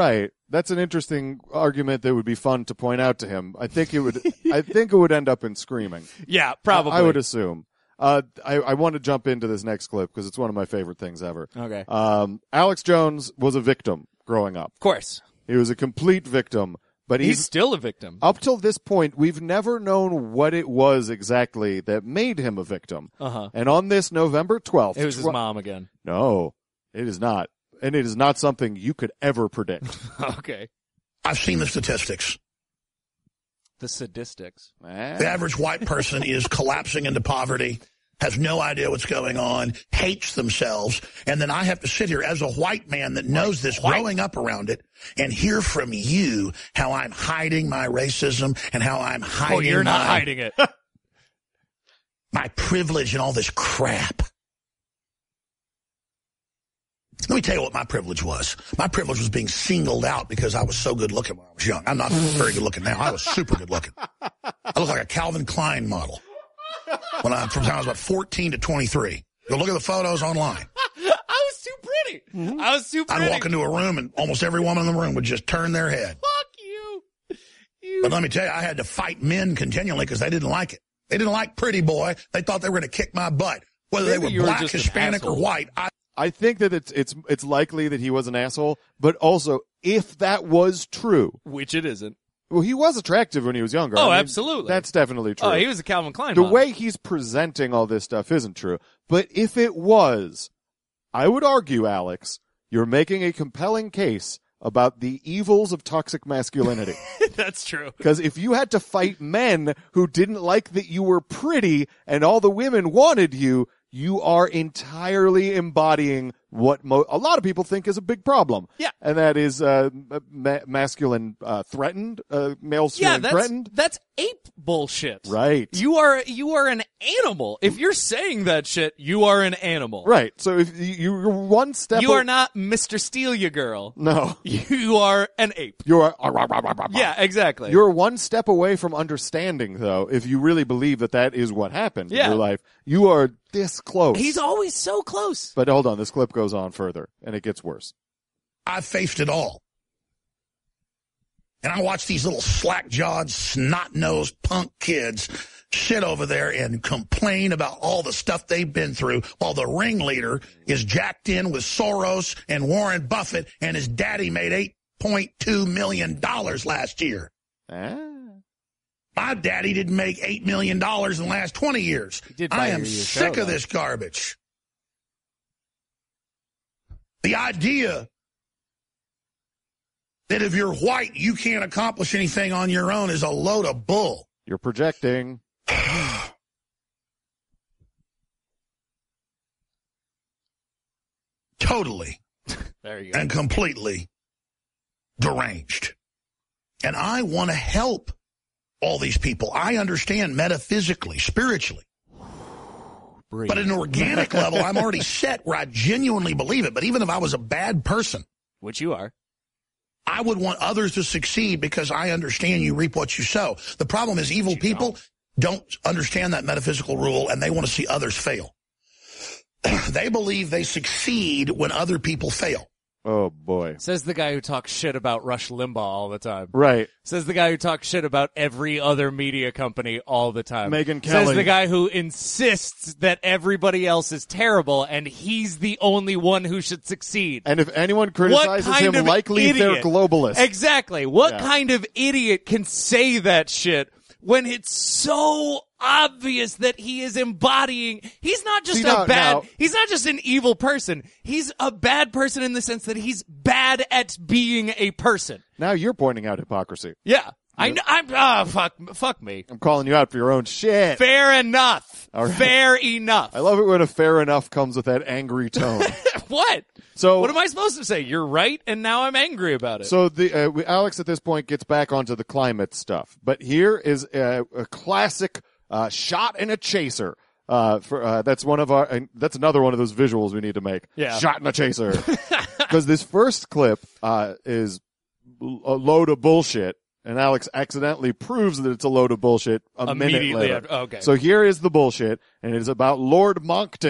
That's an interesting argument that would be fun to point out to him. I think it would. I think it would end up in screaming. Yeah, probably. I, I would assume. Uh, I, I want to jump into this next clip because it's one of my favorite things ever. Okay. Um, Alex Jones was a victim growing up. Of course. He was a complete victim, but He's he's, still a victim. up till this point, we've never known what it was exactly that made him a victim. Uh-huh. And on this November twelfth, It was his tw- mom again. No, it is not. And it is not something you could ever predict. Okay. I've seen the statistics. The sadistics. The average white person is collapsing into poverty, has no idea what's going on, hates themselves, and then I have to sit here as a white man that knows this, growing up around it, and hear from you how I'm hiding my racism and how I'm hiding Oh, you're not my, hiding it. my privilege and all this crap. Let me tell you what my privilege was. My privilege was being singled out because I was so good looking when I was young. I'm not very good looking now. I was super good looking. I look like a Calvin Klein model when I, from the time I was about fourteen to twenty-three. Go look at the photos online. I was too pretty. Mm-hmm. I was too pretty. I'd walk into a room and almost every woman in the room would just turn their head. Fuck you. you. But let me tell you, I had to fight men continually because they didn't like it. They didn't like pretty boy. They thought they were going to kick my butt. Whether Maybe they you were were black, just an Hispanic, or asshole. white. I I think that it's it's it's likely that he was an asshole, but also if that was true, Which it isn't. well, he was attractive when he was younger. Oh, I mean, absolutely. That's definitely true. Oh, he was a Calvin Klein the model. way he's presenting all this stuff isn't true. But if it was, I would argue, Alex, you're making a compelling case about the evils of toxic masculinity. That's true. Because if you had to fight men who didn't like that you were pretty and all the women wanted you, you are entirely embodying what mo- a lot of people think is a big problem. Yeah. And that is uh, ma- masculine uh, threatened, uh, male Yeah, masculine that's threatened. that's ape bullshit. Right. You are you are an animal. If you're saying that shit, you are an animal. Right. So if you, you're one step You o- are not Mister Steal Ya Girl. No. You are an ape. You are Yeah, exactly. You're one step away from understanding, though, if you really believe that that is what happened Yeah. in your life. You are this close. He's always so close. But hold on, this clip goes on further, and it gets worse. I faced it all. And I watch these little slack-jawed, snot-nosed punk kids sit over there and complain about all the stuff they've been through while the ringleader is jacked in with Soros and Warren Buffett and his daddy made eight point two million dollars last year. Ah. My daddy didn't make eight million dollars in the last twenty years. did buy I you am your sick show, of though. this garbage. The idea that if you're white, you can't accomplish anything on your own is a load of bull. You're projecting. Totally There you go. and completely deranged. And I want to help all these people. I understand metaphysically, spiritually. Breathe. But at an organic level, I'm already set where I genuinely believe it. But even if I was a bad person, Which you are. I would want others to succeed because I understand you reap what you sow. The problem is evil people don't understand that metaphysical rule, and they want to see others fail. They believe they succeed when other people fail. Oh, boy. Says the guy who talks shit about Rush Limbaugh all the time. Right. Says the guy who talks shit about every other media company all the time. Megyn Kelly. Says the guy who insists that everybody else is terrible and he's the only one who should succeed. And if anyone What criticizes kind him, of likely idiot? they're globalists. Exactly. What Yeah. kind of idiot can say that shit when it's so obvious that he is embodying, he's not just See, a now- bad, now- he's not just an evil person. He's a bad person in the sense that he's bad at being a person. Now you're pointing out hypocrisy. Yeah. I know, I'm, ah, fuck, fuck me. I'm calling you out for your own shit. Fair enough. All right. Fair enough. I love it when a fair enough comes with that angry tone. What? So What am I supposed to say? You're right, and now I'm angry about it. So the uh, we- Alex at this point gets back onto the climate stuff, but here is a, a classic uh, shot and a chaser. Uh, for uh, that's one of our and that's another one of those visuals we need to make. Yeah. Shot and a chaser. Because this first clip uh, is a load of bullshit, and Alex accidentally proves that it's a load of bullshit a minute Immediately later. after- okay. So here is the bullshit, and it is about Lord Moncton.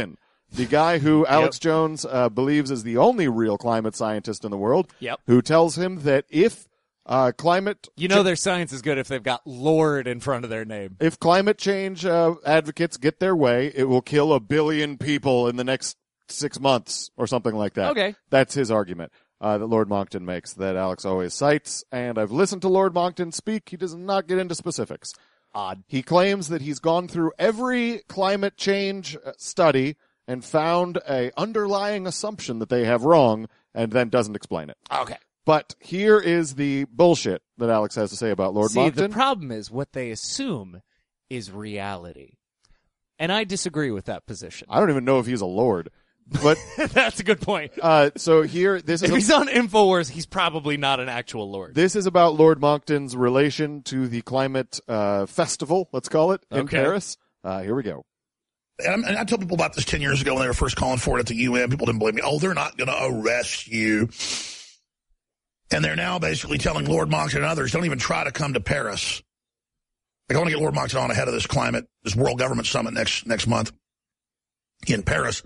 the guy who Alex Yep. Jones uh, believes is the only real climate scientist in the world, Yep. who tells him that if uh, climate You know their science is good if they've got Lord in front of their name. if climate change uh, advocates get their way, it will kill a billion people in the next six months or something like that. Okay. That's his argument uh, that Lord Monckton makes, that Alex always cites. And I've listened to Lord Monckton speak. He does not get into specifics. Odd. He claims that he's gone through every climate change uh, study and found a underlying assumption that they have wrong, and then doesn't explain it. Okay. But here is the bullshit that Alex has to say about Lord See, Monckton. the problem is what they assume is reality. And I disagree with that position. I don't even know if he's a lord. But That's a good point. uh, so here, this is If a- he's on InfoWars, he's probably not an actual Lord. this is about Lord Monckton's relation to the climate uh, festival, let's call it, in Okay. Paris. Uh, here we go. And, and I told people about this ten years ago when they were first calling for it at the U N. People didn't believe me. Oh, they're not going to arrest you. And they're now basically telling Lord Monckton and others, don't even try to come to Paris. Like, I want to get Lord Monckton on ahead of this climate, this World Government Summit next next month in Paris.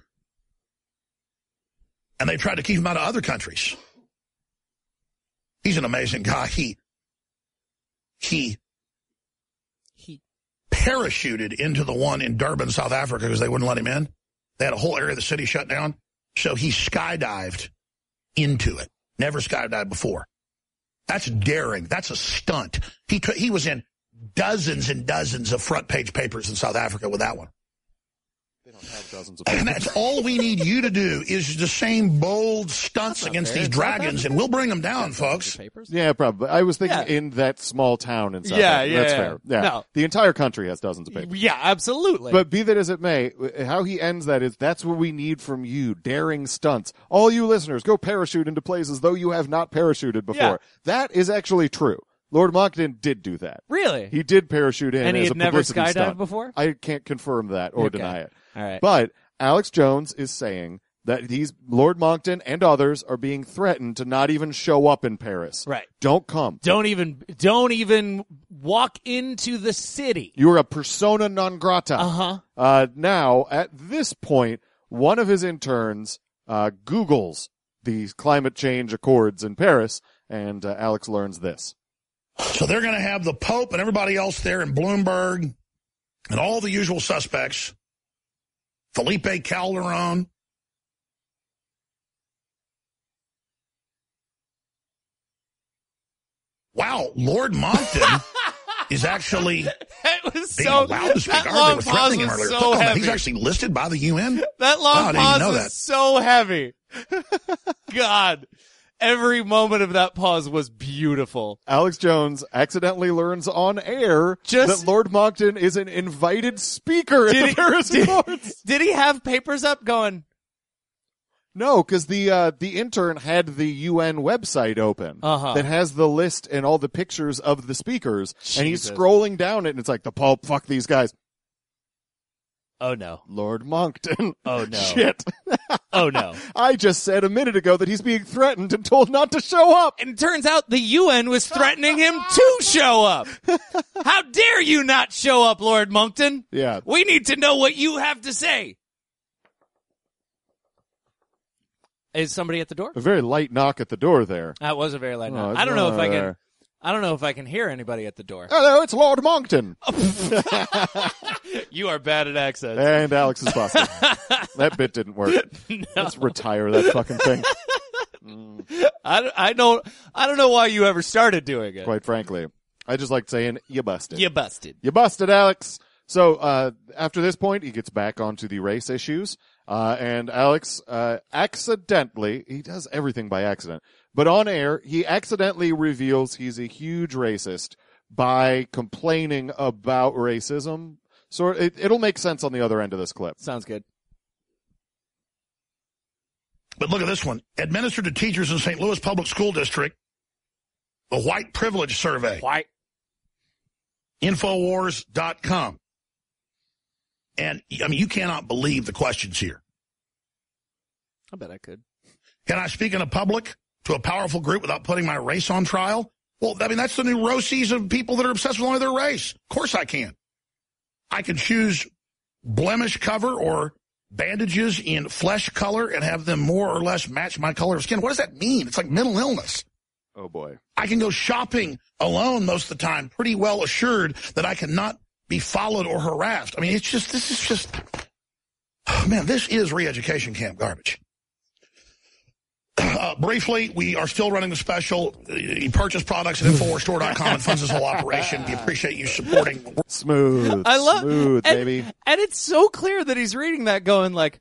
And they tried to keep him out of other countries. He's an amazing guy. He, he, He- parachuted into the one in Durban, South Africa, because they wouldn't let him in. They had a whole area of the city shut down. So he skydived into it. Never skydived before. That's daring. That's a stunt. He t- he was in dozens and dozens of front page papers in South Africa with that one. They don't have dozens of And that's all we need you to do is the same bold stunts against fair. these It's not dragons, bad. and we'll bring them down, folks. Papers? Yeah, probably. I was thinking Yeah. in that small town in South Yeah, Africa. yeah, That's yeah. fair. Yeah. No. The entire country has dozens of papers. Yeah, absolutely. But be that as it may, how he ends that is, that's what we need from you, daring stunts. All you listeners, go parachute into places though you have not parachuted before. Yeah. That is actually true. Lord Monckton did do that. Really? He did parachute in And he as had a never publicity skydived stunt. before? I can't confirm that or Okay. deny it. All right. But Alex Jones is saying that these Lord Monckton and others are being threatened to not even show up in Paris. Right. Don't come. Don't even don't even walk into the city. You're a persona non grata. Uh-huh. Uh, now, at this point, one of his interns uh, Googles the climate change accords in Paris, and uh, Alex learns this. So they're going to have the Pope and everybody else there in Bloomberg and all the usual suspects. Felipe Calderon. Wow, Lord Monckton is actually That was being so allowed to speak. that I heard long they were pause threatening him was earlier. so Click on that. heavy. He's actually listed by the U N. That long Wow, I didn't even pause know was that. so heavy. God. Every moment of that pause was beautiful. Alex Jones accidentally learns on air Just- that Lord Monckton is an invited speaker at Did the he- Paris did- Accords. Did he have papers up going, No, because the uh, the intern had the U N website open Uh-huh. that has the list and all the pictures of the speakers, and he's Jesus. scrolling down it, and it's like the Pope, fuck these guys, oh no, Lord Monckton. Oh, no. Shit! oh no. I just said a minute ago that he's being threatened and told not to show up. And it turns out the U N was threatening him to show up. How dare you not show up, Lord Monckton? Yeah, We need to know what you have to say. Is somebody at the door? a very light knock at the door there. That was a very light Oh, knock. it's I don't know if I can. there. I don't know if I can hear anybody at the door. Hello, it's Lord Monckton. You are bad at accents. And Alex is busted. That bit didn't work. Let's retire that fucking thing, I, don't- I don't. I don't know why you ever started doing it. quite frankly. I just like saying, you busted. You busted. You busted, Alex. So, uh, after this point, he gets back onto the race issues. Uh, and Alex, uh, accidentally, he does everything by accident, but on air, he accidentally reveals he's a huge racist by complaining about racism. So it, it'll make sense on the other end of this clip. Sounds good. But look at this one. Administered to teachers in Saint Louis Public School District, the White Privilege Survey. White. Infowars dot com. And, I mean, you cannot believe the questions here. I bet I could. Can I speak in a public to a powerful group without putting my race on trial? Well, I mean, that's the neuroses of people that are obsessed with only their race. Of course I can. I can choose blemish cover or bandages in flesh color and have them more or less match my color of skin. What does that mean? It's like mental illness. Oh, boy. I can go shopping alone most of the time, pretty well assured that I cannot be followed or harassed. I mean, it's just, this is just, oh, man, this is re-education camp garbage. Uh, briefly, we are still running the special. You purchase products at Infowars Store dot com. It funds this whole operation. We appreciate you supporting. Smooth. I love Smooth, and, baby. And it's so clear that he's reading that going like,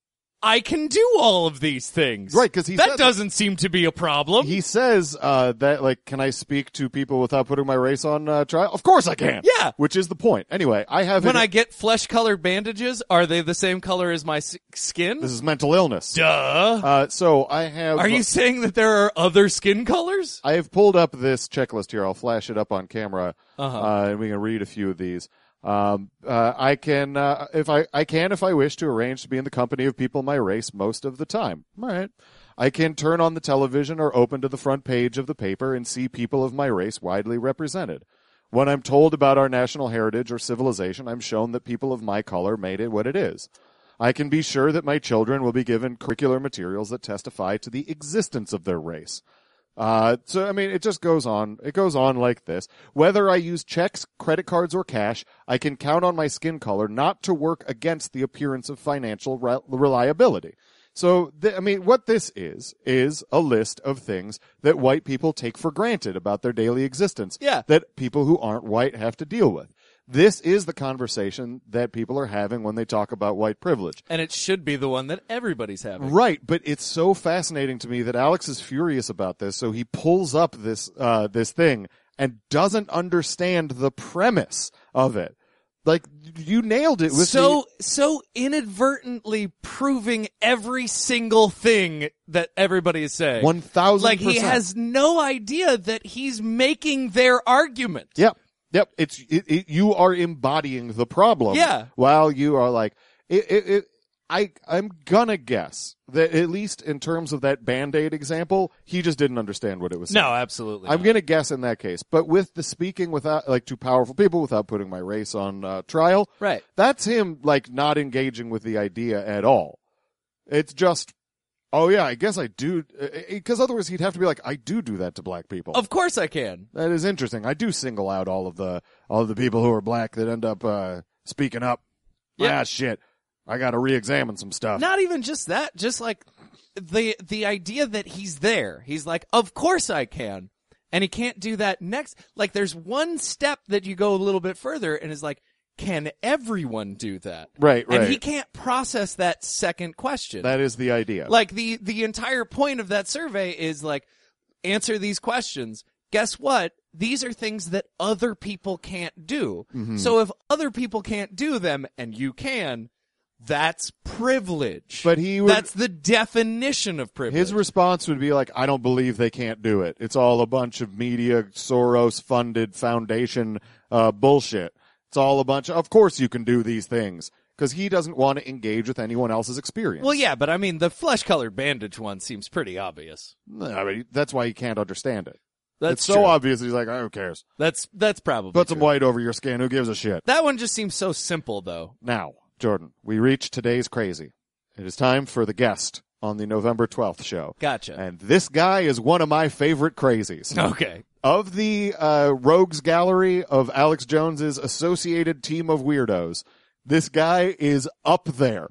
I can do all of these things. Right, because he That said doesn't seem to be a problem. He says uh, that, like, can I speak to people without putting my race on uh, trial? Of course I can. Yeah. Which is the point. Anyway, I have... When it, I get flesh-colored bandages, are they the same color as my s- skin? This is mental illness. Duh. Uh, so I have... Are you saying that there are other skin colors? I have pulled up this checklist here. I'll flash it up on camera, Uh-huh. uh, and we can read a few of these. Um, uh, I can, uh, if I, I can, if I wish to arrange to be in the company of people my race most of the time. All right. I can turn on the television or open to the front page of the paper and see people of my race widely represented. When I'm told about our national heritage or civilization, I'm shown that people of my color made it what it is. I can be sure that my children will be given curricular materials that testify to the existence of their race. Uh, so, I mean, it just goes on. It goes on like this. Whether I use checks, credit cards, or cash, I can count on my skin color not to work against the appearance of financial re- reliability. So, th- I mean, what this is, is a list of things that white people take for granted about their daily existence. Yeah. That people who aren't white have to deal with. This is the conversation that people are having when they talk about white privilege. And it should be the one that everybody's having. Right, but it's so fascinating to me that Alex is furious about this, so he pulls up this uh this thing and doesn't understand the premise of it. Like, you nailed it with so so inadvertently proving every single thing that everybody is saying. one thousand percent. Like, he has no idea that he's making their argument. Yep. Yep, it's it, it, you are embodying the problem. Yeah. While you are like, it, it, it, I, I'm gonna guess that at least in terms of that Band-Aid example, he just didn't understand what it was saying. No, absolutely. I'm not. gonna guess in that case. But with the speaking without, like, to powerful people without putting my race on uh, trial, Right. that's him, like, not engaging with the idea at all. It's just, oh yeah, I guess I do, because otherwise he'd have to be like, I do do that to black people. Of course I can. That is interesting. I do single out all of the all of the people who are black that end up uh, speaking up. Yeah. Ah, shit. I got to re-examine some stuff. Not even just that, just like the the idea that he's there. He's like, of course I can. And he can't do that next. Like, there's one step that you go a little bit further and is like, can everyone do that? Right, right. And he can't process that second question. That is the idea. Like, the, the entire point of that survey is like, answer these questions. Guess what? These are things that other people can't do. Mm-hmm. So if other people can't do them and you can, that's privilege. But he would, That's the definition of privilege. his response would be like, I don't believe they can't do it. It's all a bunch of media, Soros-funded foundation uh, bullshit. It's all a bunch of, of course you can do these things. Because he doesn't want to engage with anyone else's experience. Well, yeah, but I mean, the flesh-colored bandage one seems pretty obvious. I mean, that's why he can't understand it. That's it's so true. obvious. He's like, who cares? That's that's probably Put some true. white over your skin. Who gives a shit? That one just seems so simple, though. Now, Jordan, we reach today's crazy. It is time for the guest on the November twelfth show. Gotcha. And this guy is one of my favorite crazies. Okay. Of the uh, rogues gallery of Alex Jones's associated team of weirdos, this guy is up there.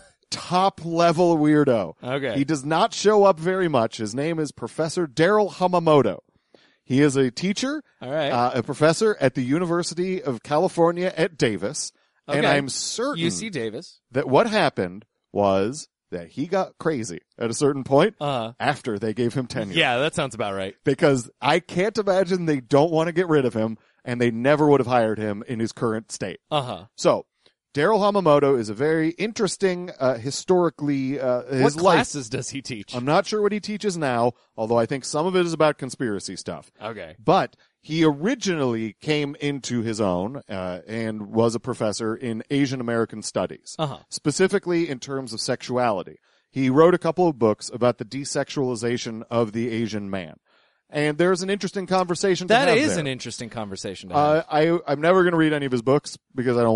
Top level weirdo. Okay. He does not show up very much. His name is Professor Daryl Hamamoto. He is a teacher, All right. uh, a professor at the University of California at Davis. And Okay. I'm certain U C Davis. that what happened was that he got crazy at a certain point Uh-huh. after they gave him tenure. Yeah, that sounds about right. Because I can't imagine they don't want to get rid of him, and they never would have hired him in his current state. Uh-huh. So, Daryl Hamamoto is a very interesting, uh, historically, uh, his What life. classes does he teach? I'm not sure what he teaches now, although I think some of it is about conspiracy stuff. Okay. But he originally came into his own uh, and was a professor in Asian American studies, Uh-huh. specifically in terms of sexuality. He wrote a couple of books about the desexualization of the Asian man. And there's an interesting conversation to That have is there. an interesting conversation to have. Uh, I, I'm never going to read any of his books because I don't want to.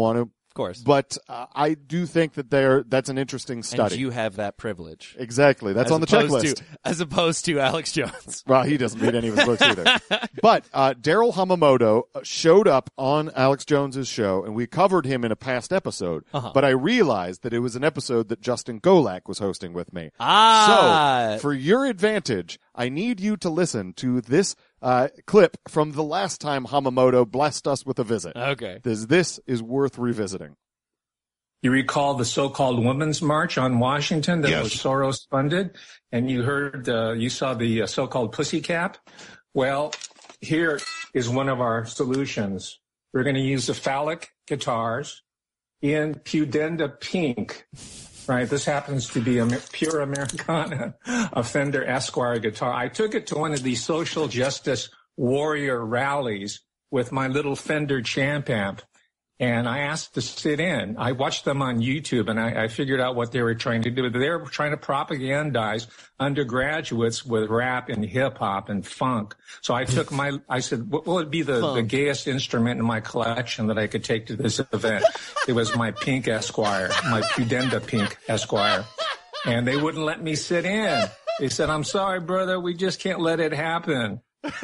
Of course. But uh, I do think that they're, that's an interesting study. And you have that privilege. Exactly. That's as on the checklist. To, as opposed to Alex Jones. Well, he doesn't read any of his books either. But uh, Daryl Hamamoto showed up on Alex Jones's show, and we covered him in a past episode. Uh-huh. But I realized that it was an episode that Justin Golak was hosting with me. Ah. So, for your advantage, I need you to listen to this uh, clip from the last time Hamamoto blessed us with a visit. Okay. This, this is worth revisiting. You recall the so-called Women's March on Washington that Yes. was Soros funded, and you heard, uh, you saw the uh, so-called pussy cap? Well, here is one of our solutions. We're going to use the phallic guitars in Pudenda Pink. Right, this happens to be a pure Americana, a Fender Esquire guitar. I took it to one of these social justice warrior rallies with my little Fender Champ amp, and I asked to sit in. I watched them on YouTube, and I, I figured out what they were trying to do. They were trying to propagandize undergraduates with rap and hip-hop and funk. So I took my, I said, what would be the, the gayest instrument in my collection that I could take to this event? It was my Pink Esquire, my Pudenda Pink Esquire. And they wouldn't let me sit in. They said, I'm sorry, brother, we just can't let it happen.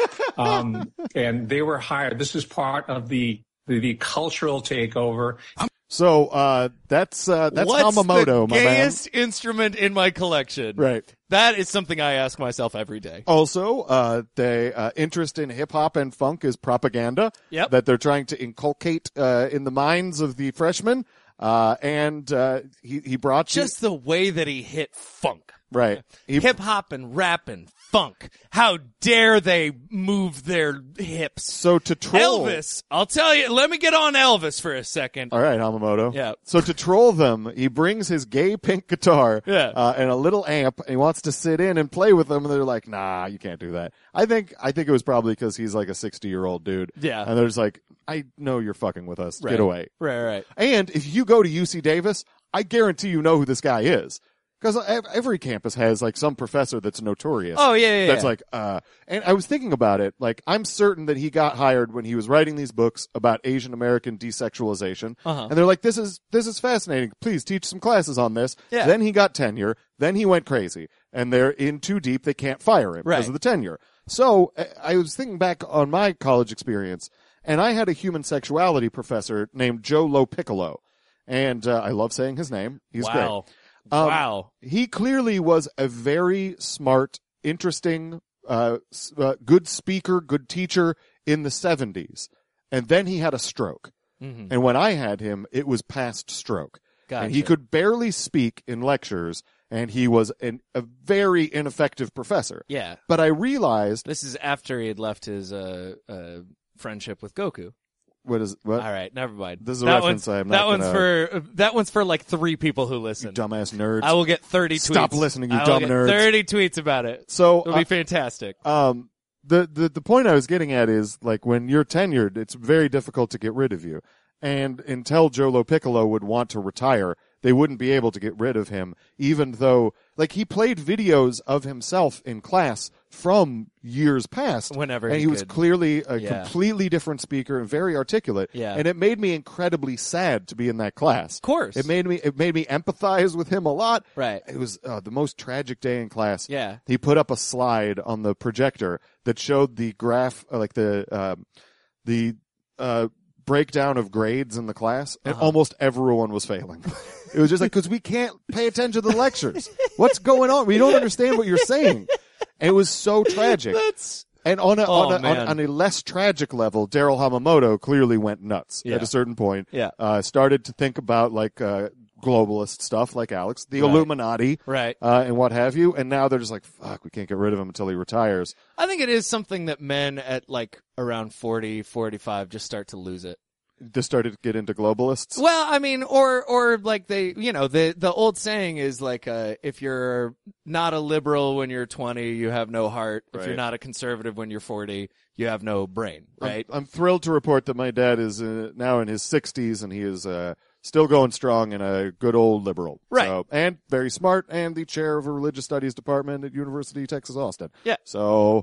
Um, and they were hired. This is part of the The, the cultural takeover. So uh, that's uh, that's What's Hamamoto, the my man. gayest instrument in my collection? Right. That is something I ask myself every day. Also, uh, the uh, interest in hip hop and funk is propaganda Yep. that they're trying to inculcate uh, in the minds of the freshmen. Uh, and uh, he he brought you- Just the way that he hit funk. right. He, Hip hop and rap and funk. How dare they move their hips? so to troll Elvis, I'll tell you, let me get on Elvis for a second. All right, Hamamoto. Yeah. So to troll them, he brings his gay pink guitar Yeah. uh, and a little amp, and he wants to sit in and play with them, and they're like, nah, you can't do that. I think I think it was probably because he's like a sixty-year-old dude. Yeah. And they're just like, I know you're fucking with us. Right. Get away. Right, right. And if you go to U C Davis, I guarantee you know who this guy is. Because every campus has like some professor that's notorious. Oh, yeah, yeah, That's yeah. like, uh, and I was thinking about it. Like, I'm certain that he got hired when he was writing these books about Asian American desexualization. Uh-huh. And they're like, this is, this is fascinating. Please teach some classes on this. Yeah. Then he got tenure. Then he went crazy. And they're in too deep. They can't fire him Right. because of the tenure. So I I was thinking back on my college experience, and I had a human sexuality professor named Joe Lopiccolo. And uh, I love saying his name. He's wow. great. Um, wow. He clearly was a very smart, interesting, uh, s- uh, good speaker, good teacher in the seventies. And then he had a stroke. Mhm. And when I had him, it was past stroke. Gotcha. And he could barely speak in lectures, and he was an, a very ineffective professor. Yeah. But I realized, This is after he had left his uh, uh, friendship with Goku. what is, what? All right, never mind. This is a that reference one's, I'm that not one's gonna- for that one's for like three people who listen. Dumbass nerds. I will get thirty tweets. Stop listening, you I will dumb get nerds. Thirty tweets about it. So, It'll uh, be fantastic. Um, the, the, the point I was getting at is, like, when you're tenured, it's very difficult to get rid of you. And until Joe Lopiccolo would want to retire, they wouldn't be able to get rid of him, even though, like, he played videos of himself in class from years past. Whenever And he he was could. clearly a Yeah. completely different speaker and very articulate. Yeah. And it made me incredibly sad to be in that class. Of course. It made me, it made me empathize with him a lot. Right. It was uh, the most tragic day in class. Yeah. He put up a slide on the projector that showed the graph, uh, like the, um, the, uh, breakdown of grades in the class, and Uh-huh. almost everyone was failing. It was just like, cause we can't pay attention to the lectures. What's going on? We don't understand what you're saying. And it was so tragic. That's And on a, Oh, on, a on, man. on a less tragic level, Daryl Hamamoto clearly went nuts Yeah. at a certain point. Yeah. Uh, started to think about like, uh, globalist stuff like Alex, the Right. Illuminati, right. uh, and what have you. And now they're just like, fuck, we can't get rid of him until he retires. I think it is something that men at like around forty, forty-five just start to lose it. Just started to get into globalists. Well, I mean, or or like they, you know, the the old saying is like, uh, if you're not a liberal when you're twenty, you have no heart. If Right. you're not a conservative when you're forty, you have no brain, right? I'm, I'm thrilled to report that my dad is uh, now in his sixties, and he is uh, still going strong and a good old liberal. Right. So, and very smart, and the chair of a religious studies department at University of Texas Austin. Yeah. So,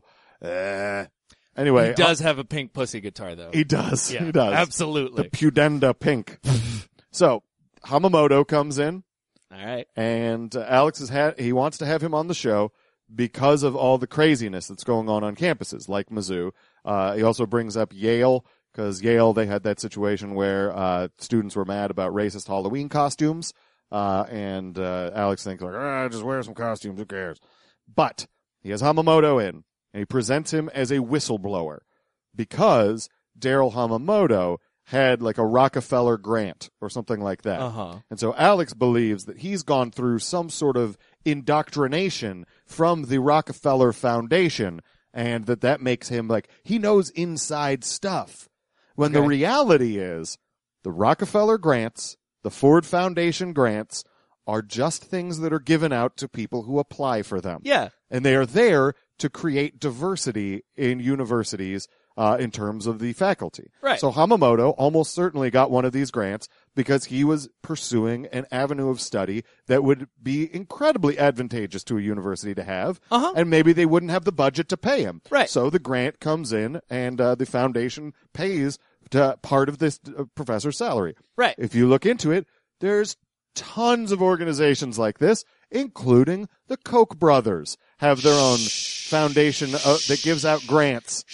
uh, anyway. He does have a pink pussy guitar, though. He does. Yeah, he does. absolutely. The Pudenda Pink. So Hamamoto comes in. All right. And uh, Alex has had, he wants to have him on the show because of all the craziness that's going on on campuses like Mizzou. Uh, he also brings up Yale because Yale, they had that situation where, uh, students were mad about racist Halloween costumes. Uh, and, uh, Alex thinks like, ah, just wear some costumes. Who cares? But he has Hamamoto in and he presents him as a whistleblower because Daryl Hamamoto had like a Rockefeller grant or something like that. Uh-huh. And so Alex believes that he's gone through some sort of indoctrination from the Rockefeller Foundation and that that makes him like, he knows inside stuff. When Okay. the reality is the Rockefeller grants, the Ford Foundation grants are just things that are given out to people who apply for them. Yeah. And they are there to create diversity in universities uh, in terms of the faculty. Right. So Hamamoto almost certainly got one of these grants because he was pursuing an avenue of study that would be incredibly advantageous to a university to have. Uh-huh. And maybe they wouldn't have the budget to pay him. Right. So the grant comes in and uh, the foundation pays to part of this uh, professor's salary. Right. If you look into it, there's tons of organizations like this, including the Koch brothers, have their own foundation uh, that gives out grants.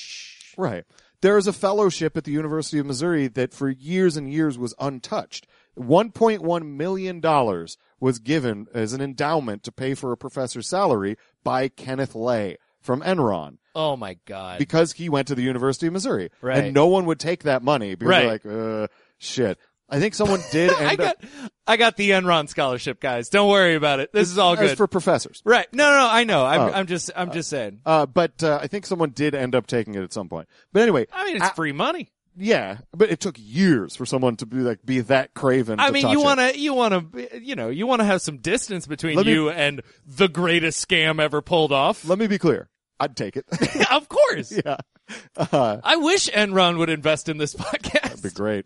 Right. There is a fellowship at the University of Missouri that for years and years was untouched. one point one million dollars was given as an endowment to pay for a professor's salary by Kenneth Lay from Enron. Oh my God. Because he went to the University of Missouri. Right. And no one would take that money because Right. they're like, uh, shit. I think someone did end I got, up. I got the Enron scholarship, guys. Don't worry about it. This is all As good. for professors. Right. No, no, no, I know. I'm, Oh. I'm just, I'm just saying. Uh, but, uh, I think someone did end up taking it at some point. But anyway. I mean, it's I- free money. Yeah, but it took years for someone to be like, be that craven I to mean, touch you it. want to, you want to, you know, you want to have some distance between Let me- you and the greatest scam ever pulled off. Let me be clear. I'd take it. Of course. Yeah. Uh, I wish Enron would invest in this podcast. that'd be great.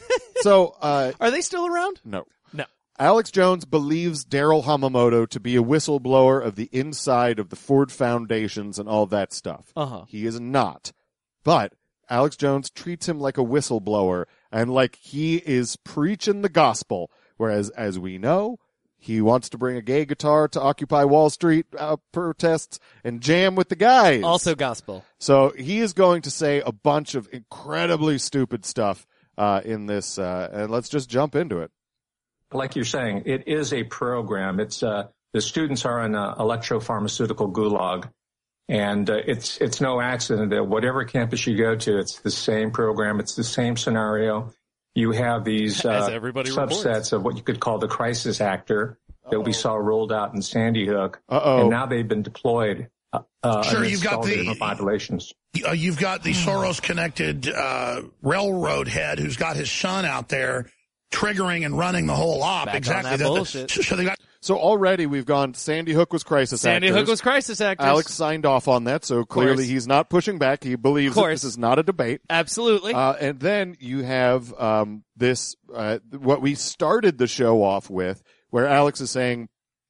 So, uh, Are they still around? no. No. Alex Jones believes Daryl Hamamoto to be a whistleblower of the inside of the Ford Foundations and all that stuff. Uh-huh. He is not. But Alex Jones treats him like a whistleblower and like he is preaching the gospel. Whereas, as we know, he wants to bring a gay guitar to Occupy Wall Street uh, protests and jam with the guys. Also gospel. So he is going to say a bunch of incredibly stupid stuff uh, in this, uh, and let's just jump into it. Like you're saying, it is a program. It's uh, the students are in an electropharmaceutical gulag, and uh, it's it's no accident that whatever campus you go to, it's the same program, it's the same scenario. You have these As uh, everybody subsets reports. of what you could call the crisis actor that we saw rolled out in Sandy Hook, Uh-oh. and now they've been deployed. Uh, uh, Sure, and you've got installed in the- different populations. Uh, you've got the Soros-connected uh, railroad head who's got his son out there triggering and running the whole op. Back on exactly. that The- the- bullshit. so they got So already we've gone, Sandy Hook was crisis Sandy actors. Hook was crisis actors. Alex signed off on that, so clearly course. he's not pushing back. He believes Of that course. this is not a debate. Absolutely. Uh, and then you have um, this, uh, what we started the show off with, where Alex is saying,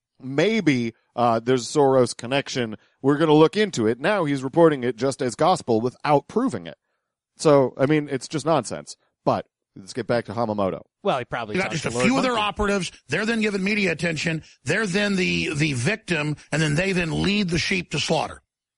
maybe uh, there's a Soros connection. We're going to look into it. Now he's reporting it just as gospel without proving it. So, I mean, it's just nonsense. But let's get back to Hamamoto. well, he probably You got talked just a to Lord few of their Monkey. operatives. They're then given media attention. They're then the, the victim, and then they then lead the sheep to slaughter.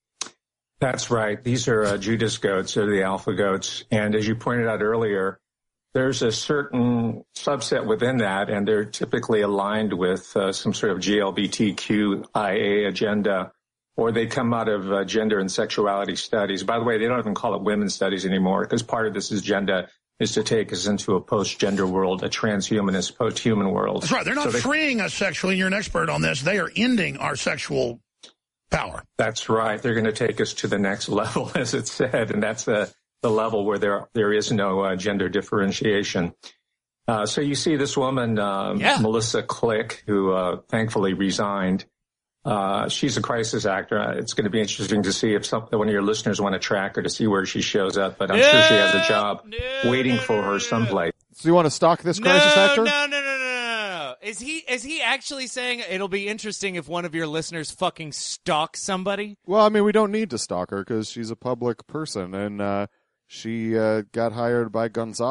That's right. These are uh, Judas goats. They're the alpha goats. And as you pointed out earlier, there's a certain subset within that, and they're typically aligned with uh, some sort of G L B T Q I A agenda, or they come out of uh, gender and sexuality studies. By the way, they don't even call it women's studies anymore, because part of this agenda is to take us into a post-gender world, a transhumanist, post-human world. That's right. They're not So they- freeing us sexually, and you're an expert on this. They are ending our sexual power. That's right. They're going to take us to the next level, as it said, and that's the, the level where there there is no uh, gender differentiation. Uh, so you see this woman, uh, Yeah. Melissa Click, who uh, thankfully resigned. Uh, she's a crisis actor. Uh, It's going to be interesting to see if some, one of your listeners want to track her to see where she shows up, but I'm sure she has a job No, waiting no, for no, her no, someplace. So you want to stalk this crisis no, actor? No, no, no, no, no, no. Is he is he actually saying it'll be interesting if one of your listeners fucking stalks somebody? Well, I mean, we don't need to stalk her because she's a public person, and uh, she uh, got hired by Gonzaga.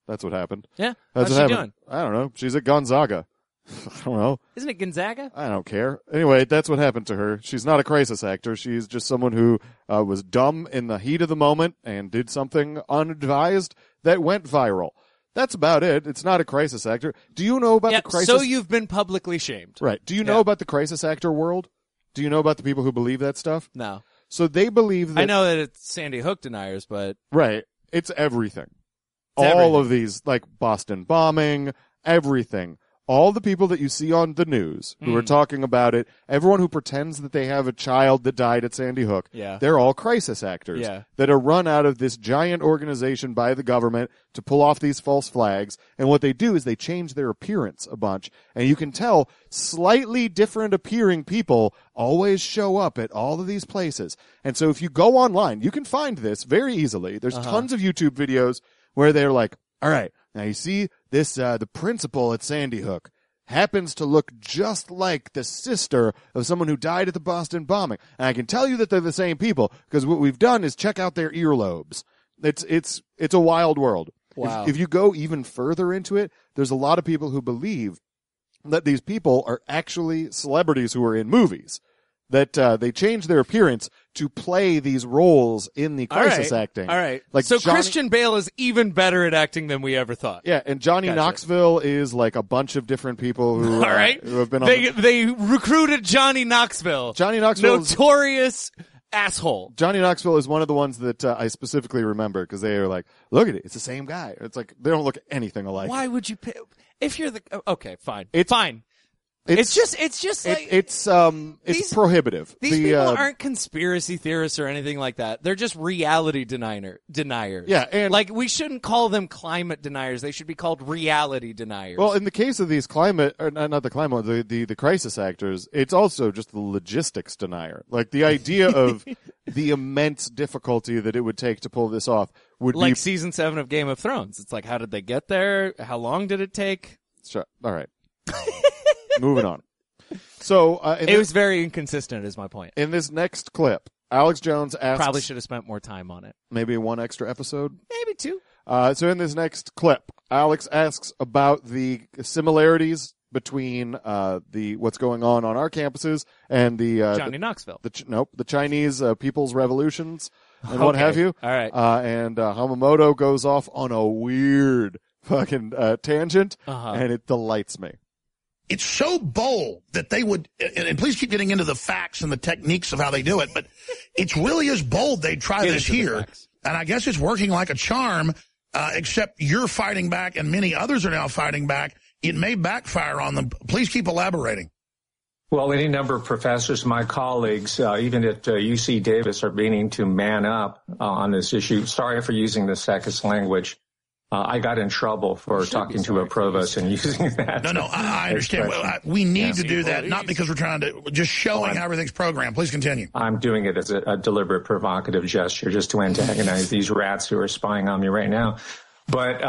That's what happened. Yeah? That's How's what she happened. doing? I don't know. She's at Gonzaga. I don't know. Isn't it Gonzaga? I don't care. Anyway, that's what happened to her. She's not a crisis actor. She's just someone who uh, was dumb in the heat of the moment and did something unadvised that went viral. That's about it. It's not a crisis actor. Do you know about yeah, the crisis? So you've been publicly shamed. Right. Do you know Yeah. about the crisis actor world? Do you know about the people who believe that stuff? No. So they believe that... I know that it's Sandy Hook deniers, but... Right. It's everything. It's All everything. of these, like Boston bombing, everything. All the people that you see on the news who Mm. are talking about it, everyone who pretends that they have a child that died at Sandy Hook, Yeah. they're all crisis actors Yeah. that are run out of this giant organization by the government to pull off these false flags. And what they do is they change their appearance a bunch. And you can tell slightly different appearing people always show up at all of these places. And so if you go online, you can find this very easily. There's Uh-huh. tons of YouTube videos where they're like, all right, now you see this, uh, the principal at Sandy Hook happens to look just like the sister of someone who died at the Boston bombing. And I can tell you that they're the same people because what we've done is check out their earlobes. It's, it's, it's a wild world. Wow. If, if you go even further into it, there's a lot of people who believe that these people are actually celebrities who are in movies. That uh, they change their appearance to play these roles in the crisis All right. acting. All right. Like so Johnny- Christian Bale is even better at acting than we ever thought. Yeah, and Johnny Gotcha. Knoxville is like a bunch of different people who, All uh, right. who have been on They the- they recruited Johnny Knoxville. Johnny Knoxville is- Notorious asshole. Johnny Knoxville is one of the ones that uh, I specifically remember because they are like, look at it, it's the same guy. It's like they don't look anything alike. Why would you pay? If you're the okay, fine, It's- fine. It's, just it's just It- like it's um it's these- prohibitive. These The, people uh, aren't conspiracy theorists or anything like that. They're just reality denier deniers. Yeah, and- like we shouldn't call them climate deniers. They should be called reality deniers. Well, in the case of these climate, or not not the climate, the, the, the crisis actors, it's also just the logistics denier. Like the idea of the immense difficulty that it would take to pull this off would like be. season seven of Game of Thrones. It's like, how did they get there? How long did it take? Sure. All right. Moving on. So, uh, in It this, was very inconsistent, is my point. in this next clip, Alex Jones asks Probably should have spent more time on it. maybe one extra episode. Maybe two. Uh, so in this next clip, Alex asks about the similarities between uh, the what's going on on our campuses and the uh, Johnny the, Knoxville. the Ch- nope the Chinese uh, People's Revolutions and what Okay. have you. All right. Uh, and uh, Hamamoto goes off on a weird fucking uh, tangent, Uh-huh. and it delights me. It's so bold that they would, and, and please keep getting into the facts and the techniques of how they do it, but it's really as bold they'd try Get this into the here. facts. And I guess it's working like a charm, uh, except you're fighting back and many others are now fighting back. It may backfire on them. Please keep elaborating. Well, any number of professors, my colleagues, uh, even at uh, U C Davis, are beginning to man up uh, on this issue. Sorry for using the second language. Uh, I got in trouble for talking to a provost and using that. No, no, I, I understand. Well, I, we need Yes. to do that, not because we're trying to, just showing how everything's programmed. Please continue. I'm doing it as a, a deliberate provocative gesture just to antagonize these rats who are spying on me right now. But,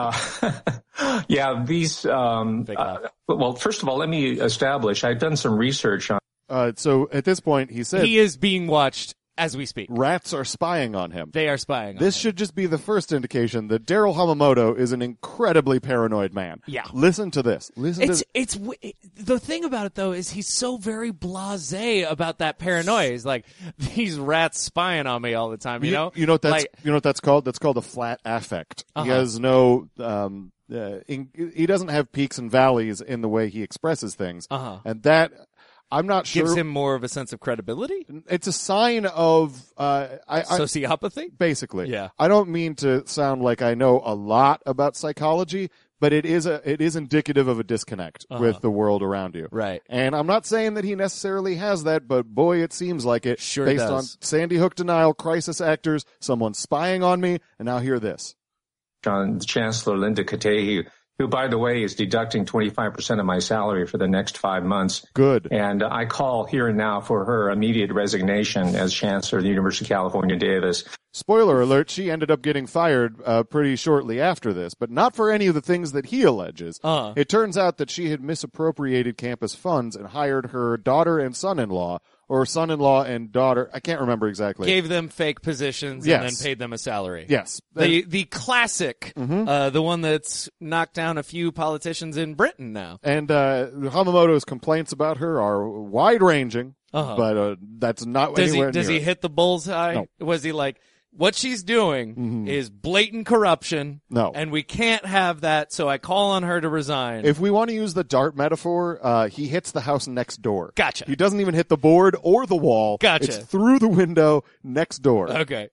uh, yeah, these, um, uh, well, first of all, let me establish, I've done some research on. Uh, so at this point, he said He is being watched as we speak. rats are spying on him. They are spying on This him. should just be the first indication that Daryl Hamamoto is an incredibly paranoid man. Yeah. Listen to this. Listen It's to it's w- it, the thing about it though is he's so very blasé about that paranoia. He's like, these rats spying on me all the time. You, know, you know what that's Like, you know what that's called? That's called a flat affect. He Uh-huh. has no um uh, in, he doesn't have peaks and valleys in the way he expresses things. Uh-huh. And that I'm not sure gives him more of a sense of credibility, it's a sign of uh I, I sociopathy. basically. Yeah. I don't mean to sound like I know a lot about psychology, but it is a it is indicative of a disconnect Uh-huh. with the world around you. Right. And I'm not saying that he necessarily has that, but boy, it seems like it. Sure based does. on Sandy Hook denial, crisis actors, someone spying on me, and now hear this. John Chancellor Linda Katehi, who, by the way, is deducting twenty-five percent of my salary for the next five months. Good. And I call here and now for her immediate resignation as Chancellor of the University of California, Davis. Spoiler alert, she ended up getting fired uh, pretty shortly after this, but not for any of the things that he alleges. Uh-huh. It turns out that she had misappropriated campus funds and hired her daughter and son-in-law or son-in-law and daughter. I can't remember exactly. Gave them fake positions Yes. and then paid them a salary. Yes. The the classic, Mhm. uh, the one that's knocked down a few politicians in Britain now. And uh, Hamamoto's complaints about her are wide-ranging, Uh-huh. but uh, that's not Does he anywhere does near he it. hit the bullseye? No. Was he like, what she's doing Mhm. is blatant corruption? No. And we can't have that, so I call on her to resign. If we want to use the dart metaphor, uh, he hits the house next door. Gotcha. He doesn't even hit the board or the wall. Gotcha. It's through the window next door. Okay.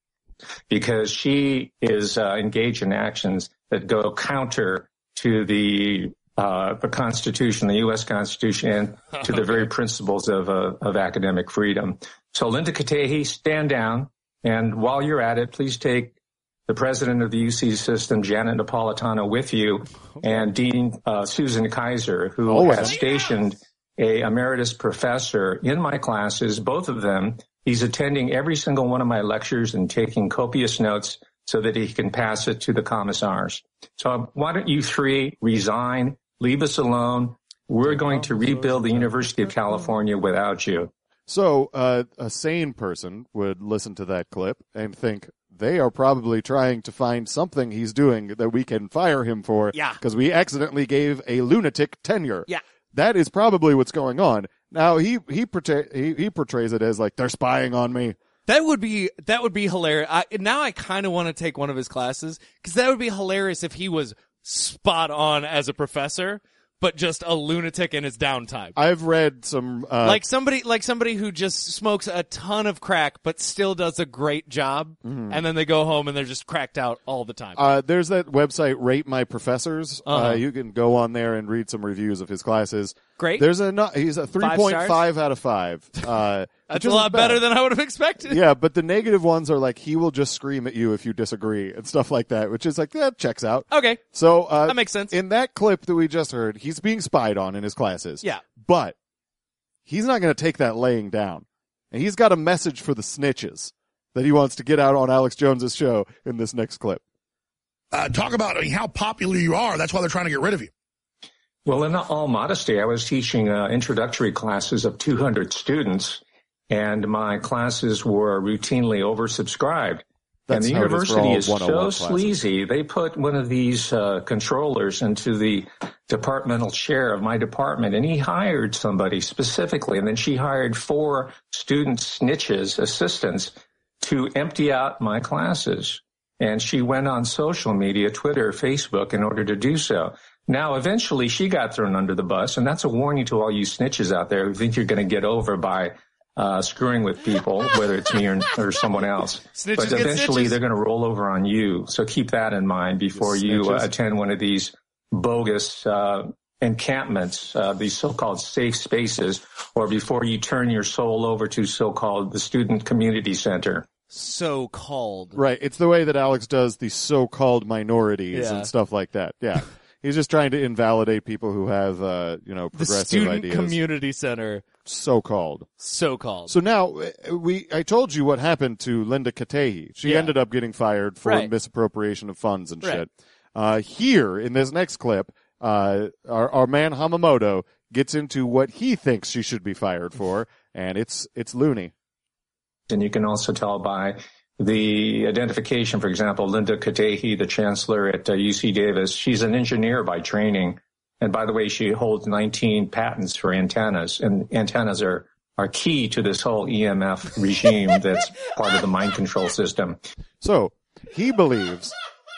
Because she is uh, engaged in actions that go counter to the uh, the Constitution, the U S Constitution, and to the very principles of uh, of academic freedom. So, Linda Katehi, stand down, and while you're at it, please take the president of the U C system, Janet Napolitano, with you, and Dean uh, Susan Kaiser, who Always. has stationed a emeritus professor in my classes, both of them. He's attending every single one of my lectures and taking copious notes so that he can pass it to the commissars. So why don't you three resign, leave us alone? We're going to rebuild the University of California without you. So uh, a sane person would listen to that clip and think they are probably trying to find something he's doing that we can fire him for. Yeah. Because we accidentally gave a lunatic tenure. Yeah. That is probably what's going on. Now he he, portray, he he portrays it as like they're spying on me. That would be that would be hilarious. I, now I kind of want to take one of his classes because that would be hilarious if he was spot on as a professor, but just a lunatic in his downtime. I've read some uh, like somebody like somebody who just smokes a ton of crack but still does a great job, Mhm. and then they go home and they're just cracked out all the time. Uh, there's that website, Rate My Professors. Uh-huh. Uh, you can go on there and read some reviews of his classes. Great. There's a no- he's a three point five out of five. Uh, That's which a lot isn't bad. better than I would have expected. Yeah, but the negative ones are like he will just scream at you if you disagree and stuff like that, which is like that checks out. Okay. So uh, That makes sense. In that clip that we just heard, he's being spied on in his classes. Yeah. But he's not going to take that laying down. And he's got a message for the snitches that he wants to get out on Alex Jones's show in this next clip. Uh, talk about I mean, how popular you are. That's why they're trying to get rid of you. Well, in all modesty, I was teaching uh, introductory classes of two hundred students, and my classes were routinely oversubscribed. That's and the how it is for university all is one oh one so classes. sleazy. They put one of these uh, controllers into the departmental chair of my department, and he hired somebody specifically, and then she hired four student snitches, assistants, to empty out my classes. And she went on social media, Twitter, Facebook, in order to do so. Now, eventually, she got thrown under the bus, and that's a warning to all you snitches out there who think you're going to get over by uh screwing with people, whether it's me or, or someone else. Snitches but get eventually, stitches. they're going to roll over on you. So keep that in mind before The you uh, snitches. attend one of these bogus uh encampments, uh these so-called safe spaces, or before you turn your soul over to so-called the Student Community Center. So called. Right. It's the way that Alex does the so-called minorities Yeah. and stuff like that. Yeah. He's just trying to invalidate people who have, uh, you know, The progressive Student ideas. Community Center. So-called. So called. So now, uh, we, I told you what happened to Linda Katehi. She Yeah. ended up getting fired for Right. misappropriation of funds and Right. shit. Uh, here, in this next clip, uh, our, our man Hamamoto gets into what he thinks she should be fired for, and it's, it's loony. And you can also tell by the identification, for example, Linda Katehi, the chancellor at uh, U C Davis. She's an engineer by training. And by the way, she holds nineteen patents for antennas. And antennas are, are key to this whole E M F regime that's part of the mind control system. So, he believes,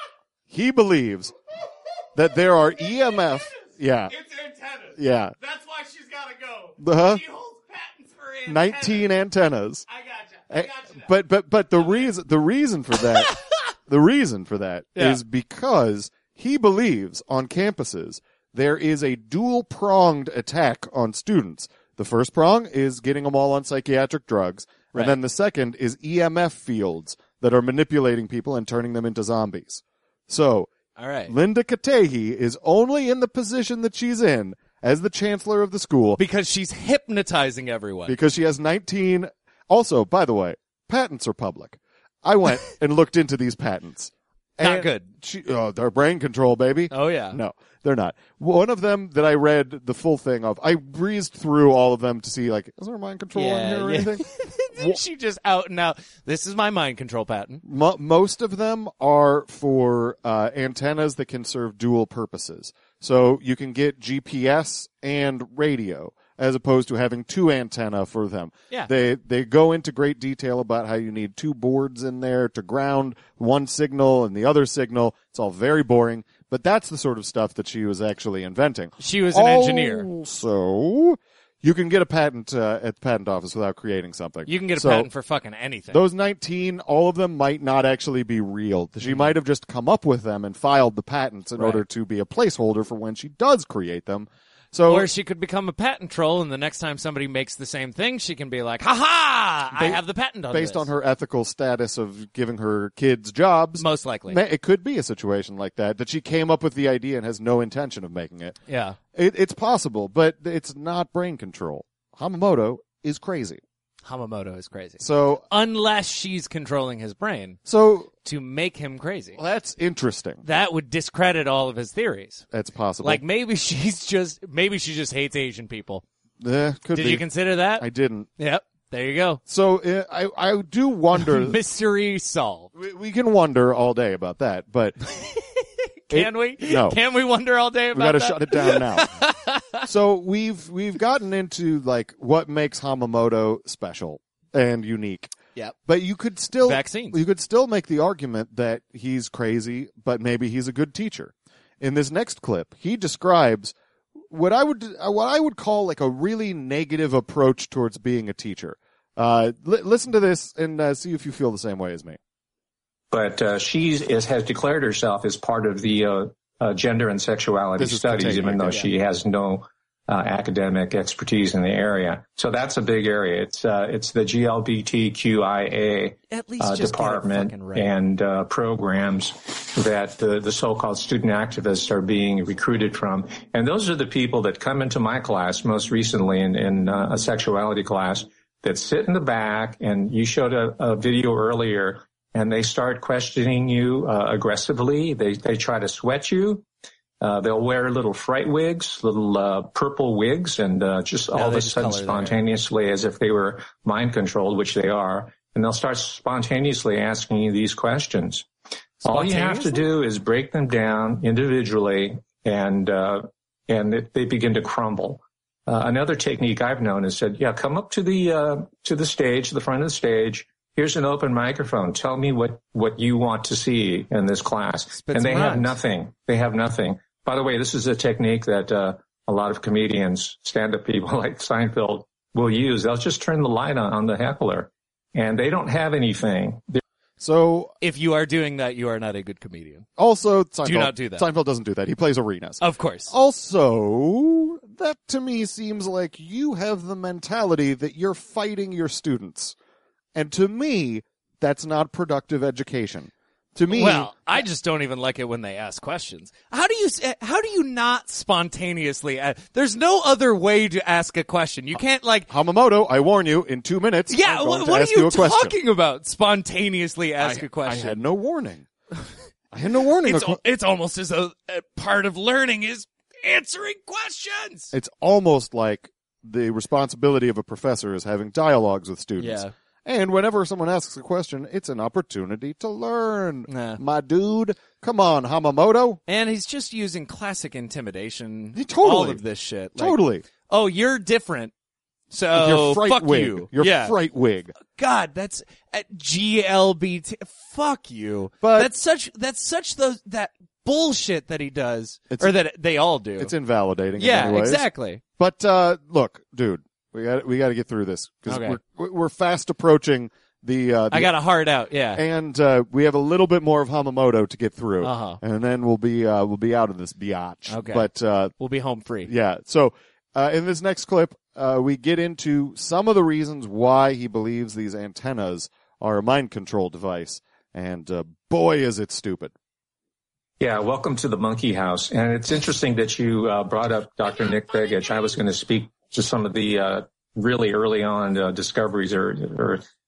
he believes that there are E M F, yeah, It's antennas. yeah, That's why she's got to go. uh-huh, She holds patents for antennas. nineteen antennas. I gotcha. I gotcha now. But, but, but the reason, the reason for that, the reason for that Yeah. is because he believes on campuses there is a dual-pronged attack on students. The first prong is getting them all on psychiatric drugs, Right. and then the second is E M F fields that are manipulating people and turning them into zombies. So, All right. Linda Katehi is only in the position that she's in as the chancellor of the school Because she's hypnotizing everyone. because she has nineteen. Also, by the way, patents are public. I went and looked into these patents. Not And good. She, oh, they're brain control, baby. Oh, yeah. No, they're not. One of them that I read the full thing of, I breezed through all of them to see, like, is there mind control in here or yeah. anything? She just out and out. This is my mind control patent. Mo- most of them are for uh, antennas that can serve dual purposes. So you can get G P S and radio, as opposed to having two antenna for them. Yeah. They they go into great detail about how you need two boards in there to ground one signal and the other signal. It's all very boring, but that's the sort of stuff that she was actually inventing. She was an engineer. Also, you can get a patent uh, at the patent office without creating something. You can get a So, patent for fucking anything. those nineteen, all of them might not actually be real. She Mm-hmm. might have just come up with them and filed the patents in Right. order to be a placeholder for when she does create them. So, Or she could become a patent troll, and the next time somebody makes the same thing, she can be like, "Ha ha! I Ba- have the patent on based this." on her ethical status of giving her kids jobs, Most likely. ma- it could be a situation like that, that she came up with the idea and has no intention of making it. Yeah. It, it's possible, but it's not brain control. Hamamoto is crazy. Hamamoto is crazy. So, Unless she's controlling his brain so to make him crazy. well, that's interesting. That would discredit all of his theories. That's possible. Like maybe she's just maybe she just hates Asian people. Eh, could Did be. you consider that? I didn't. Yep. There you go. So uh, I I do wonder. Mystery solved. we, we can wonder all day about that, but Can It- we? no. Can we wonder all day we about got to that? shut it down now. So we've we've gotten into like what makes Hamamoto special and unique. Yep. But you could still Vaccines. You could still make the argument that he's crazy, but maybe he's a good teacher. In this next clip, he describes what I would what I would call like a really negative approach towards being a teacher. Uh, li- listen to this and uh, see if you feel the same way as me. But uh, she is, has declared herself as part of the uh, uh, gender and sexuality This is studies, continuing, even though yeah. she has no uh, academic expertise in the area. So that's a big area. It's uh, it's the G L B T Q I A At least uh, just get it department fucking right. and uh, programs that the, the so-called student activists are being recruited from. And those are the people that come into my class most recently in, in uh, a sexuality class that sit in the back, and you showed a, a video earlier, and they start questioning you uh, aggressively. They they try to sweat you. Uh, they'll wear little fright wigs, little uh, purple wigs, and uh, just No, all of they a just sudden color their hair. spontaneously, as if they were mind controlled, which they are, and they'll start spontaneously asking you these questions. All you have to do is break them down individually, and uh, and it, they begin to crumble. Uh, another technique I've known is said, yeah, come up to the uh, to the stage, the front of the stage. Here's an open microphone. Tell me what, what you want to see in this class. Spit and they some have rhymes. nothing. They have nothing. By the way, this is a technique that uh, a lot of comedians, stand-up people like Seinfeld will use. They'll just turn the light on on the heckler, and they don't have anything. They're So If you are doing that, you are not a good comedian. also, Seinfeld, Do not do that. Seinfeld doesn't do that. He plays arenas. Of course. Also, that to me seems like you have the mentality that you're fighting your students. And to me, that's not productive education. To me, Well, I just don't even like it when they ask questions. How do you s- how do you not spontaneously a There's no other way to ask a question. You can't like Hamamoto, I warn you, in two minutes, Yeah, I'm going what, to what ask are you, a question. talking about? Spontaneously ask I, a question. I had no warning. I had no warning. It's al- it's almost as though a part of learning is answering questions. It's almost like the responsibility of a professor is having dialogues with students. Yeah. And whenever someone asks a question, it's an opportunity to learn. Nah. My dude, come on, Hamamoto. And he's just using classic intimidation. Yeah, totally. All of this shit. Like, Totally. Oh, you're different. So Your fright fuck wig. you. Your yeah. fright wig. God, that's at G L B T. Fuck you. But- that's such that's such those that bullshit that he does, It's- or that they all do. It's invalidating. in yeah, many ways. exactly. But uh, look, dude, we got we got to get through this because Okay. we're we're fast approaching the. Uh, the I got a hard out. Yeah. and uh, we have a little bit more of Hamamoto to get through, Uh-huh. and then we'll be uh, we'll be out of this biatch. Okay. But uh, We'll be home free. yeah, so uh, in this next clip, uh, we get into some of the reasons why he believes these antennas are a mind control device, and uh, boy, is it stupid. Yeah, welcome to the Monkey House. And it's interesting that you uh, brought up Doctor Nick Begich. I was going to speak to some of the uh, really early on uh, discoveries or, or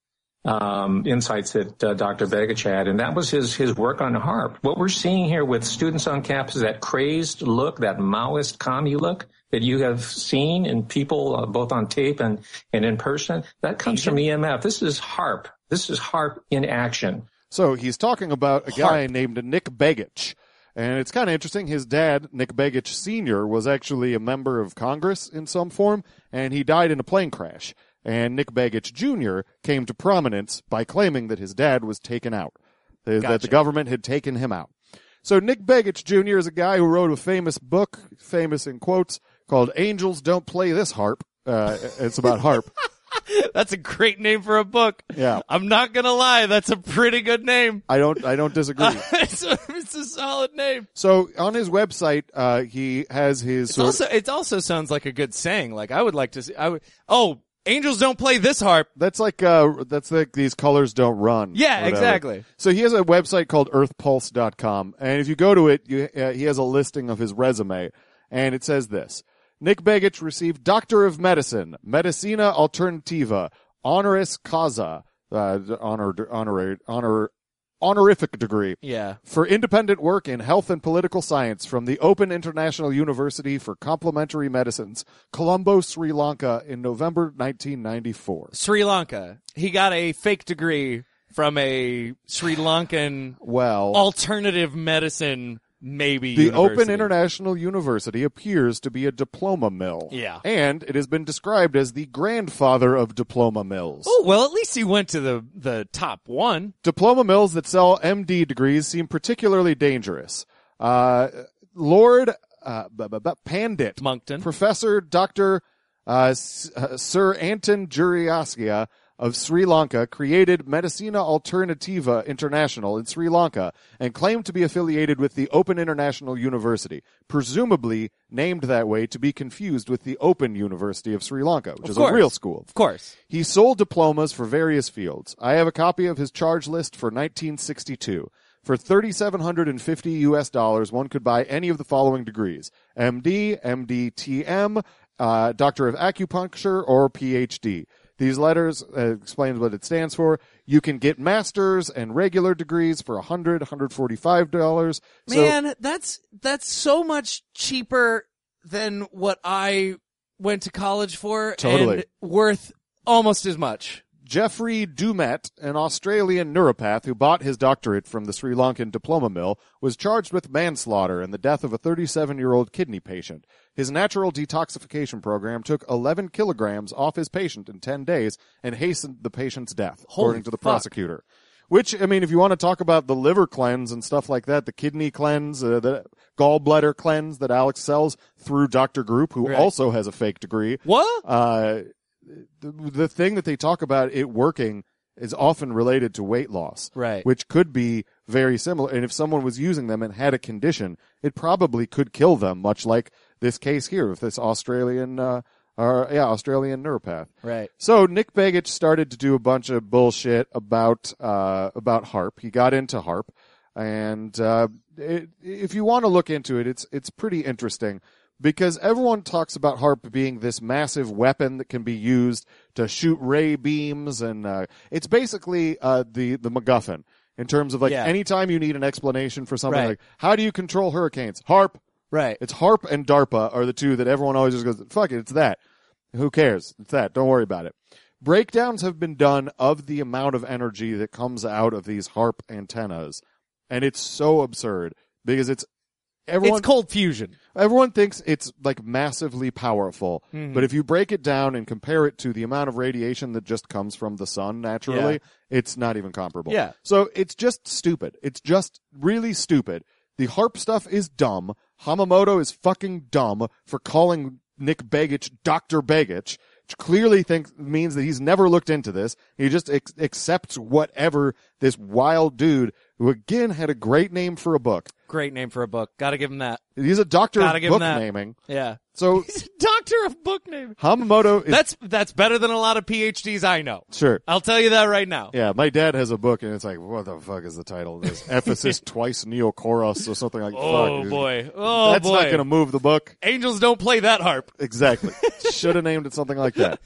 um, insights that uh, Doctor Begich had, and that was his his work on HAARP. What we're seeing here with students on campus, that crazed look, that Maoist commie look that you have seen in people uh, both on tape and, and in person, that comes from E M F. This is HAARP. This is HAARP in action. So he's talking about a guy named Nick Begich. And it's kind of interesting. His dad, Nick Begich Senior, was actually a member of Congress in some form, and he died in a plane crash. And Nick Begich Junior came to prominence by claiming that his dad was taken out, that Gotcha. the government had taken him out. So Nick Begich Junior is a guy who wrote a famous book, famous in quotes, called Angels Don't Play This Harp. Uh, it's about harp. That's a great name for a book. Yeah. I'm not gonna lie, that's a pretty good name. I don't, I don't disagree. it's, a, it's a solid name. So on his website, uh, he has his. It's sort also, it also sounds like a good saying. Like I would like to see. I would. Oh, angels don't play this harp. That's like, uh, that's like these colors don't run. Yeah, whatever. exactly. So he has a website called earth pulse dot com, and if you go to it, you, uh, he has a listing of his resume, and it says this: Nick Begich received Doctor of Medicine, Medicina Alternativa, honoris causa, uh, honor, honor, honor, honorific degree. Yeah. For independent work in health and political science from the Open International University for Complementary Medicines, Colombo, Sri Lanka, in November nineteen ninety-four. Sri Lanka. He got a fake degree from a Sri Lankan Well, alternative medicine, maybe. the university. Open International University appears to be a diploma mill. Yeah. And it has been described as the grandfather of diploma mills. Oh, well, at least he went to the, the top one. Diploma mills that sell M D degrees seem particularly dangerous. Uh, Lord uh, b- b- b- Pandit, Moncton. Professor Doctor uh, S- uh, Sir Anton Juriaskia of Sri Lanka created Medicina Alternativa International in Sri Lanka and claimed to be affiliated with the Open International University, presumably named that way to be confused with the Open University of Sri Lanka, which Of is course. a real school. Of course. He sold diplomas for various fields. I have a copy of his charge list for nineteen sixty-two. For three thousand seven hundred fifty U S dollars, one could buy any of the following degrees: M D, M D T M, uh, Doctor of Acupuncture, or P H D. These letters uh, explain what it stands for. You can get master's and regular degrees for one hundred dollars, one hundred forty-five dollars. Man, So, that's that's so much cheaper than what I went to college for. Totally. And worth almost as much. Jeffrey Dumet, an Australian neuropath who bought his doctorate from the Sri Lankan diploma mill, was charged with manslaughter and the death of a thirty-seven-year-old kidney patient. His natural detoxification program took eleven kilograms off his patient in ten days and hastened the patient's death, Holy according to the fuck. prosecutor. Which, I mean, if you want to talk about the liver cleanse and stuff like that, the kidney cleanse, uh, the gallbladder cleanse that Alex sells through Doctor Group, who Right. also has a fake degree. What? Uh, the, the thing that they talk about it working is often related to weight loss. Right. Which could be very similar. And if someone was using them and had a condition, it probably could kill them, much like this case here with this Australian, uh, or, yeah, Australian neuropath. Right. So Nick Begich started to do a bunch of bullshit about, uh, about HAARP. He got into HAARP. And, uh, it, if you want to look into it, it's, it's pretty interesting. Because everyone talks about HAARP being this massive weapon that can be used to shoot ray beams, and uh, it's basically uh, the the MacGuffin in terms of like Yeah. anytime you need an explanation for something Right. like how do you control hurricanes? HAARP. Right. It's HAARP and DARPA are the two that everyone always just goes, fuck it, it's that. Who cares? It's that. Don't worry about it. Breakdowns have been done of the amount of energy that comes out of these HAARP antennas, and it's so absurd because it's everyone. It's cold fusion. Everyone thinks it's like massively powerful, Mhm. but if you break it down and compare it to the amount of radiation that just comes from the sun naturally, Yeah. it's not even comparable. Yeah. So it's just stupid. It's just really stupid. The HAARP stuff is dumb. Hamamoto is fucking dumb for calling Nick Begich Doctor Begich, which clearly thinks means that he's never looked into this. He just ex- accepts whatever this wild dude, who again had a great name for a book. Great name for a book. Gotta give him that. He's a doctor Gotta of give him book that. naming. Yeah. So He's a doctor of book naming. Hamamoto is That's that's better than a lot of P H Ds I know. sure. I'll tell you that right now. Yeah, my dad has a book, and it's like, what the fuck is the title of this? Ephesus twice Neokoros or something like that. Oh Fuck. boy. Oh That's boy. not going to move the book. Angels don't play that harp. Exactly. Should have named it something like that.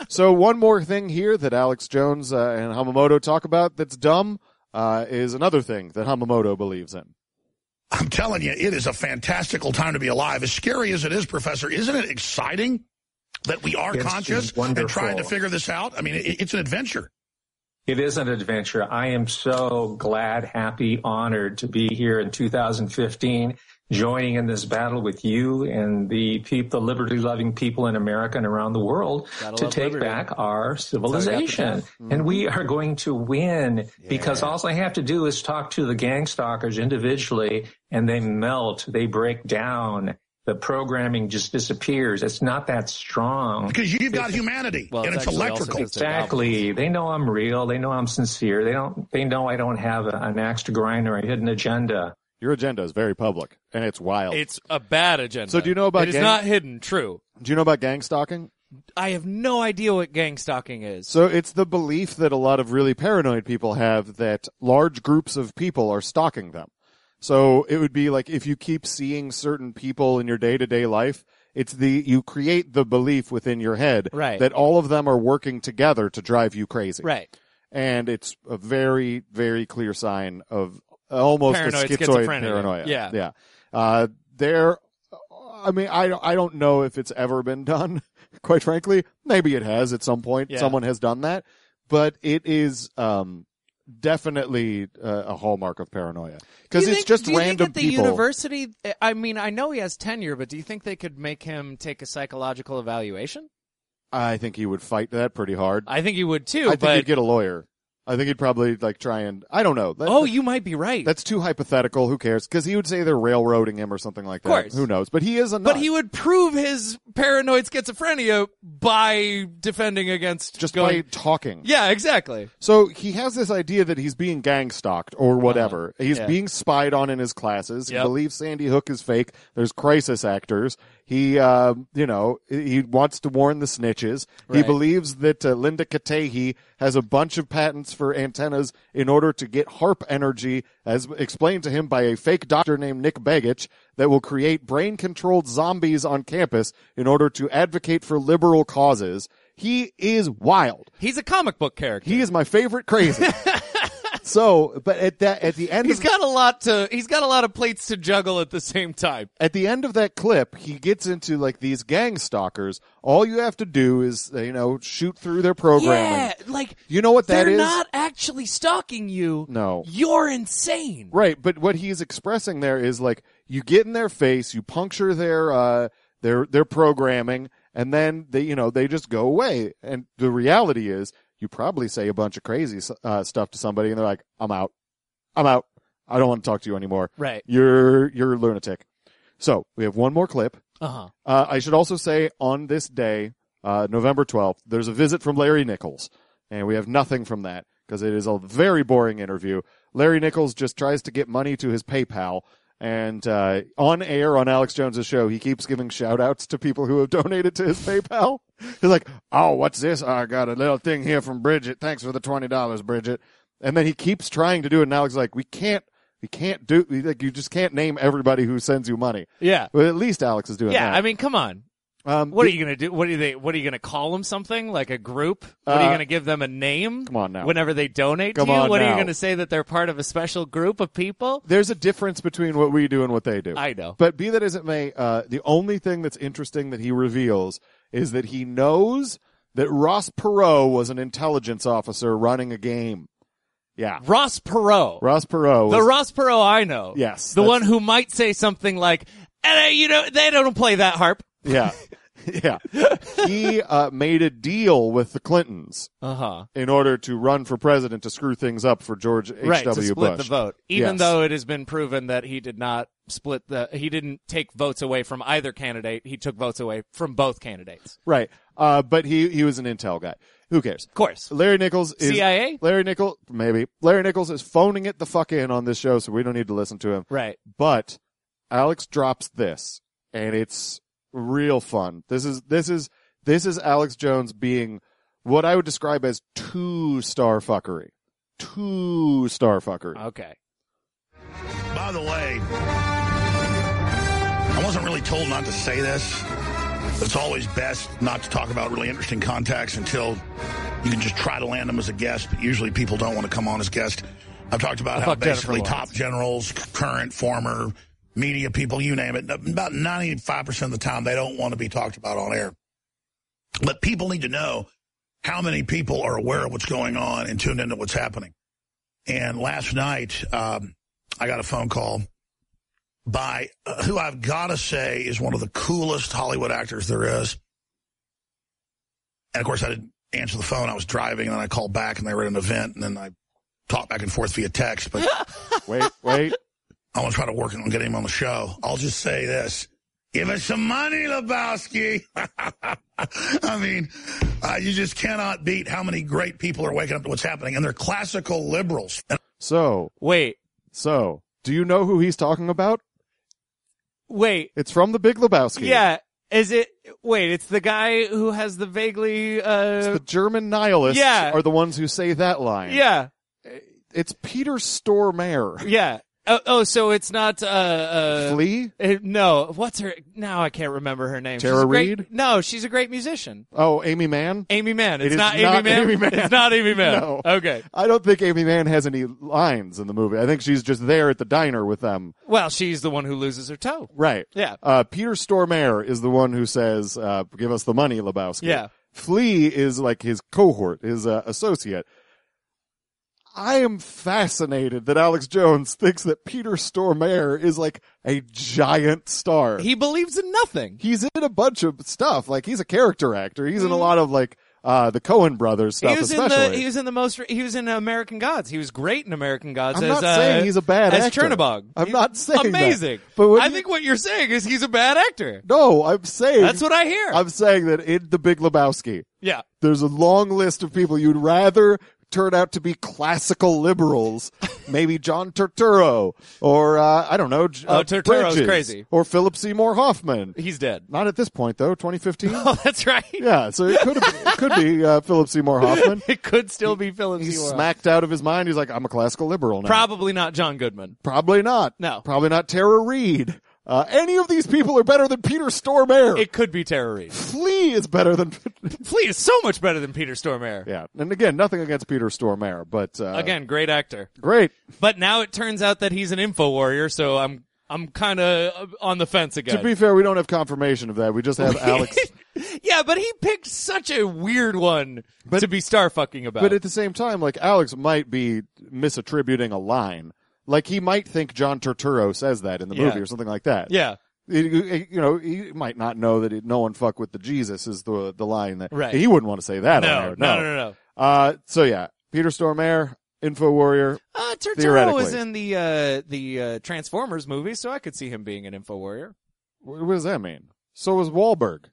So one more thing here that Alex Jones uh, and Hamamoto talk about that's dumb uh, is another thing that Hamamoto believes in. I'm telling you, it is a fantastical time to be alive. As scary as it is, Professor, isn't it exciting that we are It's conscious and trying to figure this out? I mean, it, it's an adventure. It is an adventure. I am so glad, happy, honored to be here in two thousand fifteen, joining in this battle with you and the people, the liberty-loving people in America and around the world Gotta to love take liberty. back our That's civilization. how we got the And we are going to win because all I have to do is talk to the gang stalkers individually and they melt, they break down. The programming just disappears. It's not that strong. Because you've got humanity, Well, and it's it's actually also electrical. because they're Exactly. They know I'm real. They know I'm sincere. They don't. They know I don't have a, an axe to grind or a hidden agenda. Your agenda is very public, and it's wild. It's a bad agenda. So do you know about It is gang- not hidden. True. Do you know about gang stalking? I have no idea what gang stalking is. So it's the belief that a lot of really paranoid people have that large groups of people are stalking them. So it would be like if you keep seeing certain people in your day-to-day life, it's the you create the belief within your head Right. that all of them are working together to drive you crazy. Right. And it's a very, very clear sign of almost Paranoid a schizoid schizophrenia. paranoia. Yeah. Yeah. Uh, there, I mean, I, I don't know if it's ever been done, quite frankly. Maybe it has at some point. Yeah. Someone has done that. But it is um, definitely uh, a hallmark of paranoia. Because Do you it's think- just do you random think at the people. university, I mean, I know he has tenure, but do you think they could make him take a psychological evaluation? I think he would fight that pretty hard. I think he would too, I think but he'd get a lawyer. I think he'd probably like try and I don't know. That, oh, that- you might be right. That's too hypothetical. Who cares? Because he would say they're railroading him or something like that. Of course. Who knows? But he is a nut. But he would prove his paranoid schizophrenia by defending against just going. by talking. Yeah, exactly. So he has this idea that he's being gang stalked or whatever. He's yeah. being spied on in his classes. Yep. He believes Sandy Hook is fake. There's crisis actors. He, uh, you know, he wants to warn the snitches. He Right. believes that uh, Linda Katehi has a bunch of patents for antennas in order to get HARP energy, as explained to him by a fake doctor named Nick Begich, that will create brain-controlled zombies on campus in order to advocate for liberal causes. He is wild. He's a comic book character. He is my favorite crazy. So, but at that, at the end He's of got a lot to. He's got a lot of plates to juggle at the same time. at the end of that clip, he gets into like these gang stalkers. All you have to do is, you know, shoot through their programming. Yeah, like You know what that they're is? not actually stalking you. No. You're insane. Right, but what he's expressing there is like you get in their face, you puncture their uh their their programming, and then they you know they just go away. And the reality is, you probably say a bunch of crazy uh, stuff to somebody, and they're like, "I'm out, I'm out. I don't want to talk to you anymore. Right. You're you're a lunatic." So we have one more clip. Uh-huh. Uh I should also say on this day, uh November twelfth, there's a visit from Larry Nichols, and we have nothing from that because it is a very boring interview. Larry Nichols just tries to get money to his PayPal. And uh, on air on Alex Jones's show, he keeps giving shout-outs to people who have donated to his PayPal. He's like, oh, what's this? Oh, I got a little thing here from Bridget. Thanks for the twenty dollars, Bridget. And then he keeps trying to do it, and Alex is like, we can't, we can't do, like, you just can't name everybody who sends you money. Yeah. Well, at least Alex is doing Yeah, that. I mean, come on. Um, What are the- you gonna do? What are they? What are you gonna call them? Something like a group? What are you Uh, gonna give them a name? Come on now. Whenever they donate Come to you, on what are now. you gonna say that they're part of a special group of people? There's a difference between what we do and what they do. I know. But be that as it may, uh, the only thing that's interesting that he reveals is that he knows that Ross Perot was an intelligence officer running a game. Yeah. Ross Perot. Ross Perot. The was- Ross Perot I know. Yes, The that's- one who might say something like, eh, you know, they don't play that harp. Yeah. Yeah. He uh, made a deal with the Clintons Uh-huh. in order to run for president to screw things up for George H W. Right, to split Bush. the vote. Even Yes. though it has been proven that he did not split the, he didn't take votes away from either candidate. He took votes away from both candidates. Right. Uh, but he, he was an intel guy. Who cares? Of course. Larry Nichols is C I A? Larry Nichols, maybe. Larry Nichols is phoning it the fuck in on this show, so we don't need to listen to him. Right. But Alex drops this, and it's real fun. This is this is this is Alex Jones being what I would describe as two star fuckery. Two star fuckery. Okay. By the way, I wasn't really told not to say this, It's always best not to talk about really interesting contacts until you can just try to land them as a guest, but usually people don't want to come on as guests. I've talked about how basically top generals, current, former, media people, you name it, about ninety-five percent of the time they don't want to be talked about on air. But people need to know how many people are aware of what's going on and tuned into what's happening. And last night, um, I got a phone call by uh, who I've got to say is one of the coolest Hollywood actors there is. And, of course, I didn't answer the phone. I was driving, and then I called back, and they were at an event, and then I talked back and forth via text. But wait, wait. I want to try to work on getting him on the show. I'll just say this. Give us some money, Lebowski. I mean, uh, you just cannot beat how many great people are waking up to what's happening, and they're classical liberals. So, wait. So, do you know who he's talking about? Wait. It's from The Big Lebowski. Yeah. Is it, wait, it's the guy who has the vaguely, uh... It's the German nihilists yeah. are the ones who say that line. Yeah. It's Peter Stormare. Yeah. Oh, oh, so it's not, uh, uh... Flea? Uh, no. What's her, now I can't remember her name. Tara she's a great, Reid? No, she's a great musician. Oh, Amy Mann? Amy Mann. It It's is not, not Amy Mann? Amy Mann. It's not Amy Mann. No. Okay. I don't think Amy Mann has any lines in the movie. I think she's just there at the diner with them. Well, she's the one who loses her toe. Right. Yeah. Uh, Peter Stormare is the one who says, uh, give us the money, Lebowski. Yeah. Flea is like his cohort, his uh, associate. I am fascinated that Alex Jones thinks that Peter Stormare is like a giant star. He believes in nothing. He's in a bunch of stuff. Like, he's a character actor. He's in a lot of, like, uh, the Coen Brothers stuff, he was especially. In the, he was in the most, he was in American Gods. He was great in American Gods I'm as, not uh, saying he's a bad as actor. Chernobog. I'm He's not saying amazing. that. But when I you- think what you're saying is he's a bad actor. No, I'm saying. That's what I hear. I'm saying that in The Big Lebowski, yeah. there's a long list of people you'd rather turn out to be classical liberals. Maybe John Turturro, or, uh, I don't know, Oh, uh, Turturro's Bridges, crazy. or Philip Seymour Hoffman. He's dead. Not at this point, though, twenty fifteen. Oh, that's right. Yeah, so it could have, it could be uh, Philip Seymour Hoffman. It could still be Philip He's Seymour. smacked out of his mind. He's like, I'm a classical liberal now. Probably not John Goodman. Probably not. No. Probably not Tara Reid. Uh, any of these people are better than Peter Stormare. It could be Tara Reid. Flea is better than... Flea is so much better than Peter Stormare. Yeah, and again, nothing against Peter Stormare, but... Uh, Again, great actor. Great. But now it turns out that he's an info warrior, so I'm I'm kind of on the fence again. To be fair, we don't have confirmation of that. We just have Alex... Yeah, but he picked such a weird one But- to be star fucking about. But at the same time, like, Alex might be misattributing a line. Like, he might think John Turturro says that in the Yeah. movie or something like that. yeah. It- it- you know, he might not know that it, no one fuck with the Jesus is the the line that Right. he wouldn't want to say that No, on air. no, no, no, no. Uh, so yeah, Peter Stormare, Info Warrior. Uh, Turturro Theoretically. was in the uh, the uh, Transformers movie, so I could see him being an info warrior. What, what does that mean? So is Wahlberg.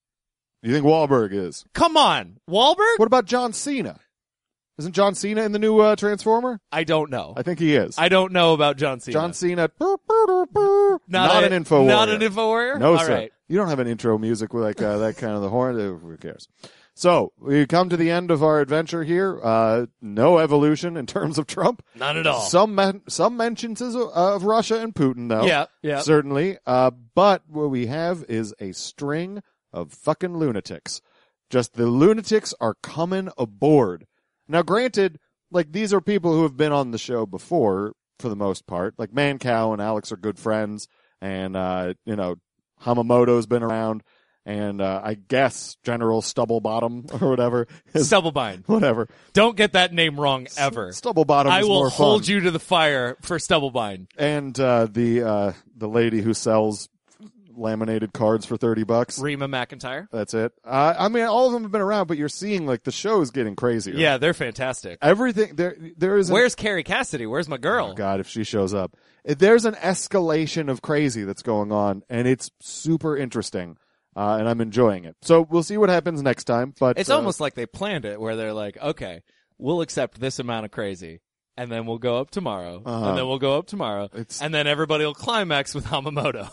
You think Wahlberg is? Come on, Wahlberg? What about John Cena? Isn't John Cena in the new uh, Transformer? I don't know. I think he is. I don't know about John Cena. John Cena. Burr, burr, burr, burr. Not, Not a- an info warrior. Not an info warrior? No, All sir. right. You don't have an intro music with like uh, that kind of the horn. Uh, Who cares? So we come to the end of our adventure here. Uh, no evolution in terms of Trump. Not at all. Some men- some mentions of, of Russia and Putin, though. Yeah, yeah. Certainly. Uh, but what we have is a string of fucking lunatics. Just the lunatics are coming aboard. Now, granted, like, these are people who have been on the show before, for the most part. Like, Mancow and Alex are good friends, and, uh, you know, Hamamoto's been around, and, uh, I guess General Stubblebottom, or whatever. Stubblebine. Whatever. Don't get that name wrong ever. Stubblebottom I is will more hold fun. you to the fire for Stubblebine. And, uh, the, uh, the lady who sells laminated cards for thirty bucks. Rima McEntire. That's it. Uh, I mean, all of them have been around, but you're seeing, like, the show is getting crazier. Yeah, they're fantastic. Everything, there, there is an, Where's Carrie Cassidy? Where's my girl? Oh, God, if she shows up. There's an escalation of crazy that's going on, and it's super interesting, uh, and I'm enjoying it. So we'll see what happens next time, but... It's uh, almost like they planned it where they're like, okay, we'll accept this amount of crazy, and then we'll go up tomorrow, Uh-huh. and then we'll go up tomorrow, It's- and then everybody will climax with Hamamoto.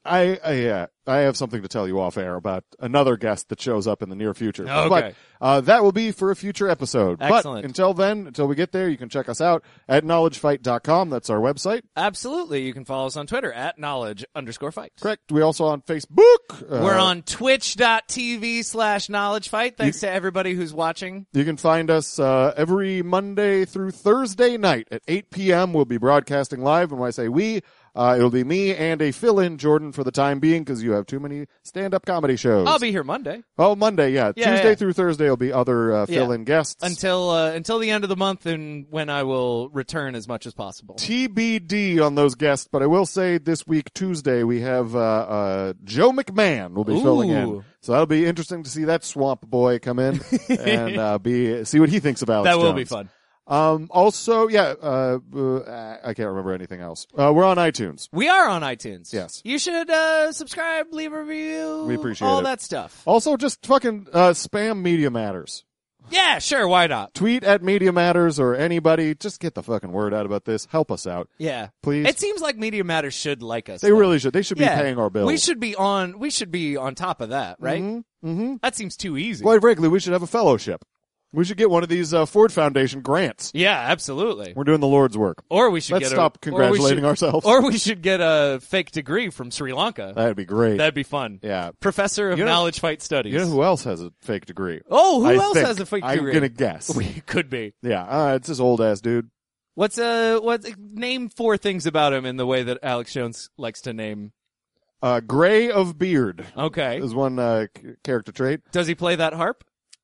I, I yeah, I have something to tell you off air about another guest that shows up in the near future. Okay. But uh, that will be for a future episode. Excellent. But until then, until we get there, you can check us out at knowledge fight dot com. That's our website. Absolutely. You can follow us on Twitter at knowledge underscore fight. Correct. We also on Facebook. Uh, We're on twitch.tv slash knowledge fight. Thanks you, to everybody who's watching. You can find us uh, every Monday through Thursday night at eight p.m. We'll be broadcasting live. And when I say we, uh, it'll be me and a fill-in, Jordan, for the time being, because you have too many stand-up comedy shows. I'll be here Monday. Oh, Monday, yeah. yeah Tuesday yeah. through Thursday will be other uh, fill-in yeah. guests. Until uh, until the end of the month, and when I will return as much as possible. T B D on those guests, but I will say this week, Tuesday, we have uh, uh, Joe McMahon will be Ooh. filling in. So that'll be interesting to see that swamp boy come in and uh, be see what he thinks of Alex That will Jones. be fun. Um, also, yeah, uh, uh, I can't remember anything else. Uh, we're on iTunes. We are on iTunes. Yes. You should uh, subscribe, leave a review. We appreciate all it. that stuff. Also, just fucking uh, spam Media Matters. Yeah, sure. Why not? Tweet at Media Matters or anybody. Just get the fucking word out about this. Help us out. Yeah. Please. It seems like Media Matters should like us. They though. really should. They should be yeah. paying our bills. We should be on. We should be on top of that, right? Mm-hmm. Mm-hmm. That seems too easy. Quite frankly, we should have a fellowship. We should get one of these uh, Ford Foundation grants. Yeah, absolutely. We're doing the Lord's work. Or we should Let's get stop a, congratulating or we should, ourselves. Or we should get a fake degree from Sri Lanka. That'd be great. That'd be fun. Yeah. Professor of You know- Knowledge Fight Studies. You know who else has a fake degree? Oh, who I else think. has a fake I'm degree? gonna guess. We could be. Yeah, uh, it's this old ass dude. What's uh what name four things about him in the way that Alex Jones likes to name? Uh, gray of beard Okay. is one uh, c- character trait. Does he play that harp?